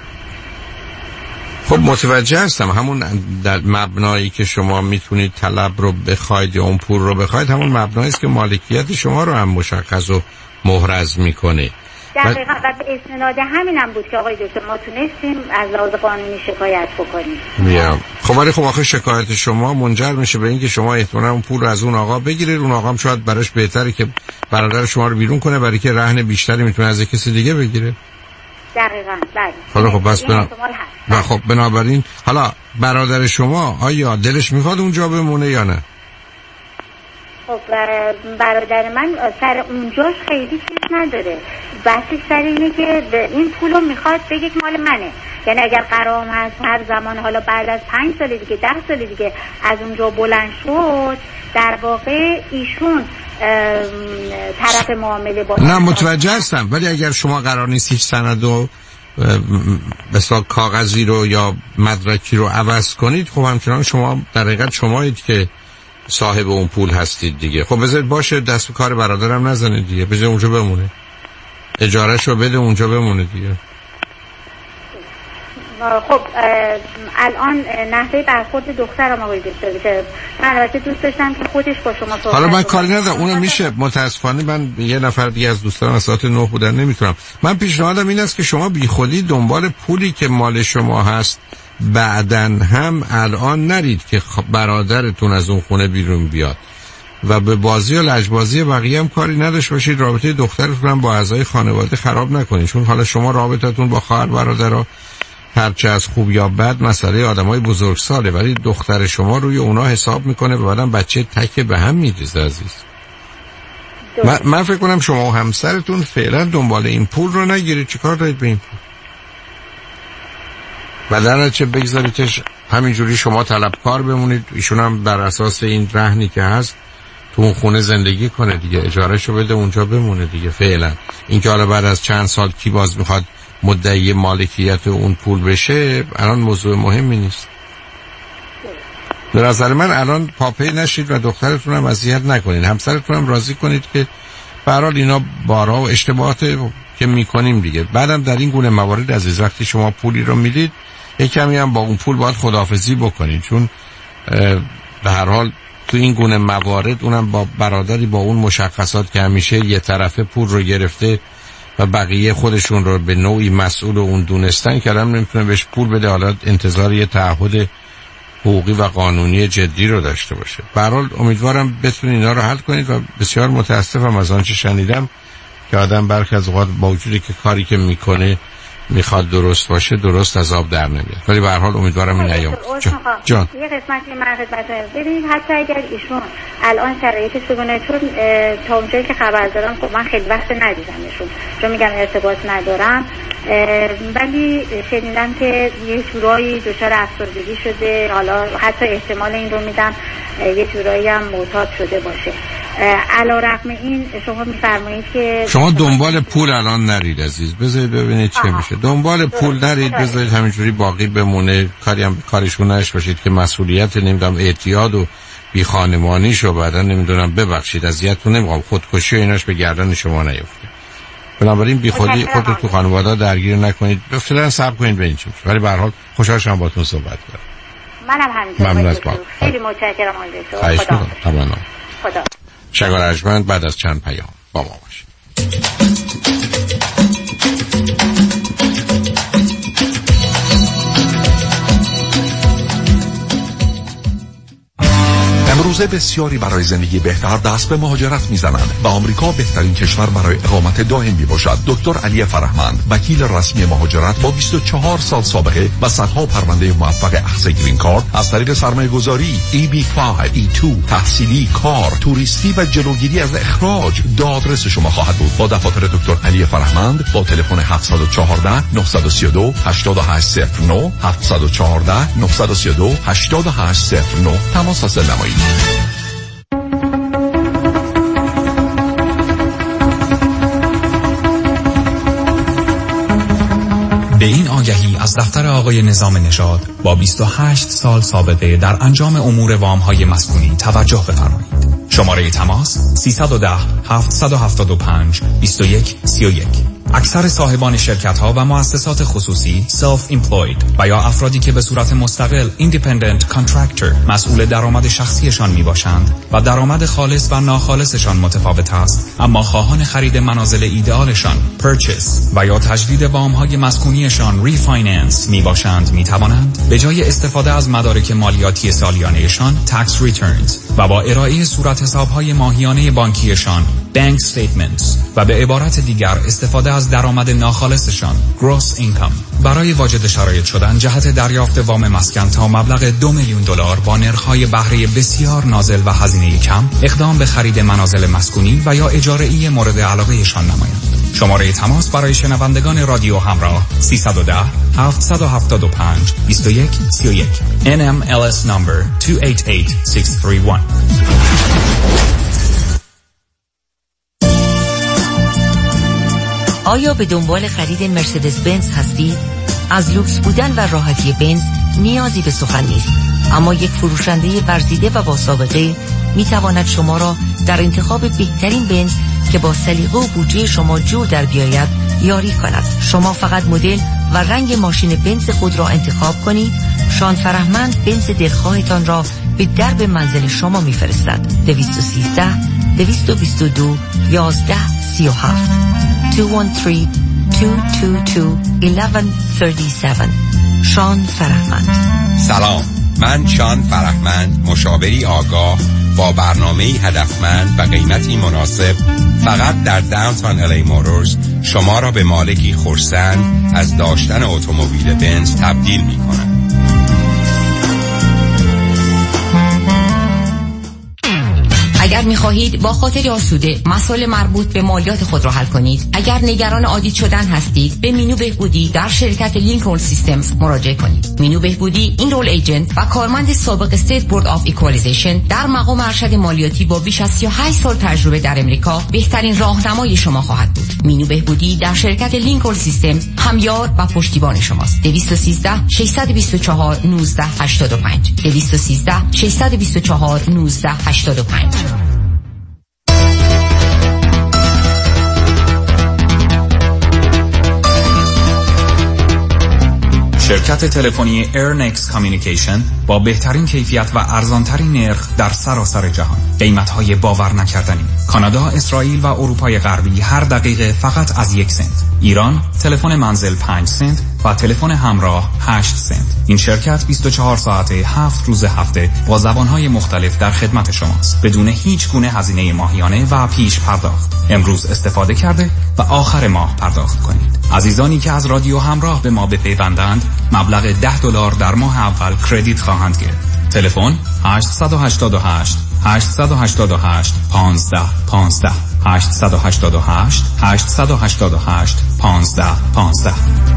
خب متوجه هستم. همون در مبنایی که شما میتونید طلب رو بخواید یا اون پول رو بخواید همون مبنایی است که مالکیت شما رو هم مشخص و محرز میکنه. دقیقا و به استناد همینم بود که آقای دکتر ما تونستیم از لحاظ قانونی شکایت بکنیم. میام. خب ولی خب آخه شکایت شما منجر میشه به اینکه شما احتمالاً اون پول رو از اون آقا بگیرید، اون آقا هم شاید براش بهتره که برادر شما رو بیرون کنه برای که رهن بیشتری میتونه از کسی دیگه بگیره. دقیقاً بله. حالا خب بس بنا... و خب بنابراین حالا برادر شما آیا دلش میخواد اونجا بمونه یا نه؟ خب برادر من سر اونجاش خیلی چیز نداره، بحثش سر اینه که این پولو میخواد بگه که مال منه. یعنی اگر قرام هست هر زمان حالا بعد از پنج سال دیگه ده سال دیگه از اونجا بلند شد در واقع ایشون طرف معامله با نه متوجه هستم، ولی اگر شما قرار نیست هیچ سند و مثلا کاغذی رو یا مدرکی رو عوض کنید، خب همچنان شما در حقیقت شمایید که صاحب اون پول هستید دیگه. خب بذارید باشه دست به کار برادرم نزنید دیگه، بذارید اونجا بمونه، اجارهشو بده اونجا بمونه دیگه. خب الان نحوه برخورد دخترم آقای دکتر که من البته دوست داشتم که خودش با شما صحبت. حالا من کاری ندارم اونو میشه، متاسفانه من یه نفر دیگه از دوستان از ساعت نه بودن نمیتونم. من پیشنهادم این است که شما بیخودی دنبال پولی که مال شما هست بعدن هم الان نرید که برادرتون از اون خونه بیرون بیاد و به بازی و لجبازی بقیه هم کاری نداشت باشید. رابطه دخترتون هم با اعضای خانواده خراب نکنید، چون حالا شما رابطتون با خواهر برادر هرچه از خوب یا بد مسئله آدمای بزرگساله، ولی دختر شما روی اونا حساب میکنه و بعدم بچه تکه به هم میریزه عزیز. من, من فکر کنم شما و همسرتون فعلا دنبال این پول رو نگیرید. چیکار دارید به این پول؟ بدن چه بگذاریدش همینجوری شما طلبکار بمونید، ایشون هم بر اساس این رهنی که هست تو اون خونه زندگی کنه دیگه، اجارهشو بده اونجا بمونه دیگه فعلا. این که حالا بعد از چند سال کی باز میخواد مدعی مالکیت اون پول بشه الان موضوع مهمی نیست. به نظر من الان پاپی نشید و دخترتون هم اذیت نکنید، همسرتون هم راضی کنید که به هر حال اینا بارا و اشتباهات که میکنیم دیگه. بعدم در این گونه موارد عزیز وقتی شما پولی رو میدید یک کمی هم با اون پول باید خداحافظی بکنید، چون به هر حال تو این گونه موارد اونم با برادری با اون مشخصات که همیشه یه طرفه پول رو گرفته و بقیه خودشون رو به نوعی مسئول اون دونستن که الان نمیتونه بهش پول بده، حالا انتظار یه تعهد حقوقی و قانونی جدی رو داشته باشه. به هر حال امیدوارم بتونید اینا رو حل کنید و بسیار متاسفم از آنچه شنیدم که آدم برخی از اوقات با وجودی که کاری که میکنه میخواد درست باشه درست از آب در نمیاد، ولی به هر حال امیدوارم این ایام جان, جان. یه قسمتی من خدمتتون ببینید حتی اگر ایشون الان شرایطش بگونه، چون تا اونجایی که خبر دارم خب من خیلی وقت ندیدمشون چون میگم ارتباط ندارم، ولی شنیدم که یه جورایی دچار افسردگی شده، حالا حتی احتمال این رو میدم یه جورایی هم معتاد شده باشه. علیرغم این شما میفرمایید که شما دنبال پول الان نرید عزیز، بذارید ببینید چه میشه. دنبال پول نرید، بذارید همینجوری باقی بمونه، کاری هم کارشون نش باشید که مسئولیت نمیدونم اعتیاد و بی خانمانی شو بعدا نمیدونم ببخشید اذیتتون نمیخوام خودکشی و ایناش به گردن شما نیفته. بنابراین بی خودی خودتون تو خانواده درگیر نکنید، فعلا صبر کنید ببینید چی میشه. ولی به هر حال خوشحال شدم باهاتون صحبت کردم. منم همینطور. ممنون از با. خیلی متشکرم آقای دکتر. خدا. خدا. شنگار ارجمند بعد از چند پیام با ما باشید. امروزه بسیاری برای زندگی بهتر دست به مهاجرت میزنند و آمریکا بهترین کشور برای اقامت دائم می باشد. دکتر علی فرهمند، وکیل رسمی مهاجرت با بیست و چهار سال سابقه و صدها پرونده موفق اخذ گرین کارت از طریق سرمایه گذاری، ای بی پنج، ای دو، تحصیلی، کار، توریستی و جلوگیری از اخراج دادرس شما خواهد بود. با دفاتر دکتر علی فرهمند با تلفن هفت یک چهار نه سه دو هشت هشت صفر نه هفت یک چهار نه سه دو هشت هشت صفر نه تماس حاصل نمایید. به این آگهی از دفتر آقای نظام نژاد با بیست و هشت سال سابقه در انجام امور وام‌های مسکونی توجه بفرمایید. شماره تماس سیصد و ده هفتصد و هفتاد و پنج بیست و یک سی و یک. اکثر صاحبان شرکت‌ها و مؤسسات خصوصی self employed و یا افرادی که به صورت مستقل independent contractor مسئول درآمد شخصیشان میباشند و درآمد خالص و ناخالصشان متفاوت است، اما خواهان خرید منازل ایدئالشان purchase و یا تجدید وام‌های مسکونیشان refinance میباشند، میتوانند به جای استفاده از مدارک مالیاتی سالیانه‌شان tax returns و با ارائه صورت حساب‌های ماهیانه بانکیشان bank statements و به عبارت دیگر استفاده از درآمد ناخالصشان gross income برای واجد شرایط شدن جهت دریافت وام مسکن تا مبلغ دو میلیون دلار با نرخ‌های بهره بسیار نازل و هزینه کم اقدام به خرید منازل مسکونی و یا اجاره‌ای مورد علاقه‌شان نمایند. شماره تماس برای شنوندگان رادیو همراه سیصد و ده هفتصد و هفتاد و پنج بیست و یک سی و یک ان ام ال اس number دو هشت هشت شش سه یک. آیا به دنبال خرید مرسدس بنز هستید؟ از لوکس بودن و راحتی بنز نیازی به سخن نیست، اما یک فروشنده ورزیده و با سابقه می تواند شما را در انتخاب بهترین بنز که با سلیقه و بودجه شما جور در بیاید یاری کند. شما فقط مدل و رنگ ماشین بنز خود را انتخاب کنید. شان فرهمند بنز دلخواهتان را به درب منزل شما می فرستد. دویست و سیزده دویست و بیست و دو یازده سی و هفت دو سه دو دو دو یک یک سه هفت. شان فرهمند. سلام، من شان فرهمند، مشاوری آگاه با برنامه‌ای هدفمند و قیمتی مناسب فقط در داونتاون الی موتورز شما را به مالکی خرسند از داشتن اتومبیل بنز تبدیل می‌کنم. اگر می‌خواهید با خاطر آسوده مسائل مربوط به مالیات خود را حل کنید، اگر نگران آدیت شدن هستید، به مینو بهبودی در شرکت لینکلن سیستمز مراجعه کنید. مینو بهبودی این رول ایجنت و کارمند سابق استیت بورد آف ایکوالیزیشن در مقام ارشد مالیاتی با بیش از سی و هشت سال تجربه در امریکا بهترین راهنمای شما خواهد بود. مینو بهبودی در شرکت لینکلن سیستمز همیار و پشتیبان شماست. دویست و سیزده ششصد و بیست و چهار نوزده هشتاد و پنج دویست و سیزده ششصد و بیست و چهار نوزده هشتاد و پنج. شرکت تلفنی ایرنکس کامیونیکیشن با بهترین کیفیت و ارزانترین نرخ در سراسر جهان. قیمت‌های باور نکردنی. کانادا، اسرائیل و اروپای غربی هر دقیقه فقط از یک سنت. ایران تلفن منزل پنج سنت و تلفن همراه هشت سنت. این شرکت بیست و چهار ساعته هفت روز هفته با زبان‌های مختلف در خدمت شماست بدون هیچ گونه هزینه ماهیانه و پیش پرداخت. امروز استفاده کرده و آخر ماه پرداخت کنید. عزیزانی که از رادیو همراه به ما بپیوندند مبلغ ده دلار در ماه اول کردیت خواهند گرفت. تلفن هشت هشت هشت هشت هشت هشت هشت پانزده پانزده هشت هشت هشت هشت هشت هشت پانزده پانزده.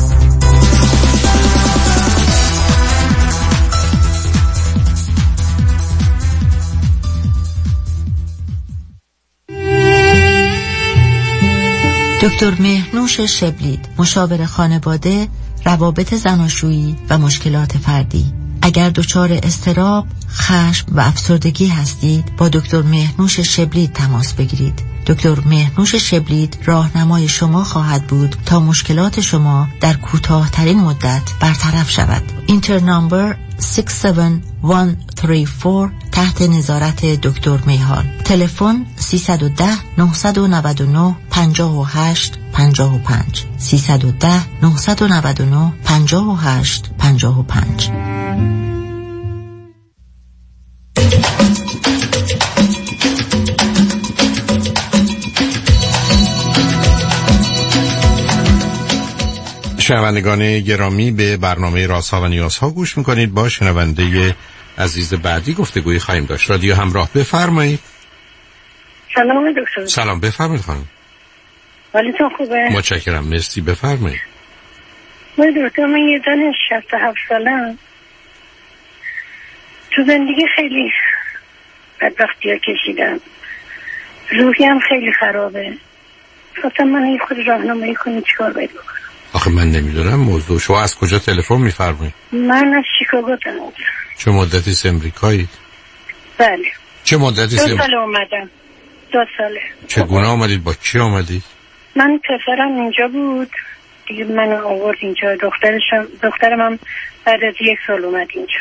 دکتر مهنوش شبلید، مشاور خانواده، روابط زناشویی و مشکلات فردی. اگر دچار اضطراب، خشم و افسردگی هستید، با دکتر مهنوش شبلید تماس بگیرید. دکتر مهنوش شبلید راهنمای شما خواهد بود تا مشکلات شما در کوتاه‌ترین مدت برطرف شود. اینتر نامبر شش هفت یک سه چهار تحت نظارت دکتر میهان. تلفن سیصد و ده نهصد و نود و نه پنجاه و هشت پنجاه و پنج سیصد و ده نهصد و نود و نه پنجاه و هشت پنجاه و پنج. شنوندگان گرامی، به برنامه رازها و نیازها گوش میکنید. با شنونده عزیز بعدی گفتگوی خواهیم داشت. رادیو همراه، بفرمایید. سلام دکتر. سلام، بفرمایید خانم. حالتون خوبه؟ متشکرم، مرسی، بفرمایید. من دکتر، من یه زن شصت و هفت سالم، تو زندگی خیلی بدبختی ها کشیدم، روحی هم خیلی خرابه. خواستم من این خود راهنمایی کنی چیکار باید بکنم. آخه من نمیدونم موضوع. شما از کجا تلفن میفرمایید؟ من از شیکاگو تلفن. چه مدتی از امریکایی؟ بله. چه مدتی دو سال اومدم. دو ساله. چگونه آمدید؟ با کی آمدید؟ من پسرم اینجا بود دیگه، من آورد اینجا. دخترشم دخترم هم بعد از یک سال اومد اینجا.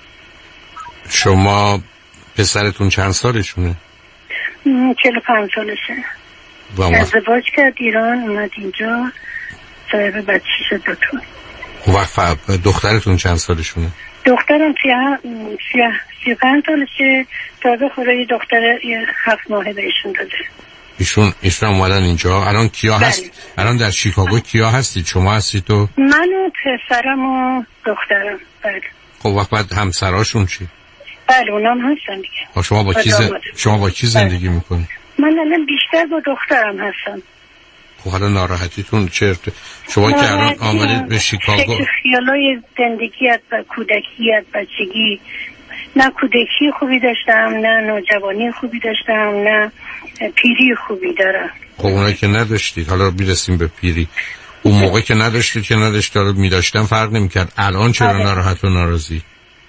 شما پسرتون چند سالشونه؟ چهل و پنج سالشه. ازدواج کرد ایران، اومد اینجا، صاحب بچه شد دوتون. وقت دخترتون چند سالشونه؟ دخترم سی و پنج سالشه. تازه خدایی دختر هفت ماهه بهشون داده. ایشون ایشون اومدن اینجا. الان کیا هست؟ بله. الان در شیکاگو کیا هستید؟ شما هستید تو؟ من و پسرم و دخترم. بله. خب وقت بعد همسراشون چی؟ بله اونام هستن دیگه. شما با کی زن... شما با کی زندگی میکنید؟ من الان بیشتر با دخترم هستم. خب حالا ناراحتیتون چرت؟ شما که الان آمدید به شیکاگو، فکر خیالای زندگیت و کودکیت، بچگی، نه کودکی خوبی داشتم، نه نوجوانی خوبی داشتم، نه پیری خوبی دارم. خب اونایی که نداشتید، حالا میرسیم به پیری. اون موقع که نداشتید که نداشتید، حالا میداشتم فرق نمیکرد. الان چرا آره. ناراحت و ناراضی؟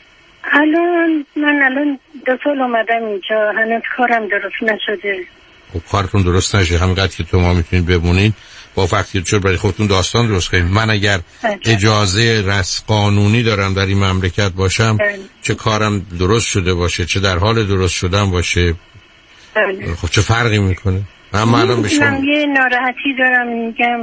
الان من الان دو سال اومدم اینجا، هنوز کارم درست نشده. خب کارتون درست نشه، همینقدر که تو ما میتونید بمونید با وقتی چرا برای خودتون داستان درست کنید. من اگر اجازه رس قانونی دارم در این مملکت باشم، بله. چه کارم درست شده باشه، چه در حال درست شدن باشه، بله. خب چه فرقی میکنه؟ من معلوم بشم. من یه ناراحتی دارم، میگم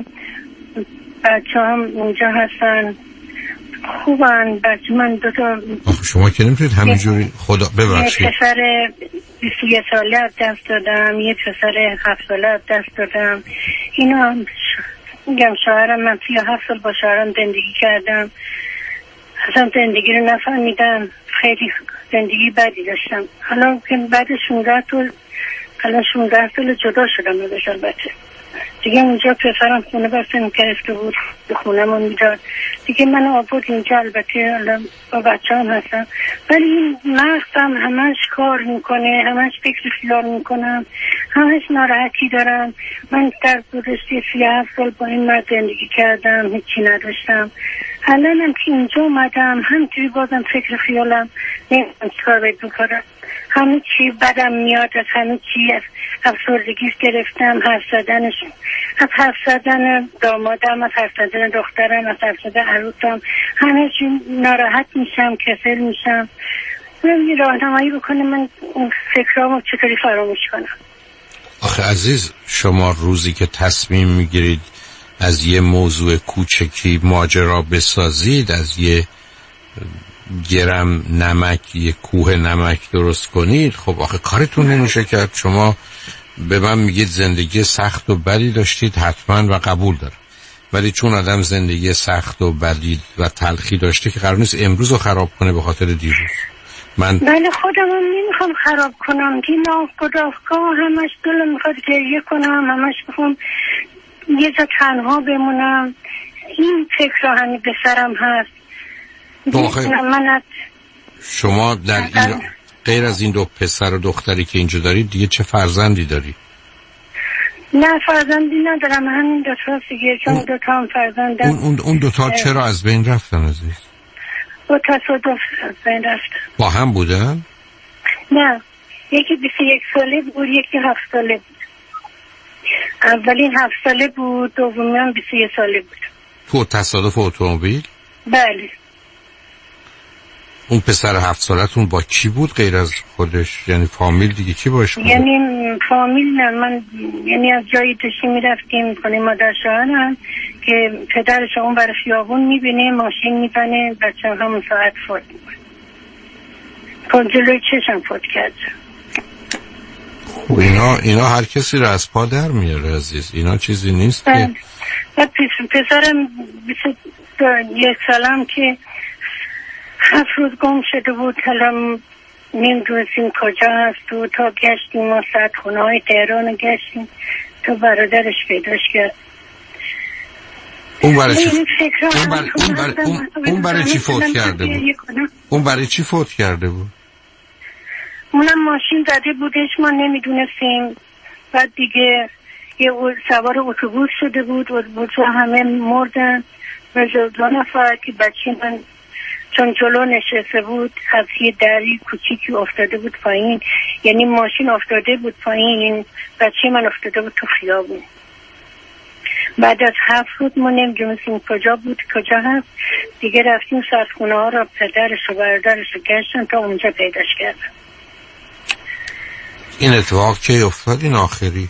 بچه هم اونجا هستن خوبن، بچه من دو تا. شما که نمیتونید همینجوری خدا ببخشید. یه پسر بیست و یک ساله از دست دادم، یه پسر هفت ساله از دست دادم. اینا میگم شوهرم، من سی و هفت سال با شوهرم زندگی کردم، اصلا زندگی رو نفهمیدم، خیلی زندگی بدی داشتم. حالا که بعد شونزده سال الان شونزده سال جدا شدم ازش. البته دیگه اونجا پسرم خونه بستم گرفته بود، خونه‌مون میداد دیگه. من آورد اینجا، البته الان با بچه هم هستم، ولی این مغزم همش کار میکنه، همش فکر خیال میکنم، همش ناراحتی دارم. من در گذشته سی و هفت سال با این مرد زندگی کردم، هیچی نداشتم. الانم که اینجا اومدم همینجوری بازم فکر خیالم نمیدونم چیکار باید بکنم. همه چی بدم میاد، از همه چی، از افسردگی گرفتم، حرف زدنش، از حرف زدن دامادم، از حرف زدن دخترم، از حرف زدن عروسم، همه چی ناراحت میشم، کسل میشم. من یه راهنمایی بکنه من اون فکرامو چطوری فراموش کنم. آخه عزیز، شما روزی که تصمیم میگیرید از یه موضوع کوچکی ماجرا بسازید، از یه گرم نمک یه کوه نمک درست کنید، خب آخه کارتون نمیشه کرد. شما به من میگید زندگی سخت و بدی داشتید، حتما و قبول دارم، ولی چون آدم زندگی سخت و بدی و تلخی داشته که قرار نیست امروز رو خراب کنه به خاطر دیروز. من بله خودم هم نمیخوام خراب کنم، که ناخودآگاه همش دلم میخواد گریه کنم، همش میخوام یه جا تنها بمونم. این فکر همین به سرم هست. من شما در این غیر از این دو پسر و دختری که اینجا دارید دیگه چه فرزندی داری؟ نه فرزندی ندارم، همین دو تا دیگه، چون دو تا هم فرزندم. اون, اون, اون دو تا چرا از بین رفتن عزیز؟ با تصادف از بین رفتن. با هم بودن؟ نه، یکی بیست و یک ساله بود، یکی هفت ساله بود. اولین هفت ساله بود، دومی هم بیست و یک ساله بود. تو تصادف اتومبیل؟ بله. اون پسر هفت سالتون با کی بود غیر از خودش؟ یعنی فامیل دیگه کی باش بود؟ یعنی فامیل نه، من یعنی از جایی داشتیم میرفتیم خونه مادر شوهرم که پدرش اون برای خیابون میبینه، ماشین میزنه، بچه همون ساعت فوت میکنه. کن جلوی چشم فوت کرد. خب اینا اینا هر کسی رو از پا در میاره عزیز، اینا چیزی نیست که. بعد پسرم بیست یک سالم که هفت روز گم شده بود، حالا نمیدونستیم کجا هست و تا گشتیم ما ساعت خونه های تهران گشتیم تا برادرش پیداش کرد. اون برای چی اون برای اون برای اون, اون برای چی فوت کرده بود؟ اون برای چی فوت کرده بود؟ اونم ماشین زده بودش، ما نمیدونستیم. بعد دیگه یه سوار اتوبوس شده بود و همه مردن و دو نفر که بچه من چون جلو نشسته بود از یه دری کوچیکی افتاده بود پایین، یعنی ماشین افتاده بود پایین، بچه من افتاده بود تو خیابون. بعد از هفت روز ما نمیدونستیم کجا بود کجا هست دیگه، رفتیم سرخونه ها را پدرش و برادرش رو گشتن تا اونجا پیداش کردن. این اتفاق که افتاد این آخری؟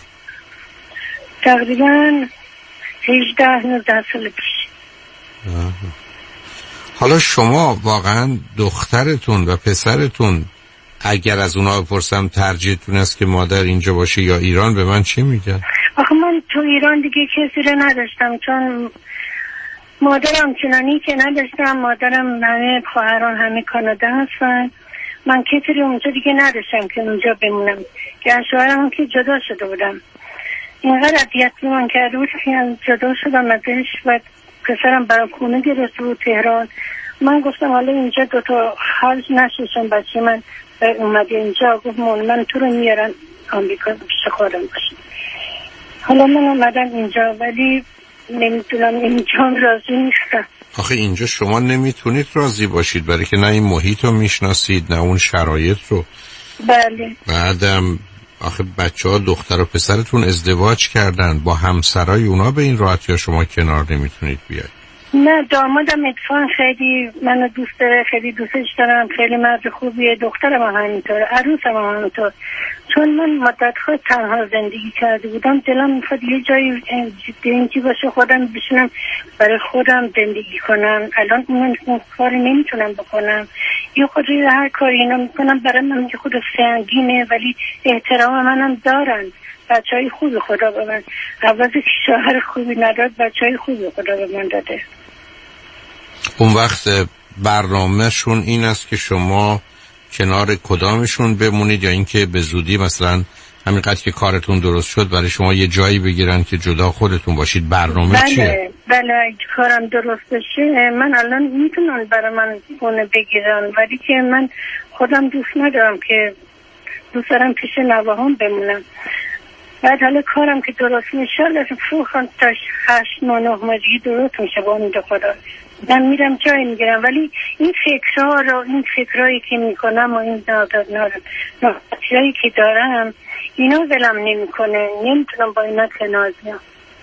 تقریبا هجده نوزده سال پیش. آه. حالا شما واقعا دخترتون و پسرتون اگر از اونا بپرسم ترجیحتون است که مادر اینجا باشه یا ایران، به من چی میگن؟ آخه من تو ایران دیگه کسی رو نداشتم، چون مادرم چنانی که نداشتم، مادرم همه خواهران همه کانادا هستن، من کسی رو اونجا دیگه نداشتم که اونجا بمونم، که شوهرم هم که جدا شده بودم. اینقدر اذیت من کرده بود که جدا شدم ازش و پسرم برای خونه گرفته بود تهران. من گفتم حالا اینجا دوتا خرج نشوشم، بچه من اومده اینجا، گفت من تو رو میارن آمریکا پیش خودم باشم. حالا من اومدم اینجا ولی نمیتونم اینجا راضی نیستم. آخه اینجا شما نمیتونید راضی باشید برای که نه این محیط رو میشناسید نه اون شرایط رو. بله. بعدم آخه بچه ها دختر و پسرتون ازدواج کردن با همسرای اونا، به این راحتی ها شما کنار نمیتونید بیاید. نه دامادم اتفاقا خیلی منو دوست داره، خیلی دوستش دارم، خیلی مرد خوبیه، دخترم هم همینطور، عروسم هم همینطور. چون من مدت خود تنها زندگی کرده بودم، دلم میخواد یه جایی اینجی باشه خودم بشینم برای خودم زندگی کنم. الان اون کار نمیتونم بکنم، یه خود هر کاری اینا میکنم برای من که خود سنگینه، ولی احترام منم دارن، بچه های خوبی خدا به من، عوضی که شوهر خوبی نداد بچه های خوبی خدا به من داده. اون وقت برنامهشون این است که شما کنار کدامشون بمونید یا اینکه به زودی مثلا همینقدر که کارتون درست شد برای شما یه جایی بگیرن که جدا خودتون باشید؟ برنامه بله، چیه؟ بله اگه کارم درست بشه من الان میتونم برای من خونه بگیرن، ولی که من خودم دوست ندارم که دوست دارم پیش نواهام بمونم. بعد حالا کارم که درست میشه لازم فوقم تا هشت ماه نه ماه دیگه درست میشه با امید خدا من میرم جایی میگیرم. ولی این فکرها رو این فکرهایی که میکنم و این ناراحتیایی که دارم اینا ولم نمیکنه، نمیتونم با اینا کنار بیام.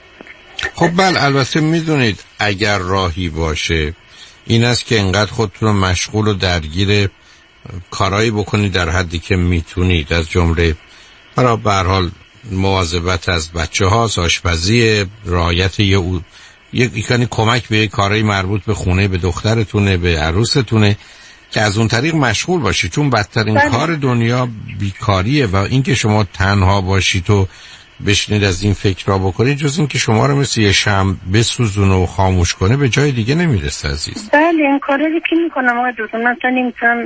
خب بله البته میدونید اگر راهی باشه این است که انقدر خودتون رو مشغول و درگیر کارایی بکنید در حدی که میتونید، از جمله برای به هر حال مواظبت از بچه هاست، آشپزی، رعایت یه او... یک یعنی کمک به کارهای مربوط به خونه، به دخترتونه، به عروستونه، که از اون طریق مشغول باشید، چون بدترین بله. کار دنیا بیکاریه و اینکه شما تنها باشید و بشینید از این فکر را بکنید جز این که شما رو مثل یه شمع بسوزونه و خاموش کنه به جای دیگه نمیرسه عزیز. بله این کارا رو که میکنم آقای دوستان، من اصلا نمیتونم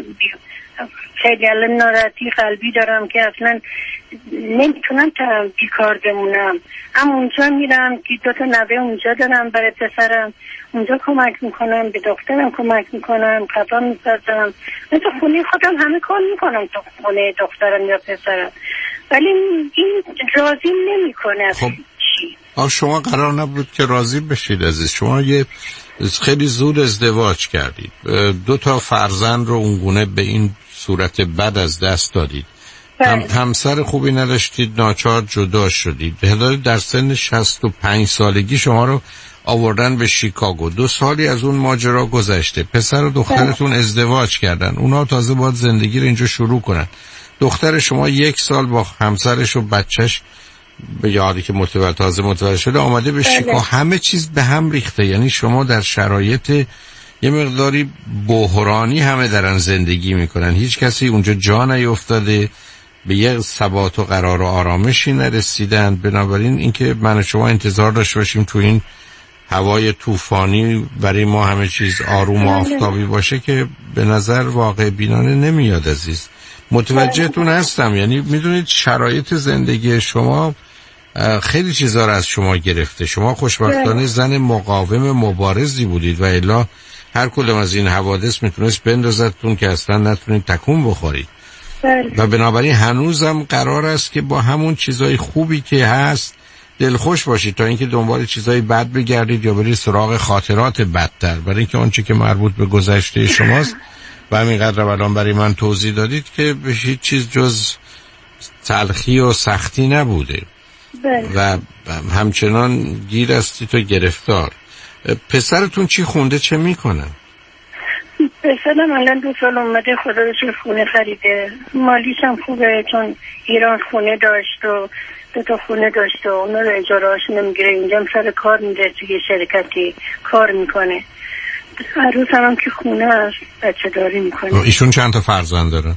خیلی الان ناراحتی قلبی دارم که اصلا نمیتونم تا بیکار بمونم. هم اونجا میرم که دو تا نوه اونجا دارم برای پسرم، اونجا کمک میکنم، به دخترم کمک میکنم، غذا میسازم، من تو خونه خودم همه کار میکنم تو خونه دخترم یا پسرم، ولی این راضی نمیکنه. خب آه شما قرار نبود که راضی بشید عزیز، شما یه خیلی زود ازدواج کردید، دو تا فرزند رو اونگونه به این صورت بد از دست دادید، هم همسر خوبی نداشتید، ناچار جدا شدید، در سن شصت و پنج سالگی شما رو آوردن به شیکاگو، دو سالی از اون ماجرا گذشته، پسر و دخترتون ازدواج کردن، اونا تازه باید زندگی رو اینجا شروع کنن، دختر شما یک سال با همسرش و بچهش به یادی که متولد تازه متولد شده آمده به شیکاگو، همه چیز به هم ریخته، یعنی شما در شرایط یه مقداری بحرانی همه دارن زندگی میکنن، هیچ کسی اونجا جا نیفتاده، به یه ثبات و قرار و آرامشی نرسیدن. بنابراین اینکه من و شما انتظار داشته باشیم تو این هوای طوفانی برای ما همه چیز آروم و آفتابی باشه که به نظر واقع بینانه نمیاد عزیز. متوجهتون هستم، یعنی میدونید شرایط زندگی شما خیلی چیزا رو از شما گرفته، شما خوشبختانه زن مقاوم مبارزی بودید و الا هر کدوم از این حوادث میتونست بندازتون که اصلا نتونید تکون بخورید و بنابراین هنوزم قرار است که با همون چیزای خوبی که هست دلخوش باشید تا اینکه دنبال چیزای بد بگردید یا برید سراغ خاطرات بدتر، برای اینکه آنچه که مربوط به گذشته شماست و همینقدر الان برای من توضیح دادید که به هیچ چیز جز تلخی و سختی نبوده. بله. و همچنان گیر هستید و گرفتار. پسرتون چی خونده، چه میکنن؟ پسرم الان دو سال اومده، خدا رو خونه خریده، مالیش هم خوبه چون ایران خونه داشت و دو تا خونه داشت و اونا رو اجاره هاش نمیگیره، اینجا سر کار میده، توی شرکتی کار میکنه. عروس هم, هم که خونه است بچه داری میکنه. ایشون چند تا فرزند داره؟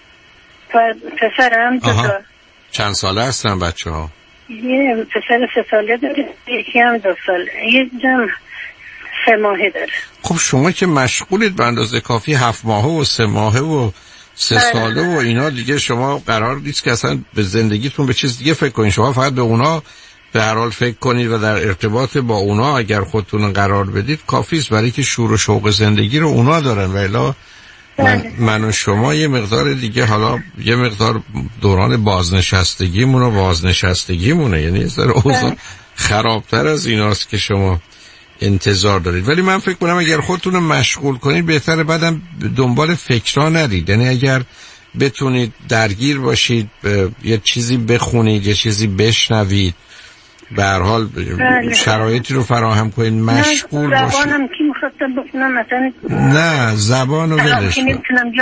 پسرم دو تا. چند ساله هستن بچه ها؟ یه پسر سه ساله داره، یکی هم دو ساله، یه جمع سه ماهه داره. خب شما که مشغولید به اندازه کافی هفت ماهه و سه ماهه و سه ساله و اینا، دیگه شما قرار نیست که اصلا به زندگیتون به چیز دیگه فکر کنید، شما فقط به اونا به هر حال فکر کنید و در ارتباط با اونا اگر خودتون قرار بدید کافیست، برای که شور و شوق زندگی رو اونا دارن و الا من, من و شما یه مقدار دیگه، حالا یه مقدار دوران بازنشستگیمون و بازنشستگیمونه، یعنی یه ذره اوضاع خرابتر از ایناست که شما انتظار دارید. ولی من فکر کنم اگر خودتون رو مشغول کنید بهتره، بعدم دنبال فکرها نرید، یعنی اگر بتونید درگیر باشید، یه چیزی بخونید، یه چیزی بشنوید، به هر حال شرایطی رو فراهم کنید، مشغول باشید. زبانم کی می‌خواستم بخونم مثلا؟ نه زبانو ولش کنید.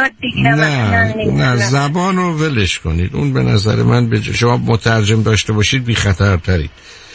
نه نه زبانو ولش کنید. اون به نظر من به شما مترجم داشته باشید بی خطرترید.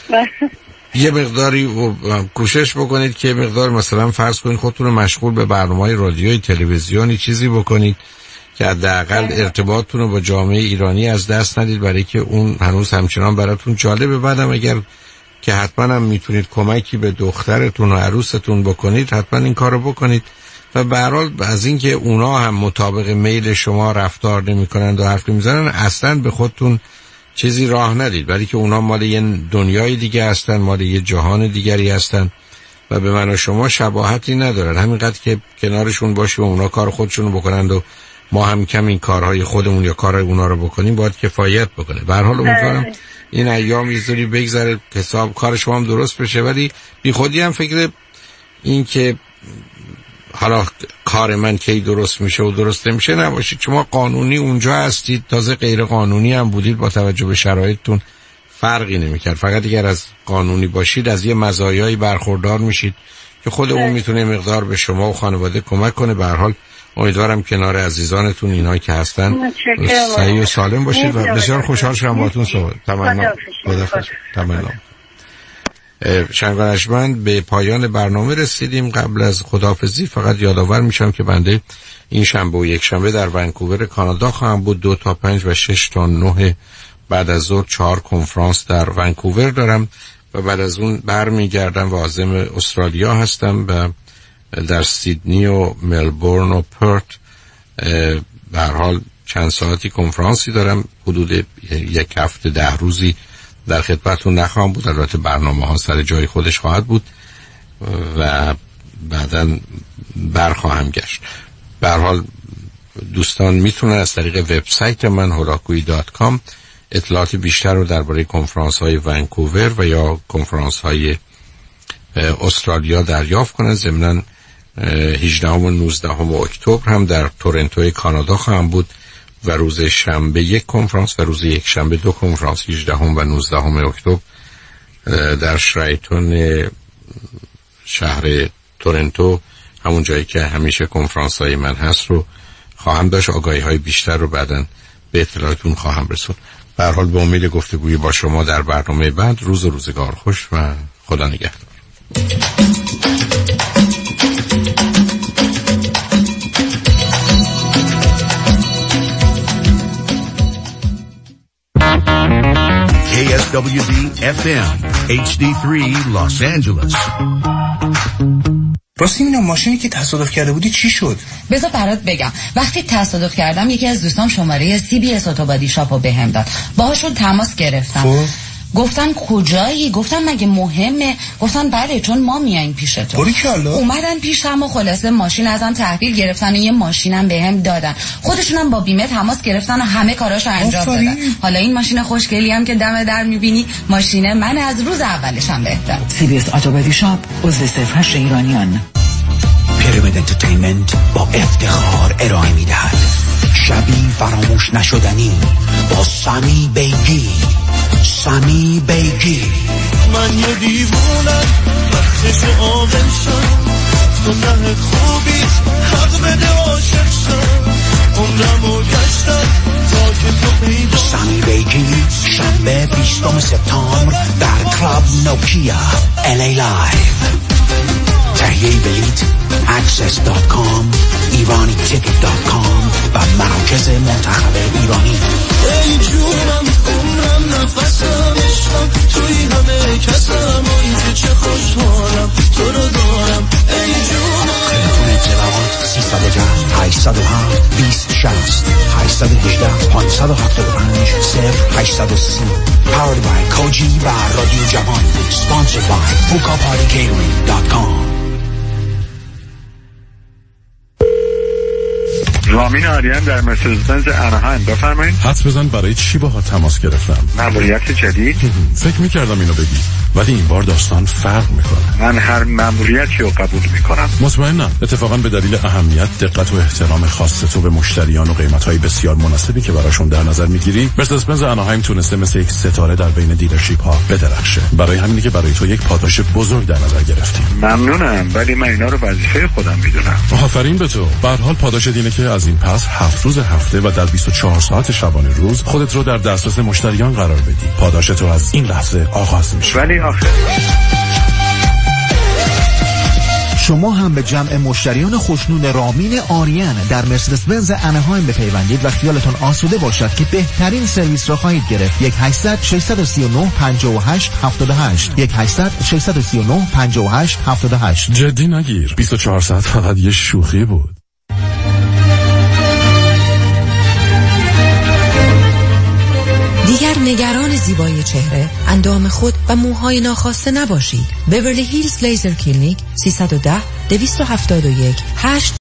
یه مقداری کوشش بکنید که مقدار مثلا فرض کنید خودتون رو مشغول به برنامه‌های رادیویی، تلویزیونی چیزی بکنید که حداقل ارتباطتون رو با جامعه ایرانی از دست ندید، برای که اون هنوز همچنان براتون جالبه. بعدم اگر که حتما هم میتونید کمکی به دخترتون و عروستون بکنید، حتما این کارو بکنید. و به هر حال از اینکه اونا هم مطابق میل شما رفتار نمی‌کنند و حرف نمی‌زنن، اصلاً به خودتون چیزی راه ندید، برای که اونا مال یه دنیای دیگه هستن، مال یه جهان دیگری هستن و به من و شما شباهتی ندارن. همینقدر که کنارشون باشیم و اونا کار خودشونو بکنند و ما هم کم این کارهای خودمون یا کارهای اونا رو بکنیم، باید کفایت بکنه. به هر حال امیدوارم این ایام یه جوری بگذره، حساب کار شما هم درست بشه، ولی بی خودی هم فکر این که حالا کار من کی درست میشه و درست نمیشه نباشید. شما قانونی اونجا هستید، تازه غیر قانونی هم بودید، با توجه به شرایطتون فرقی نمیکرد. فقط اگر از قانونی باشید از یه مزایایی برخوردار میشید که خود اون میتونه مقدار به شما و خانواده کمک کنه. به هر حال امیدوارم کنار عزیزانتون اینا که هستن صحیح و سالم باشید و بسیار خوشحال شدم باهاتون صحبت. تمام. تمام. شنگانشمند به پایان برنامه رسیدیم. قبل از خداحافظی فقط یادآور میشم که بنده این شنبه و یک شنبه در ونکوور کانادا خواهم بود. دو تا پنج و شش تا نه بعد از ظهر چهار کنفرانس در ونکوور دارم و بعد از اون برمیگردم و عازم استرالیا هستم و در سیدنی و ملبورن و پرت به هر حال چند ساعتی کنفرانسی دارم. حدود یک هفته ده روزی در خدمتتون نخواهم بود. البته برنامه ها سر جای خودش خواهد بود و بعداً برخواهم گشت. به هر حال دوستان میتونن از طریق وبسایت من هولاکویی دات کام اطلاعات بیشتر رو درباره کنفرانس های ونکوور و یا کنفرانس های استرالیا دریافت کنن. ضمناً هجدهم و نوزدهم اکتبر هم در تورنتو کانادا خواهم بود و روز شنبه یک کنفرانس و روز یک شنبه دو کنفرانس، هجدهم و نوزدهم اکتبر در شرایطون شهر تورنتو، همون جایی که همیشه کنفرانس های من هست، رو خواهم داشت. آگاهی های بیشتر رو بعداً به اطلاعاتون خواهم رسون. به هر حال به امید گفتگوی با شما در برنامه بعد. روز و روزگار خوش و خدا نگهدار. K S W D F M اچ دی سه Los Angeles. راستی اینا ماشینی که تصادف کرده بودی چی شد؟ بذار برات بگم. وقتی تصادف کردم یکی از دوستام شماره سی بی اس اتوبادی شاپو بهم داد. باهاشون تماس گرفتم. خب گفتن کجایی؟ گفتم مگه مهمه؟ گفتن بله چون ما میایم پیش تو. اومدن پیشم و خلاصه ماشین ازم تحویل گرفتن و یه ماشینم بهم دادن. خودشونم با بیمه تماس گرفتن و همه کاراشو انجام دادن. حالا این ماشین خوشگلی هم که دم در میبینی ماشین من از روز اولش هم بهتر. سی بی اس آتو بادی شاپ عضو صفر هشت ایرانیان. پیرامید انترتینمنت با افتخار ارائه میدهد شبی فراموش نشدنی با سامی بیگی. سامی بیگی. من یه دیوونم وقتش عاقل شم، تو ته خوبیت حق بده عاشق شم، عمرمو گشتم تا که تو پیدا. سامی بیگی شنبه بیستم سپتامبر در کلاب نوکیا ال ای لایو. تهیه بلیت اکسس دات کام، ایرانی تیکت دات کام و مراکز منتخب ایرانی. ای جونم عمرم نفسم عشقم توی همه کسم و این که چه خوشحالم تو رو دارم. ای جونم تلفن اطلاعات سیصد و ده هشتصد و هفت بیست شصت هشتصد و هجده پانصد و هفتاد و پنج صفر هشتصد و سی. Powered by کوجی و رادیو جوان. Sponsored by hookah party catering dot com. رامین آریان در مرسدس بنز اناهایم. بفرمایید. حدس بزن برای چی باهات تماس گرفتم؟ مأموریت جدید؟ فکر می‌کردم اینو بگی، ولی این بار داستان فرق میکنه. من هر مأموریتی رو قبول میکنم. مطمئنم. اتفاقا به دلیل اهمیت، دقت و احترام خاص تو به مشتریان و قیمت‌های بسیار مناسبی که براشون در نظر میگیری، مرسدس بنز اناهایم تونسته مثل یک ستاره در بین دیلرشیپ ها بدرخشه. برای همینه که برای تو یک پاداش بزرگ در نظر گرفتیم. ممنونم، ولی من اینا رو وظیفه خودم میدونم. آفرین به تو. به هر حال پاداش اینه که از این پس هفت روز هفته و در بیست و چهار ساعت شبانه روز خودت رو در دسترس مشتریان قرار بدی. پاداش تو از این لحظه آغاز میشه. ولی آخه شما هم به جمع مشتریان خوشنود رامین آریان در مرسدس بنز اناهایم بپیوندید و خیالتان آسوده باشد که بهترین سرویس را خواهید گرفت. یک هشتصد ششصد و سی و نه پنجاه و هشت هفتاد و هشت یک هشتصد ششصد و سی و نه پنجاه و هشت هفتاد و هشت. جدی نگیر، بیست و چهار ساعت فقط یه شوخی بود. دیگر نگران زیبایی چهره، اندام خود و موهای ناخواسته نباشید. بیورلی هیلز لیزر کلینیک سیصد و ده دویست و هفتاد و یک هشت